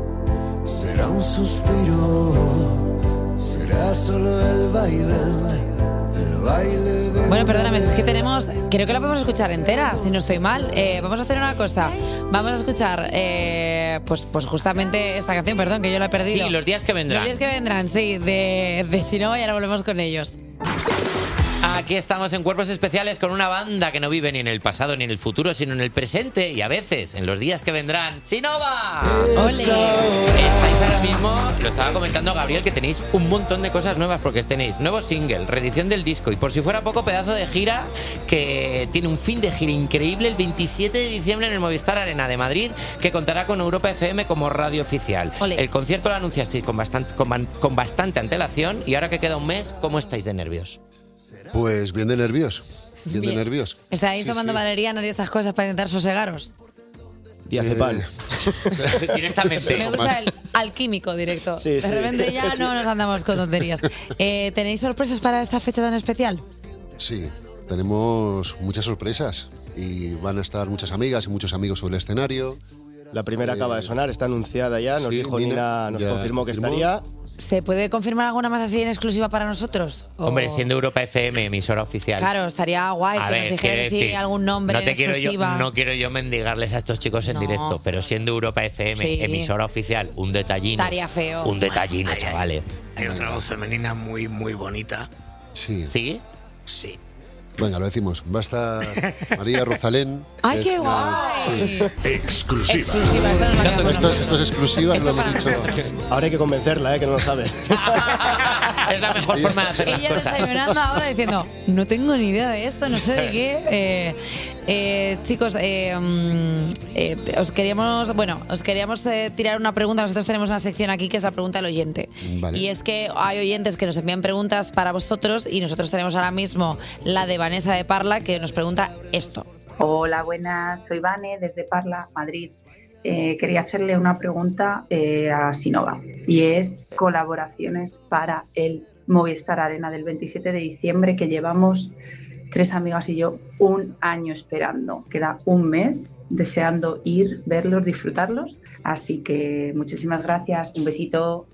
E: Será un suspiro, será solo el vaivén, el baile de...
B: Bueno, perdóname, es que tenemos. Creo que la podemos escuchar entera, si no estoy mal. Eh, vamos a hacer una cosa. Vamos a escuchar, eh, pues, pues justamente esta canción, perdón, que yo la he perdido.
A: Sí, los días que vendrán.
B: Los días que vendrán, sí, de, de Sinova, y ahora volvemos con ellos.
A: Aquí estamos en Cuerpos Especiales con una banda que no vive ni en el pasado ni en el futuro, sino en el presente y a veces en los días que vendrán. ¡Sinova!
B: ¡Ole!
A: Estáis ahora mismo, lo estaba comentando Gabriel, que tenéis un montón de cosas nuevas porque tenéis nuevo single, reedición del disco y por si fuera poco, pedazo de gira que tiene un fin de gira increíble el veintisiete de diciembre en el Movistar Arena de Madrid, que contará con Europa F M como radio oficial.
B: Ole.
A: El concierto lo anunciasteis con bastante, con, ban- con bastante antelación y ahora que queda un mes, ¿cómo estáis de nervios?
T: Pues bien de nervios. Bien,
B: Bien.
T: de nervios.
B: ¿Estáis
T: Sí,
B: tomando
T: sí.
B: valerianas y estas cosas para intentar sosegaros?
T: Diazepam.
A: Directamente.
B: Me gusta el alquímico directo.
T: Sí,
B: de
T: sí.
B: repente ya no nos andamos con tonterías. Eh, ¿Tenéis sorpresas para esta fecha tan especial?
T: Sí, tenemos muchas sorpresas y van a estar muchas amigas y muchos amigos sobre el escenario.
V: La primera acaba de sonar, está anunciada ya, nos
T: sí,
V: dijo
T: Nina
V: Nina, nos
T: ya
V: confirmó que
T: confirmó.
V: estaría.
B: ¿Se puede confirmar alguna más así en exclusiva para nosotros? ¿O-
A: Hombre, siendo Europa F M emisora oficial.
B: Claro, estaría guay
A: A
B: que
A: ver,
B: nos dijerais
A: quiero
B: si
A: decir,
B: algún nombre
A: no
B: en
A: te quiero yo,
B: exclusiva.
A: no quiero yo mendigarles a estos chicos en
B: No.
A: directo, pero siendo Europa F M
B: Sí.
A: emisora oficial, un detallino.
B: Estaría feo.
A: Un detallino,
C: Ay, ay,
A: chavales.
C: Hay otra voz femenina muy, muy bonita.
T: Sí.
A: ¿Sí?
C: Sí.
T: Venga, lo decimos. Va a estar María Rosalén.
B: ¡Ay,
T: Es
B: qué
T: una-
B: guay!
T: Sí.
C: Exclusiva.
B: Exclusiva, esta no la
T: Esto,
B: quedamos
T: esto es exclusiva, no lo hemos dicho.
V: Ahora hay que convencerla, ¿eh? Que no lo sabe.
A: Es la mejor forma de hacer las
B: Ella
A: cosas.
B: desayunando ahora diciendo, no tengo ni idea de esto, no sé de qué. Eh, eh, chicos, eh, mm, eh, os queríamos, bueno, os queríamos eh, tirar una pregunta. Nosotros tenemos una sección aquí que es la pregunta del oyente.
T: Vale.
B: Y es que hay oyentes que nos envían preguntas para vosotros y nosotros tenemos ahora mismo la de Vanessa de Parla que nos pregunta esto.
D: Hola, buenas. Soy Vane desde Parla, Madrid. Eh, quería hacerle una pregunta eh, a Sinova y es colaboraciones para el Movistar Arena del veintisiete de diciembre que llevamos tres amigas y yo un año esperando. Queda un mes deseando ir, verlos, disfrutarlos. Así que muchísimas gracias. Un besito.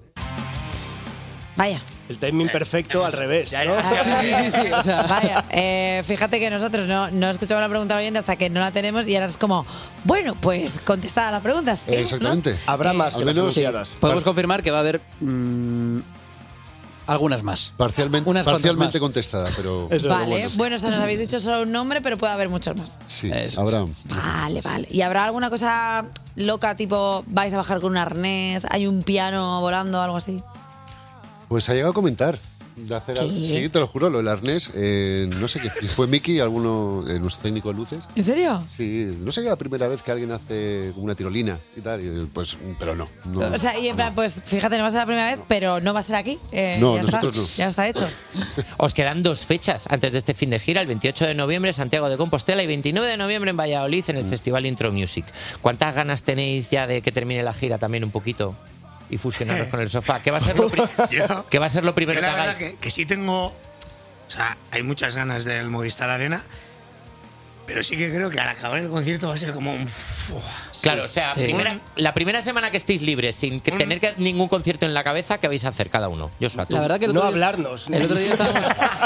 B: Vaya.
V: El timing perfecto al revés, ¿no?
B: Vaya, eh, fíjate que nosotros no, no escuchamos la pregunta del oyente hasta que no la tenemos y ahora es como, bueno, pues contestada la pregunta. ¿sí?
T: Exactamente.
V: Habrá más
T: Al
V: que las
T: menos-
V: anunciadas.
U: Podemos confirmar que va a haber mm, algunas más.
T: Parcialmente,
U: Unas cuantas
T: parcialmente
U: más.
T: contestada, pero.
U: Eso.
B: Vale,
T: bueno.
B: bueno, se nos habéis dicho solo un nombre, pero puede haber muchos más.
T: Sí, habrá.
B: Vale, vale. ¿Y habrá alguna cosa loca, tipo, vais a bajar con un arnés, hay un piano volando o algo así?
T: Pues ha llegado a comentar. De hacer
B: ¿Qué?
T: algo- Sí, te lo juro, lo del arnés. eh, no sé qué. Fue Miki, alguno, eh, nuestro técnico de luces.
B: ¿En serio?
T: Sí, no sé qué es la primera vez que alguien hace una tirolina y tal. y, pues, pero no. no.
B: O sea, y en plan, pues fíjate, no va a ser la primera vez, pero no va a ser aquí. Eh,
T: No,
B: ya
T: nosotros
B: está,
T: no.
B: Ya está hecho.
A: Os quedan dos fechas antes de este fin de gira, el veintiocho de noviembre Santiago de Compostela y veintinueve de noviembre en Valladolid en el
T: Mm.
A: Festival Intro Music. ¿Cuántas ganas tenéis ya de que termine la gira también un poquito y fusionaros con el sofá? ¿Qué va a ser lo, pri-
C: Yo-
A: ¿Qué va a ser lo primero
C: Yo
A: que
C: la verdad
A: hagáis?
C: que, que sí tengo. O sea, hay muchas ganas del Movistar Arena. Pero sí que creo que al acabar el concierto va a ser como un. ¡fua!
A: Claro, o sea,
U: Sí.
A: primera- la primera semana que estéis libres, sin que tener que- ningún concierto en la cabeza, ¿qué vais a hacer cada uno? Yo
U: La verdad que el
V: No
U: otro día-
V: hablarnos.
U: El otro día estábamos,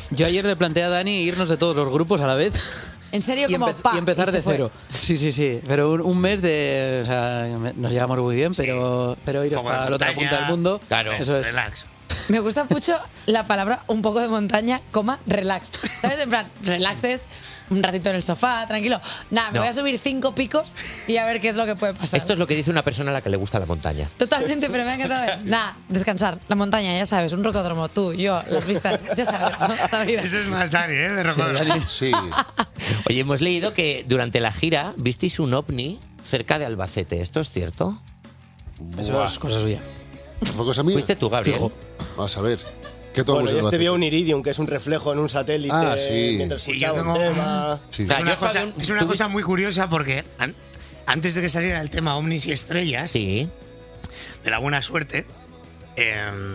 U: Yo ayer le planteé a Dani irnos de todos los grupos a la vez.
B: ¿En serio?
U: Y,
B: Como
U: empe-
B: pa,
U: y empezar
B: y
U: de
B: se fue.
U: cero. Sí, sí, sí. Pero un, un mes de... O sea, nos llevamos muy bien, pero, pero ir
C: Poco de
U: hasta la otra
C: montaña.
U: punta del mundo...
A: Claro.
U: Eso es.
C: Relax.
B: Me gusta mucho la palabra un poco de montaña, coma, relax. ¿Sabes? En plan, relax es un ratito en el sofá, tranquilo. Nada, me
A: No.
B: voy a subir cinco picos y a ver qué es lo que puede pasar.
A: Esto es lo que dice una persona a la que le gusta la montaña.
B: Totalmente, pero me ha encantado. Nada, descansar. La montaña, ya sabes, un rocódromo, tú, yo, las vistas, ya sabes, ¿no? La vida.
C: Eso es más Dani, ¿eh? De rocódromo.
T: Sí.
A: Oye, hemos leído que durante la gira visteis un ovni cerca de Albacete. ¿Esto es cierto?
U: Eso es cosa suya.
T: ¿Fue cosa mía?
A: ¿Fuiste tú, Gabriel?
T: Vamos a ver. ¿Qué
V: Bueno,
T: tomamos
V: yo
T: en
V: este
T: Albacete?
V: vio un iridium, que es un reflejo en un satélite
T: Ah, sí.
V: mientras
C: Sí, yo
V: escuchaba
C: tengo-
V: un tema.
T: Sí.
C: Es una,
A: yo
C: cosa,
A: estaba-
C: es una
A: tú-
C: cosa muy curiosa porque an- antes de que saliera el tema Ovnis y Estrellas,
A: Sí.
C: de la buena suerte, eh,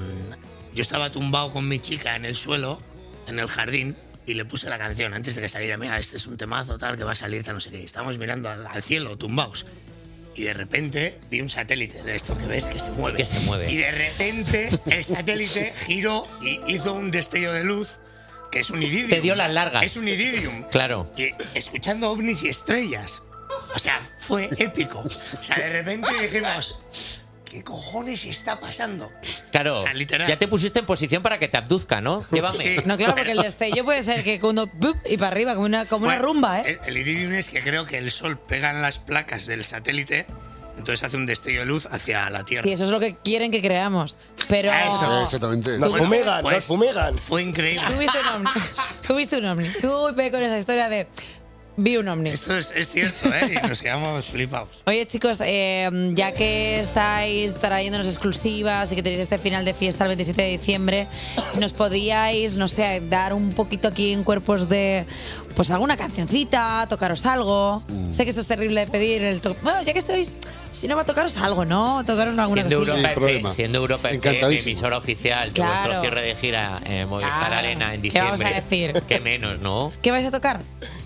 C: yo estaba tumbado con mi chica en el suelo, en el jardín, y le puse la canción antes de que saliera. Mira, este es un temazo tal que va a salir, tal no sé qué. Y estábamos mirando al, al cielo, tumbados. Y de repente vi un satélite de esto que ves que se mueve.
A: Que se mueve.
C: Y de repente el satélite giró y hizo un destello de luz, que es un iridium.
A: Te dio las largas.
C: Es un iridium.
A: Claro.
C: Y escuchando ovnis y estrellas. O sea, fue épico. O sea, de repente dijimos, ¿qué cojones está pasando?
A: Claro.
C: O sea, literal.
A: Ya te pusiste en posición para que te abduzca, ¿no? Llévame.
C: Sí.
B: No, claro, porque el destello puede ser que cuando ¡bup! Y para arriba, como una, como una
C: Fue-
B: rumba, ¿eh?
C: El, el iridium es que creo que el sol pega en las placas del satélite, entonces hace un destello de luz hacia la Tierra.
B: Sí, eso es lo que quieren que creamos. Pero.
C: Eso.
T: Exactamente.
V: Nos
C: Bueno,
V: fumigan,
C: pues,
V: nos fumigan.
C: Fue increíble.
B: Tú viste un ovni. Tú viste un ovni. Tú ve con esa historia de. Vi un ovni.
C: Esto es, es cierto, ¿eh? Y nos quedamos flipados.
B: Oye, chicos, eh, ya que estáis trayéndonos exclusivas y que tenéis este final de fiesta el veintisiete de diciembre, ¿nos podríais, no sé, dar un poquito aquí en cuerpos de, pues alguna cancioncita, tocaros algo? Sé que esto es terrible de pedir el to- Bueno, ya que sois, si no va a tocaros algo, ¿no? Tocaros alguna
A: Siendo
B: cosilla.
A: Europa,
T: Sin
A: F-
T: problema.
A: siendo Europa F M,
T: Encantadísimo.
A: emisora oficial de
B: Claro.
A: vuestro cierre de gira en Movistar
B: Claro.
A: Arena en
B: ¿Qué
A: diciembre.
B: vamos a decir?
A: ¿Qué menos, no?
B: ¿Qué vais a tocar?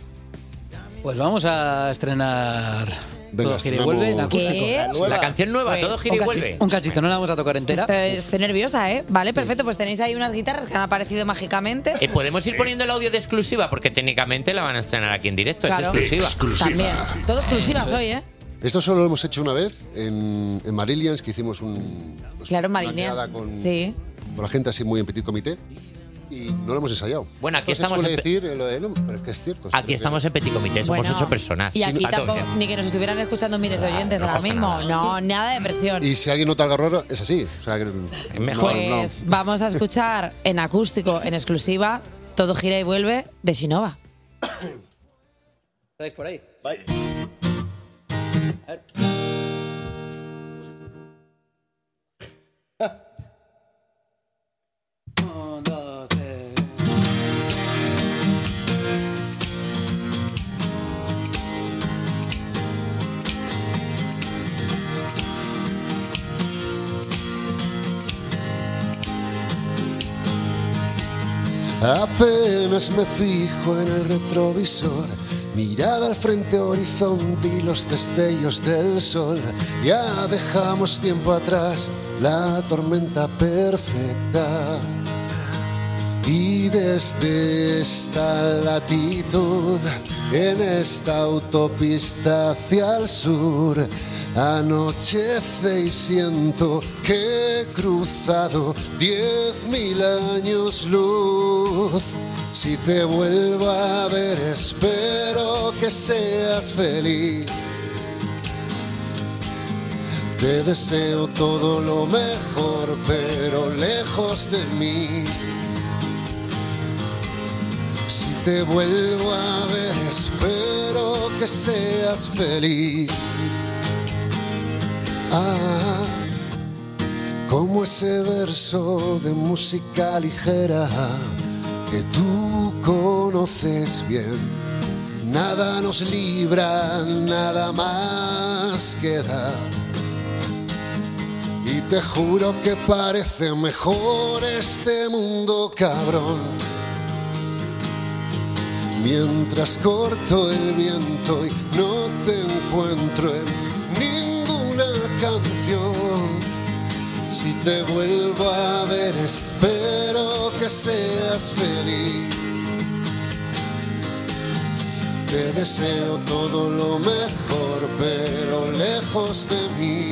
U: Pues vamos a estrenar
T: Venga,
U: Todo gira y
T: estrenamos-
U: vuelve en acústico.
B: ¿Qué?
A: La canción nueva,
B: Pues,
A: todo gira
U: Un
A: y
U: cachi-
A: vuelve.
U: Un cachito, no la vamos a tocar entera.
B: Estoy, estoy nerviosa, ¿eh? Vale, perfecto. Pues tenéis ahí unas guitarras que han aparecido mágicamente.
A: Eh, Podemos ir poniendo el audio de exclusiva porque técnicamente la van a estrenar aquí en directo.
B: Claro.
A: Es exclusiva.
B: También. Todo exclusivas hoy, ¿eh?
T: Esto solo lo hemos hecho una vez en, en Marillions, que hicimos un, pues,
B: Claro,
T: una
B: Marinea.
T: quedada con,
B: Sí.
T: con la gente así muy en petit comité y no lo hemos ensayado.
A: Bueno, aquí
T: Esto se
A: estamos
T: suele
A: en-
T: decir eh, lo de no, pero es que es cierto.
A: Aquí estamos en Petit Comité, somos
B: Bueno,
A: ocho personas.
B: Y aquí
A: A todo
B: tampoco,
A: bien.
B: ni que nos estuvieran escuchando miles de oyentes
A: no
B: ahora
A: pasa
B: mismo.
A: nada.
B: No, nada de presión.
T: Y si alguien nota algo raro, es así. O sea, que
A: mejor.
T: no,
B: Pues vamos a escuchar en acústico, en exclusiva, Todo gira y vuelve de Shinova.
U: ¿Estáis por ahí?
V: Bye.
U: A ver. Un, dos, tres.
T: Apenas me fijo en el retrovisor, mirada al frente, horizonte y los destellos del sol. Ya dejamos tiempo atrás la tormenta perfecta. Y desde esta latitud, en esta autopista hacia el sur, anochece y siento que he cruzado diez mil años luz. Si te vuelvo a ver, espero que seas feliz. Te deseo todo lo mejor, pero lejos de mí. Si te vuelvo a ver, espero que seas feliz. Ah, como ese verso de música ligera que tú conoces bien. Nada nos libra, nada más queda. Y te juro que parece mejor este mundo cabrón. Mientras corto el viento y no te encuentro en ninguna canción. Si te vuelvo a ver, espero que seas feliz. Te deseo todo lo mejor, pero lejos de mí.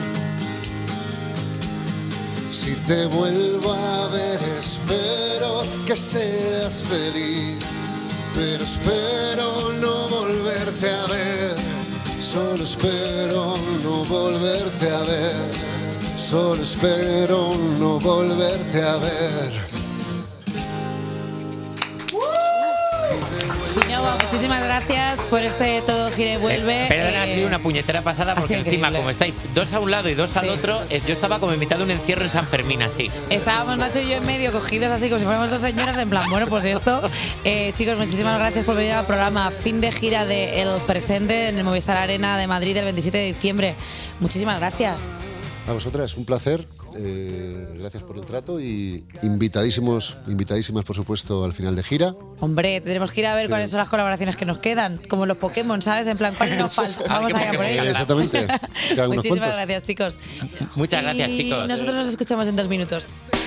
T: Si te vuelvo a ver, espero que seas feliz, pero espero no volverte a ver. Solo espero no volverte a ver. Solo espero no volverte a ver.
B: Ainhoa, muchísimas gracias por este Todo gira y vuelve.
A: Eh, perdona,
B: Eh,
A: ha sido una puñetera pasada porque
B: ha sido
A: encima,
B: increíble.
A: como estáis dos a un lado y dos al otro, eh, yo estaba como en mitad de un encierro en San Fermín, así.
B: Estábamos Nacho y yo en medio cogidos así como si fuéramos dos señoras en plan, bueno, pues esto. Eh, chicos, muchísimas gracias por venir al programa. Fin de gira de El Presente en el Movistar Arena de Madrid el veintisiete de diciembre. Muchísimas gracias.
T: A vosotras, un placer. Eh, gracias por el trato y invitadísimos, invitadísimas, por supuesto, al final de gira.
B: Hombre, tendremos que ir a ver cuáles son las colaboraciones que nos quedan. Como los Pokémon, ¿sabes? En plan, ¿cuáles nos faltan? Vamos allá por ello.
T: Eh, exactamente. Quedan unos
B: Muchísimas
T: cuantos.
B: gracias, chicos.
A: Muchas gracias,
B: Y
A: chicos.
B: nosotros nos escuchamos en dos minutos.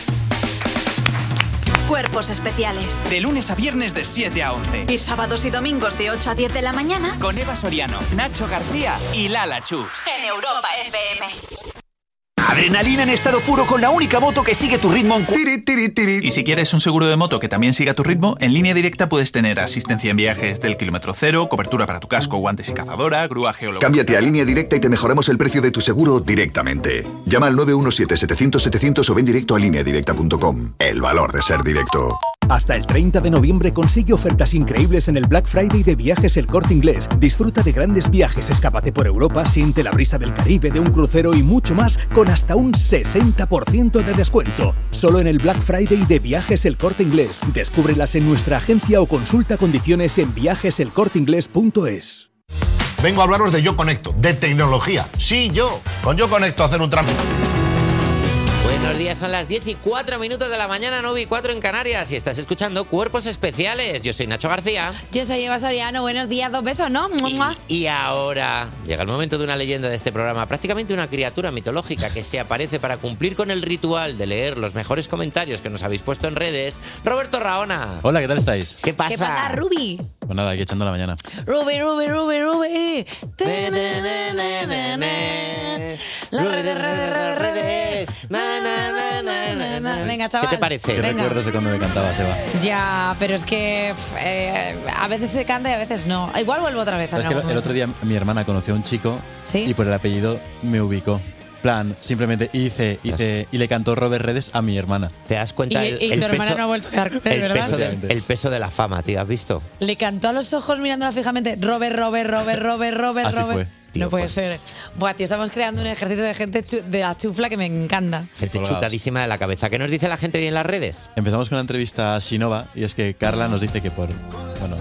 F: Cuerpos especiales.
G: De lunes a viernes de siete a once.
F: Y sábados y domingos de ocho a diez de la mañana.
G: Con Eva Soriano, Nacho García y Lala Chus.
F: En Europa F M.
G: Adrenalina en estado puro con la única moto que sigue tu ritmo en cu- Y si quieres un seguro de moto que también siga tu ritmo, en Línea Directa puedes tener asistencia en viajes del kilómetro cero, cobertura para tu casco, guantes y cazadora, grúa geológica.
W: Cámbiate a Línea Directa y te mejoramos el precio de tu seguro directamente. Llama al nueve uno siete, setecientos, setecientos o ven directo a línea directa punto com. El valor de ser directo.
X: Hasta el treinta de noviembre consigue ofertas increíbles en el Black Friday de Viajes El Corte Inglés. Disfruta de grandes viajes, escápate por Europa, siente la brisa del Caribe, de un crucero y mucho más con hasta un sesenta por ciento de descuento. Solo en el Black Friday de Viajes El Corte Inglés. Descúbrelas en nuestra agencia o consulta condiciones en viajes el corte inglés punto es.
Y: Vengo a hablaros de Yo Conecto, de tecnología. Sí, yo. Con Yo Conecto hacer un trámite.
A: Buenos días, son las diez y cuatro minutos de la mañana, nueve y cuatro en Canarias, y estás escuchando Cuerpos Especiales. Yo soy Nacho García.
B: Yo soy Eva Soriano. Buenos días, dos besos, ¿no? ¡Mua!
A: Y ahora llega el momento de una leyenda de este programa, prácticamente una criatura mitológica que se aparece para cumplir con el ritual de leer los mejores comentarios que nos habéis puesto en redes. Roberto Raona.
N: Hola, ¿qué tal estáis?
A: ¿Qué pasa?
B: ¿Qué pasa, Ruby?
N: Pues nada, aquí echando la mañana.
B: Ruby, Ruby, Ruby, Ruby. Las redes, redes, redes, redes. Na, na, na, na, na, na. Venga, chaval.
A: ¿Qué te parece?
N: ¿Qué
B: Venga.
N: recuerdos de cuando me cantabas, Eva?
B: Ya, pero es que pf, eh, a veces se canta y a veces no. Igual vuelvo otra vez.
N: Es
B: en
N: que
B: algún
N: el otro día mi hermana conoció a un chico
B: ¿Sí?
N: y por el apellido me ubicó. Plan, simplemente hice, hice y le cantó Robert Redes a mi hermana.
A: ¿Te das
B: Y,
A: cuenta?
B: y
A: el,
B: tu
A: el
B: hermana
A: peso,
B: no ha vuelto a quedar con él,
A: el,
B: ¿verdad?
A: peso de, el peso de la fama, tío, ¿has visto?
B: Le cantó a los ojos mirándola fijamente. Robert, Robert, Robert, Robert, Robert,
A: Así
B: Robert.
A: fue. Tío,
B: no puede
A: pues.
B: ser. Buah, tío, estamos creando un ejército de gente chu- de la chufla que me encanta.
A: Gente chutadísima de la cabeza. ¿Qué nos dice la gente hoy en las redes?
N: Empezamos con una entrevista a Shinova y es que Carla nos dice que por... Bueno...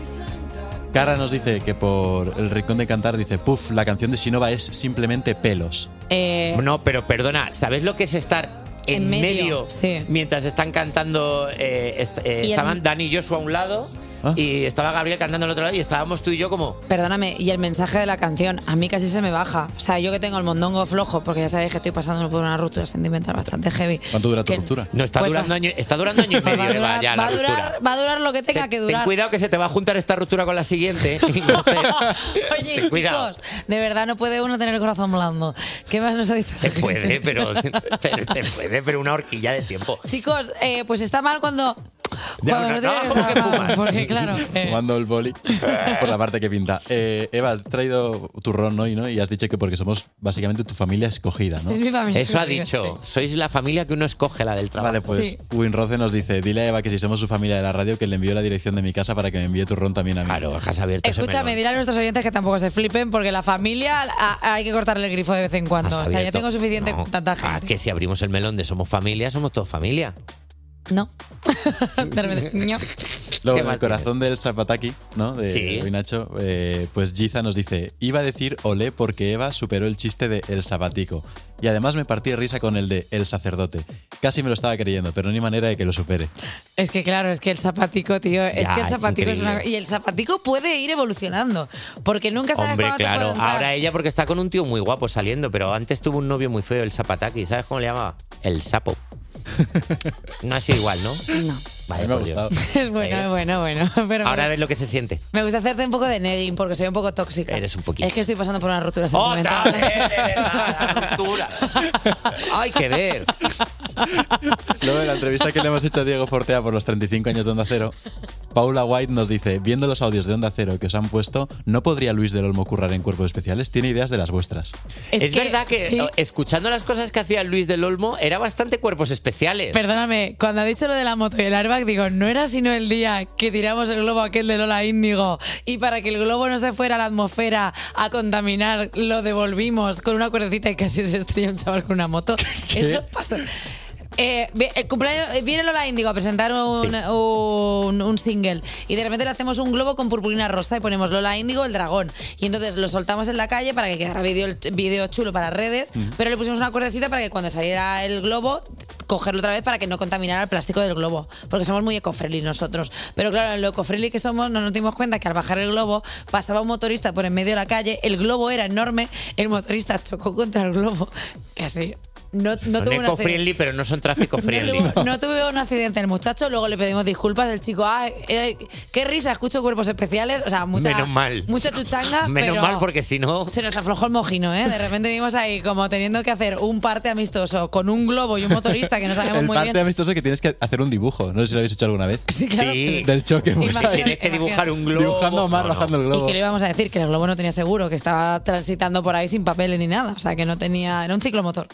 N: Carla nos dice que por el rincón de cantar dice, puf, la canción de Shinova es simplemente pelos.
B: Eh,
A: No, pero perdona, ¿sabes lo que es estar en,
B: En medio,
A: medio,
B: sí.
A: mientras están cantando? Eh, est- eh,
B: Y el-
A: estaban Dani y Joshua a un lado y estaba Gabriel cantando al otro lado y estábamos tú y yo como...
B: Perdóname, y el mensaje de la canción, a mí casi se me baja. O sea, yo que tengo el mondongo flojo, porque ya sabéis que estoy pasando por una ruptura sentimental bastante heavy.
N: ¿Cuánto dura tu
B: Que-
N: ruptura?
A: No, está,
B: Pues
A: durando,
B: bast-
A: año, está durando año y medio,
B: va a
A: Eva,
B: durar,
A: ya
B: va
A: la
B: a durar-
A: ruptura.
B: va a durar lo que tenga que
A: Ten
B: durar.
A: cuidado que se te va a juntar esta ruptura con la siguiente. Y no sé.
B: Oye,
A: Ten cuidado.
B: chicos, de verdad no puede uno tener el corazón blando. ¿Qué más nos ha dicho?
A: Se puede, pero se, se puede, pero una horquilla de tiempo.
B: Chicos, eh, pues está mal cuando...
A: Ya,
B: cuando
A: no,
B: tienes
A: no, ¿cómo que
B: está mal,
A: fumas?
B: porque claro... eh,
N: Fumando el boli por la parte que pinta. Eh, Eva, has traído turrón hoy, ¿no? Y has dicho que porque somos básicamente tu familia escogida, ¿no?
B: Sí, es mi familia
A: Eso ha
B: escogida,
A: dicho. Sois la familia que uno escoge, la del trabajo.
N: Vale, pues
B: Sí.
N: Winroce nos dice, dile a Eva que si somos su familia de la radio que le envío la dirección de mi casa para que me envíe turrón también a mí.
A: Claro, has abierto ese
B: Escúchame,
A: melón.
B: dile a nuestros oyentes que tampoco se flipen, porque la familia a- hay que cortarle el grifo de vez en cuando.
A: Has
B: O sea, ya
A: abierto.
B: tengo suficiente
A: No.
B: tanta
A: Ah,
B: gente.
A: que si abrimos el melón de somos familia, somos todos familia.
B: No. De repente, ño.
N: Luego,
A: ¿Qué
N: en
A: más
N: el corazón del Zapataki, ¿no? De
A: Sí.
N: hoy Nacho, eh, pues Giza nos dice, iba a decir olé porque Eva superó el chiste de El Sabatico. Y además me partí de risa con el de El Sacerdote. Casi me lo estaba creyendo, pero no hay manera de que lo supere.
B: Es que claro, es que el zapatico, tío, es
A: Ya,
B: que el
A: es
B: zapatico es, una...
A: increíble.
B: Y el zapatico puede ir evolucionando, porque nunca sabes
A: Hombre,
B: cuándo te
A: claro.
B: puede entrar.
A: Ahora ella porque está con un tío muy guapo saliendo, pero antes tuvo un novio muy feo, el Zapataki. ¿Sabes cómo le llamaba? El sapo. No ha sido igual, ¿no?
B: No.
A: Vale,
H: me ha
A: por Dios.
H: gustado.
B: Es bueno, es bueno, bueno. Pero
A: Ahora
B: me,
A: ves lo que se siente.
B: me gusta hacerte un poco de negging porque soy un poco tóxica.
A: Eres un poquito.
B: Es que estoy pasando por una ruptura
A: ¡Otra
B: sentimental.
A: vez! De verdad, la ruptura. Hay que ver.
H: Luego en la entrevista que le hemos hecho a Diego Fortea por los treinta y cinco años de Onda Cero, Paula White nos dice, viendo los audios de Onda Cero que os han puesto, ¿no podría Luis del Olmo currar en Cuerpos Especiales? Tiene ideas de las vuestras.
A: Es, es que, verdad que ¿sí? escuchando las cosas que hacía Luis del Olmo era bastante Cuerpos Especiales.
B: Perdóname, cuando ha dicho lo de la moto y el airbag, digo, no era sino el día que tiramos el globo aquel de Lola Índigo y para que el globo no se fuera a la atmósfera a contaminar, lo devolvimos con una cuerdecita y casi se estrella un chaval con una moto.
H: ¿Qué?
B: Eso pasó. Eh, el cumpleaños, viene Lola Índigo a presentar un, sí. un, un single y de repente le hacemos un globo con purpurina rosa y ponemos Lola Índigo, el dragón, y entonces lo soltamos en la calle para que quedara vídeo vídeo chulo para redes, uh-huh. pero le pusimos una cuerdecita para que cuando saliera el globo cogerlo otra vez para que no contaminara el plástico del globo, porque somos muy eco-friendly nosotros, pero claro, en lo eco-friendly que somos no nos dimos cuenta que al bajar el globo pasaba un motorista por en medio de la calle, el globo era enorme, el motorista chocó contra el globo, casi No, no
A: son eco-friendly, pero no son tráfico-friendly.
B: No, tuvo, no tuvo un accidente el muchacho, luego le pedimos disculpas. El chico, ah, eh, qué risa, escucho Cuerpos Especiales. O sea, mucha,
A: Menos mal.
B: Mucha chuchanga.
A: Menos
B: pero
A: mal, porque si no.
B: Se nos aflojó el mojino, ¿eh? De repente vimos ahí como teniendo que hacer un parte amistoso con un globo y un motorista que no sabemos
H: el
B: muy bien.
H: El parte amistoso que tienes que hacer un dibujo. No sé si lo habéis hecho alguna vez.
B: Sí, claro.
A: Sí.
H: Del choque.
A: Pues tienes que dibujar un globo.
H: Dibujando a Omar, no, no. bajando el globo.
B: Y que le íbamos a decir que el globo no tenía seguro, que estaba transitando por ahí sin papeles ni nada. O sea, que no tenía. Era un ciclomotor.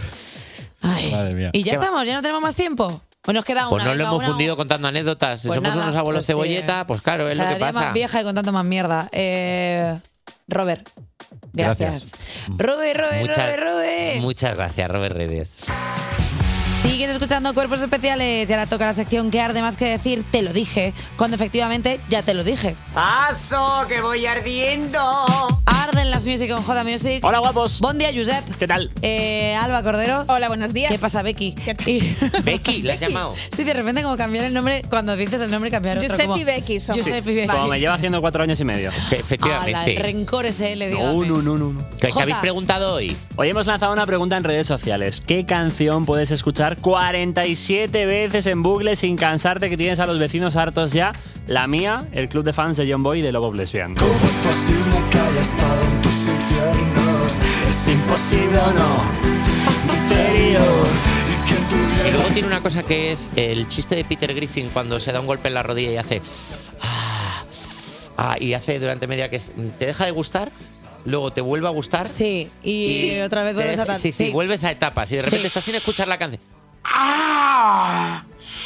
B: Ay.
H: Madre mía.
B: Y ya estamos, ya no tenemos más tiempo. Pues nos queda una.
A: Pues no lo hemos
B: una...
A: fundido contando anécdotas.
B: Pues
A: Somos
B: nada,
A: unos abuelos
B: pues
A: cebolleta,
B: sí.
A: pues claro, es
B: Cada
A: lo que
B: día
A: pasa.
B: más vieja y contando más mierda. Eh, Robert, gracias.
A: gracias.
B: Robert, Robert,
A: Muchas,
B: Robert, Robert.
A: Muchas gracias, Robert Redes.
B: Sigues escuchando Cuerpos Especiales y ahora toca la sección que arde más que decir te lo dije, cuando efectivamente ya te lo dije.
E: ¡Paso, que voy ardiendo!
B: Arden las Music con J Music.
I: Hola, guapos.
B: Buen día, Josep.
I: ¿Qué tal?
B: Eh, Alba Cordero.
J: Hola, buenos días.
B: ¿Qué pasa, Becky?
J: ¿Qué tal?
B: Y...
A: Becky, ¿la has llamado?
B: Sí, de repente como cambiar el nombre, cuando dices el nombre cambiar otro.
J: Josep
B: como...
J: y Becky somos.
B: Josep y Becky.
I: Como me lleva haciendo cuatro años y medio.
A: Efectivamente.
B: Ala, el rencor ese, le digo.
I: No, no, no, no.
A: ¿Qué, ¿Qué habéis preguntado hoy?
I: Hoy hemos lanzado una pregunta en redes sociales. ¿Qué canción puedes escuchar cuarenta y siete veces en bucle sin cansarte, que tienes a los vecinos hartos ya? La mía, el club de fans de John Boy y de Lobos Lesbian.
E: ¿Cómo es posible que haya estado en tus infiernos? Es imposible o no. Misterio.
A: Y luego tiene una cosa que es el chiste de Peter Griffin cuando se da un golpe en la rodilla y hace... Ah, ah, y hace durante media que... ¿Te deja de gustar? Luego te vuelve a gustar.
B: Sí, y,
A: y
B: otra vez vuelves
A: te,
B: a...
A: Sí, sí, sí, vuelves a etapas y de repente
B: sí.
A: estás sin escuchar la canción.
E: ¡Ah!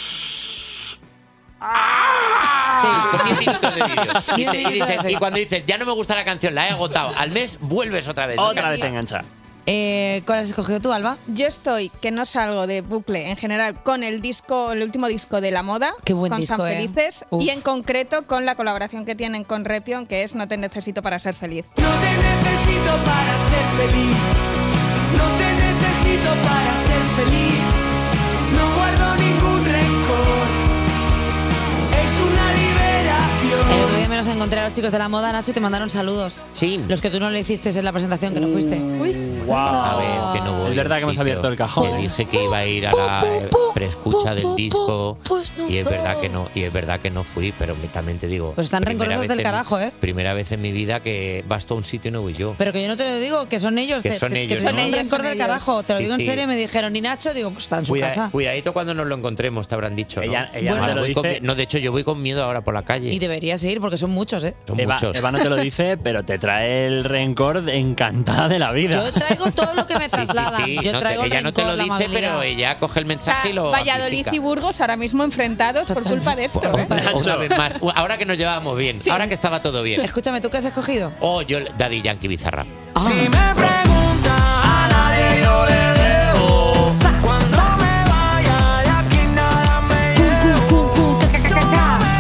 A: Sí, son diez minutos de vídeo. Y, te, y, dices, y cuando dices, ya no me gusta la canción, la he agotado, al mes vuelves otra vez.
I: Otra vez te engancha.
B: Eh, ¿Cuál has escogido tú, Alba?
J: Yo estoy, que no salgo de bucle en general, con el disco, el último disco de La Moda,
B: Qué buen
J: con
B: disco,
J: San
B: eh.
J: Felices,
B: Uf.
J: y en concreto con la colaboración que tienen con Repion, que es No te necesito para ser feliz.
E: No te necesito para ser feliz. No te necesito para ser feliz. No guardo ningún rencor. Es una liberación.
B: El otro día me los encontré a los chicos de La Moda, Nacho, y te mandaron saludos.
A: Sí.
B: Los que tú no le hiciste en la presentación, que no fuiste. Uy.
I: Wow.
A: A ver, que no voy.
I: Es verdad que hemos abierto el cajón.
A: Que dije que iba a ir a la eh, preescucha del disco y es verdad que no, y es verdad que no fui, pero también te digo.
B: Pues están
A: primera
B: rencorosos
A: vez
B: del
A: en-
B: carajo, ¿eh?
A: Primera vez en mi vida que vas a un sitio y no voy yo.
B: Pero que yo no te lo digo, que son ellos.
A: Que
B: te-
A: son
B: te-
A: ellos,
B: que son
A: ¿no?
B: ellos, rencor
J: Son
B: del
J: ellos.
B: carajo. Te lo
A: Sí,
B: digo
A: sí.
B: en serio, y me dijeron, ¿y Nacho? Digo, pues está en su
A: Cuida-
B: casa.
A: cuidadito cuando nos lo encontremos, te habrán dicho. ¿no?
I: Ella- ella
A: Ahora
I: no te lo
A: voy con
I: dice.
A: mi- no, de hecho, yo voy con miedo ahora por la calle.
B: Y deberías ir, porque son muchos, ¿eh?
A: Son
I: Eva,
A: muchos.
I: Eva no te lo dice, pero te trae el rencor de encantada de la vida.
B: Yo traigo todo lo que me
A: Sí, sí,
B: trasladan.
A: sí.
B: Yo
A: No te-
B: traigo el
A: ella no te lo
B: rencor, la
A: dice, pero
B: amabilidad.
A: ella coge el
J: O
A: mensaje
J: sea,
A: y lo
J: Valladolid
A: amplifica.
J: y Burgos ahora mismo enfrentados por culpa de esto, ¿eh?
A: Una vez más, ahora que nos llevábamos bien,
J: Sí.
A: ahora que estaba todo bien.
B: Escúchame, ¿tú qué has escogido?
A: O yo, Daddy Yankee Bizarra.
E: Si me pregunta a nadie yo le dejo. Cuando me vaya de aquí nada me llevo.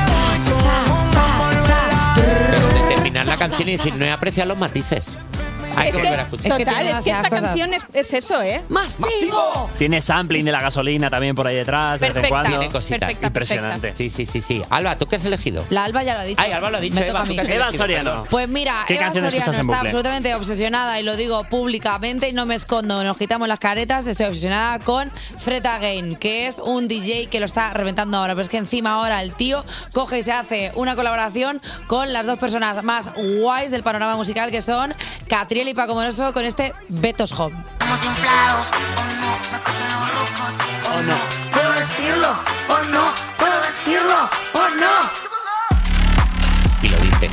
A: Pero de terminar la canción y decir, no he apreciado los matices. Hay
J: Es
A: que
J: que,
A: volver a escuchar.
J: total,
B: Es que tiene
J: es que esta
B: demasiadas cosas.
J: canción es, es eso, ¿eh?
B: ¡Masivo!
I: Tiene sampling de la gasolina también por ahí detrás, de vez en
J: Perfecta.
I: cuando.
A: Tiene cositas.
J: Perfecta,
I: Impresionante.
A: Sí, sí, sí, sí. Alba, ¿tú qué has elegido?
B: La Alba ya lo ha dicho.
A: Ay, Alba lo ha dicho,
B: Me
A: Eva,
B: toca a
A: ¿tú
B: mí.
A: qué has
I: Eva
A: elegido?
I: Soriano.
A: Perdón.
B: Pues mira,
I: ¿Qué
B: Eva
I: canción
B: Soriano
I: escuchas en
B: está
I: bucle?
B: absolutamente obsesionada y lo digo públicamente y no me escondo, nos quitamos las caretas. Estoy obsesionada con Fred Again, que es un D J que lo está reventando ahora. Pero es que encima ahora el tío coge y se hace una colaboración con las dos personas más guays del panorama musical, que son Catriel y Paco Moroso, con este Betos Home.
E: Estamos inflados, o no, me escuchan los rucos, o no, puedo decirlo, o no, puedo decirlo, o no.
A: Y lo dice.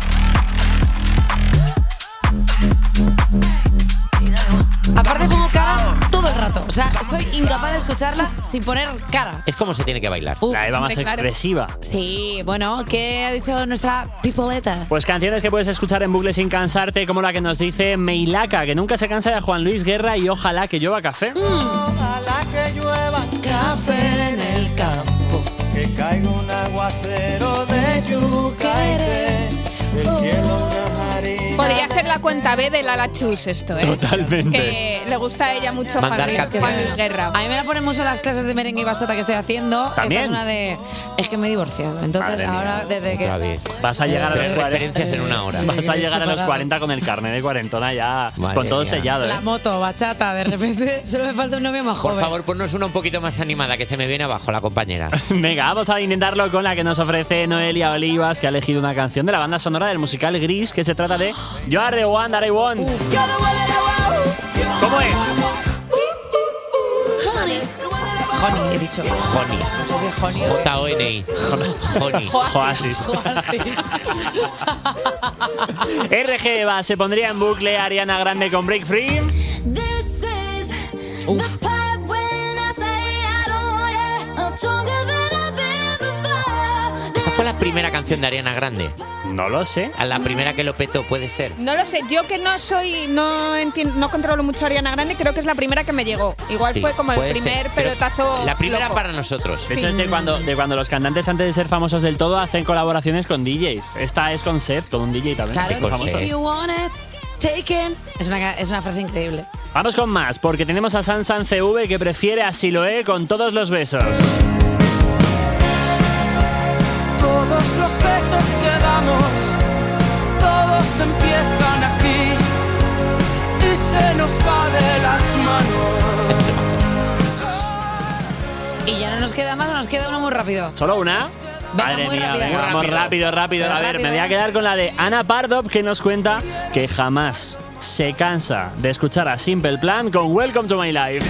B: Aparte pongo cara todo el rato. O sea, soy incapaz de escucharla sin poner cara.
A: Es como se tiene que bailar.
B: Uf,
I: La Eva más
B: hombre, claro.
I: expresiva.
B: Sí, bueno, ¿qué ha dicho nuestra pipoleta?
I: Pues canciones que puedes escuchar en bucle sin cansarte, como la que nos dice Meilaca, que nunca se cansa, de Juan Luis Guerra, y Ojalá que llueva café.
E: Ojalá que llueva café en el campo, que caiga un aguacero de yuca y té, del cielo una harina.
J: Podría ser la cuenta B de Lala Chus esto, ¿eh?
I: Totalmente.
J: Que le gusta a ella mucho Juan
A: Mandar
J: Luis,
A: canciones.
J: Juan Luis Guerra.
B: A mí me la ponen mucho las clases de merengue y bachata que estoy haciendo.
I: ¿También?
B: Esta es una de... Es que me he divorciado. Entonces
I: Madre mía.
B: ahora desde que...
A: Otra vez.
I: Vas a llegar a
A: Tres
I: los cuarenta.
A: referencias en una hora.
I: Vas a llegar a los
B: Separado.
I: cuarenta con el carnet de cuarentona ya,
A: Madre
I: con todo
A: mía.
I: sellado, ¿eh?
B: La moto, bachata, de repente solo me falta un novio más
A: Por
B: joven.
A: favor, ponnos una un poquito más animada, que se me viene abajo la compañera.
I: Venga, vamos a intentarlo con la que nos ofrece Noelia Olivas, que ha elegido una canción de la banda sonora del musical Gris, que se trata de You Are the One That I Want. ¿Cómo es?
B: Honey. Honey, he dicho.
A: Honey.
B: No sé si es honey o
A: J O N I. Honey.
I: Oasis.
B: Oasis.
I: R G va, se pondría en bucle Ariana Grande con Break Free.
B: Uf.
A: Esta fue la primera canción de Ariana Grande.
I: No lo sé.
A: A la primera que lo petó, puede ser.
J: No lo sé, yo que no soy, no entiendo, no controlo mucho a Ariana Grande, creo que es la primera que me llegó. Igual
A: Sí,
J: fue como el
A: puede ser,
J: primer
A: pero
J: pelotazo.
A: La primera
J: loco.
A: para nosotros.
I: De hecho, es de cuando, de cuando los cantantes, antes de ser famosos del todo, hacen colaboraciones con D Js. Esta es con Seth, con un D J también.
B: Claro,
I: famoso.
B: if you want it, take it. Es una, es una frase increíble.
I: Vamos con más, porque tenemos a Sansan C V, que prefiere a Siloé con Todos los besos.
E: Todos los besos que damos, todos empiezan aquí y se nos va de las manos.
B: Y ya no nos queda más, o nos queda uno muy rápido.
I: ¿Solo una?
B: Venga,
I: Madre
B: muy
I: mía,
B: rápida.
I: venga,
B: Muy
I: vamos
B: rápido.
I: rápido, rápido.
B: Muy
I: A ver,
B: rápido,
I: me voy a
B: ¿eh?
I: quedar con la de Ana Pardop, que nos cuenta que jamás se cansa de escuchar a Simple Plan con Welcome to My Life.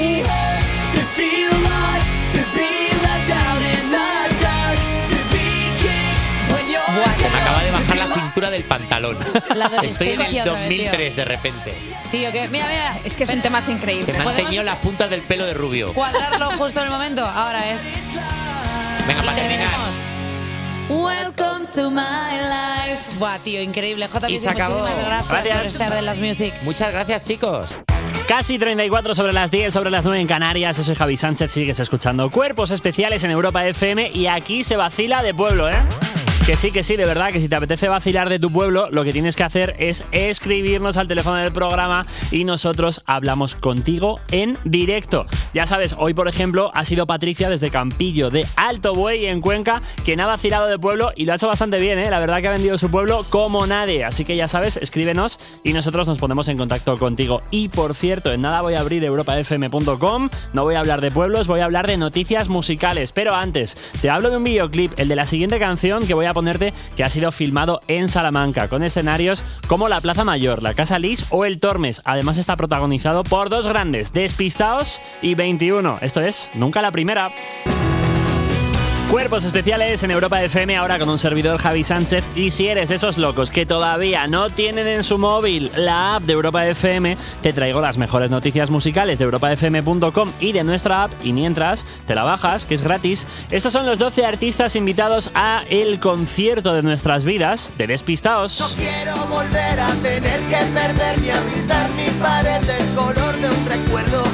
B: Buah,
A: Se me acaba de bajar la cintura del pantalón.
B: La adolescencia
A: Estoy en el
B: otra vez,
A: dos mil tres de repente.
B: Tío, que mira, mira.
J: Es que es un tema increíble.
A: Se me han
B: ¿Podemos
A: teñido las puntas del pelo de rubio.
B: cuadrarlo justo en el momento. Ahora es.
A: Venga,
B: Y
A: para terminar.
B: terminamos. Welcome to my life. Buah, tío, increíble. J.
A: Y se acabó.
B: Muchísimas gracias,
I: Gracias.
B: por estar de las Music.
A: Muchas gracias, chicos.
I: Casi treinta y cuatro sobre las diez, sobre las nueve en Canarias. Yo soy Javi Sánchez, sigues escuchando Cuerpos Especiales en Europa F M y aquí se vacila de pueblo, ¿eh? Que sí, que sí, de verdad, que si te apetece vacilar de tu pueblo, lo que tienes que hacer es escribirnos al teléfono del programa y nosotros hablamos contigo en directo. Ya sabes, hoy, por ejemplo, ha sido Patricia desde Campillo de Alto Buey, en Cuenca, quien ha vacilado de pueblo y lo ha hecho bastante bien, ¿eh? La verdad que ha vendido su pueblo como nadie. Así que ya sabes, escríbenos y nosotros nos ponemos en contacto contigo. Y, por cierto, en nada voy a abrir europa f m punto com, no voy a hablar de pueblos, voy a hablar de noticias musicales. Pero antes, te hablo de un videoclip, el de la siguiente canción que voy a ponerte, que ha sido filmado en Salamanca, con escenarios como la Plaza Mayor, la Casa Lis o el Tormes. Además está protagonizado por dos grandes, Despistaos y veintiuno. Esto es Nunca la Primera. Cuerpos Especiales en Europa F M, ahora con un servidor, Javi Sánchez. Y si eres de esos locos que todavía no tienen en su móvil la app de Europa F M, te traigo las mejores noticias musicales de europa f m punto com y de nuestra app. Y mientras te la bajas, que es gratis, estos son los doce artistas invitados a el concierto de nuestras vidas de Despistaos.
E: Quiero volver a tener que perder ni a pintar mi pared del color de un recuerdo.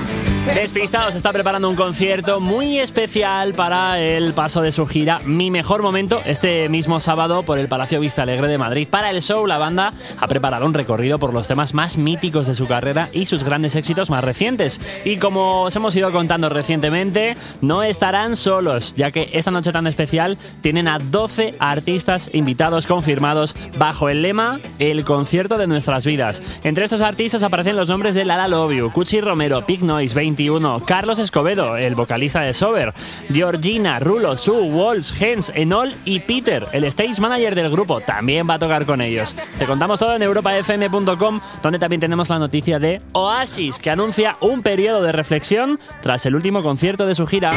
I: Despistados está preparando un concierto muy especial para el paso de su gira Mi Mejor Momento este mismo sábado por el Palacio Vista Alegre de Madrid. Para el show, la banda ha preparado un recorrido por los temas más míticos de su carrera y sus grandes éxitos más recientes. Y como os hemos ido contando recientemente, no estarán solos, ya que esta noche tan especial tienen a doce artistas invitados confirmados bajo el lema El concierto de nuestras vidas. Entre estos artistas aparecen los nombres de Lala Love You, Cuchi Romero, Pig Noise, veintiuno, Carlos Escobedo, el vocalista de Sober, Georgina, Rulo, Sue, Walls, Hens, Enol y Peter, el stage manager del grupo, también va a tocar con ellos. Te contamos todo en europa f m punto com, donde también tenemos la noticia de Oasis, que anuncia un periodo de reflexión tras el último concierto de su gira.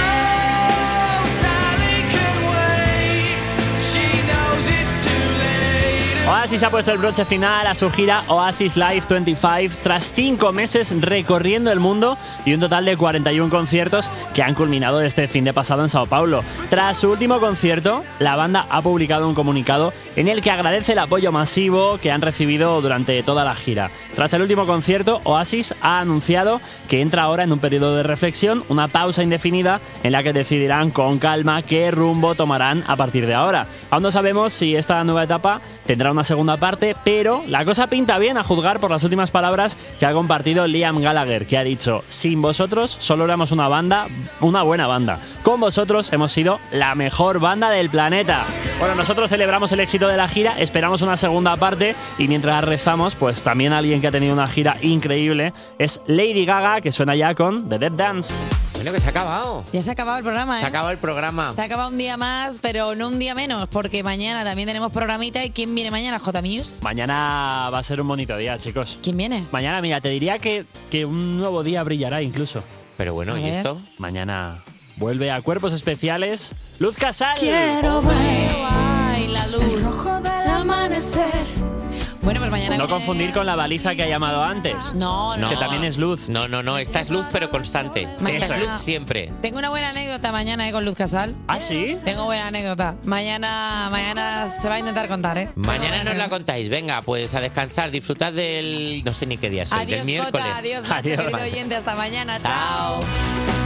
I: Oasis ha puesto el broche final a su gira Oasis Live veinticinco tras cinco meses recorriendo el mundo y un total de cuarenta y uno conciertos que han culminado este fin de pasado en Sao Paulo. Tras su último concierto, la banda ha publicado un comunicado en el que agradece el apoyo masivo que han recibido durante toda la gira. Tras el último concierto, Oasis ha anunciado que entra ahora en un periodo de reflexión, una pausa indefinida en la que decidirán con calma qué rumbo tomarán a partir de ahora. Aún no sabemos si esta nueva etapa tendrá una segunda parte, pero la cosa pinta bien a juzgar por las últimas palabras que ha compartido Liam Gallagher, que ha dicho: sin vosotros solo éramos una banda, una buena banda. Con vosotros hemos sido la mejor banda del planeta. Bueno, nosotros celebramos el éxito de la gira, esperamos una segunda parte y mientras rezamos, pues también alguien que ha tenido una gira increíble es Lady Gaga, que suena ya con The Dead Dance.
A: Bueno, que se ha acabado.
B: Ya se ha acabado el programa, ¿eh?
A: Se ha acabado el programa.
B: Se ha acabado un día más, pero no un día menos, porque mañana también tenemos programita. ¿Y quién viene mañana, J Muse?
I: Mañana va a ser un bonito día, chicos.
B: ¿Quién viene?
I: Mañana, mira, te diría que, que un nuevo día brillará incluso.
A: Pero bueno,
B: A
A: ¿y
B: ver.
A: esto?
I: Mañana vuelve a Cuerpos Especiales Luz Casal.
B: Quiero ver ay, la luz del amanecer. Bueno, pues mañana
I: No
B: viene-
I: confundir con la baliza que ha llamado antes.
B: No, no.
I: Que también es luz.
A: No, no, no. Esta es luz, pero constante.
B: Mañana-
A: Esta es luz siempre.
B: Tengo una buena anécdota mañana, ¿eh? Con Luz Casal.
I: ¿Ah, sí?
B: Tengo buena anécdota. Mañana, mañana se va a intentar contar, ¿eh?
A: Mañana nos la contáis. Venga, pues a descansar. Disfrutad del... No sé ni qué día es hoy.
B: Adiós,
A: Del miércoles.
B: Jota. Adiós, Nacho, querido oyente. Hasta mañana. Chao.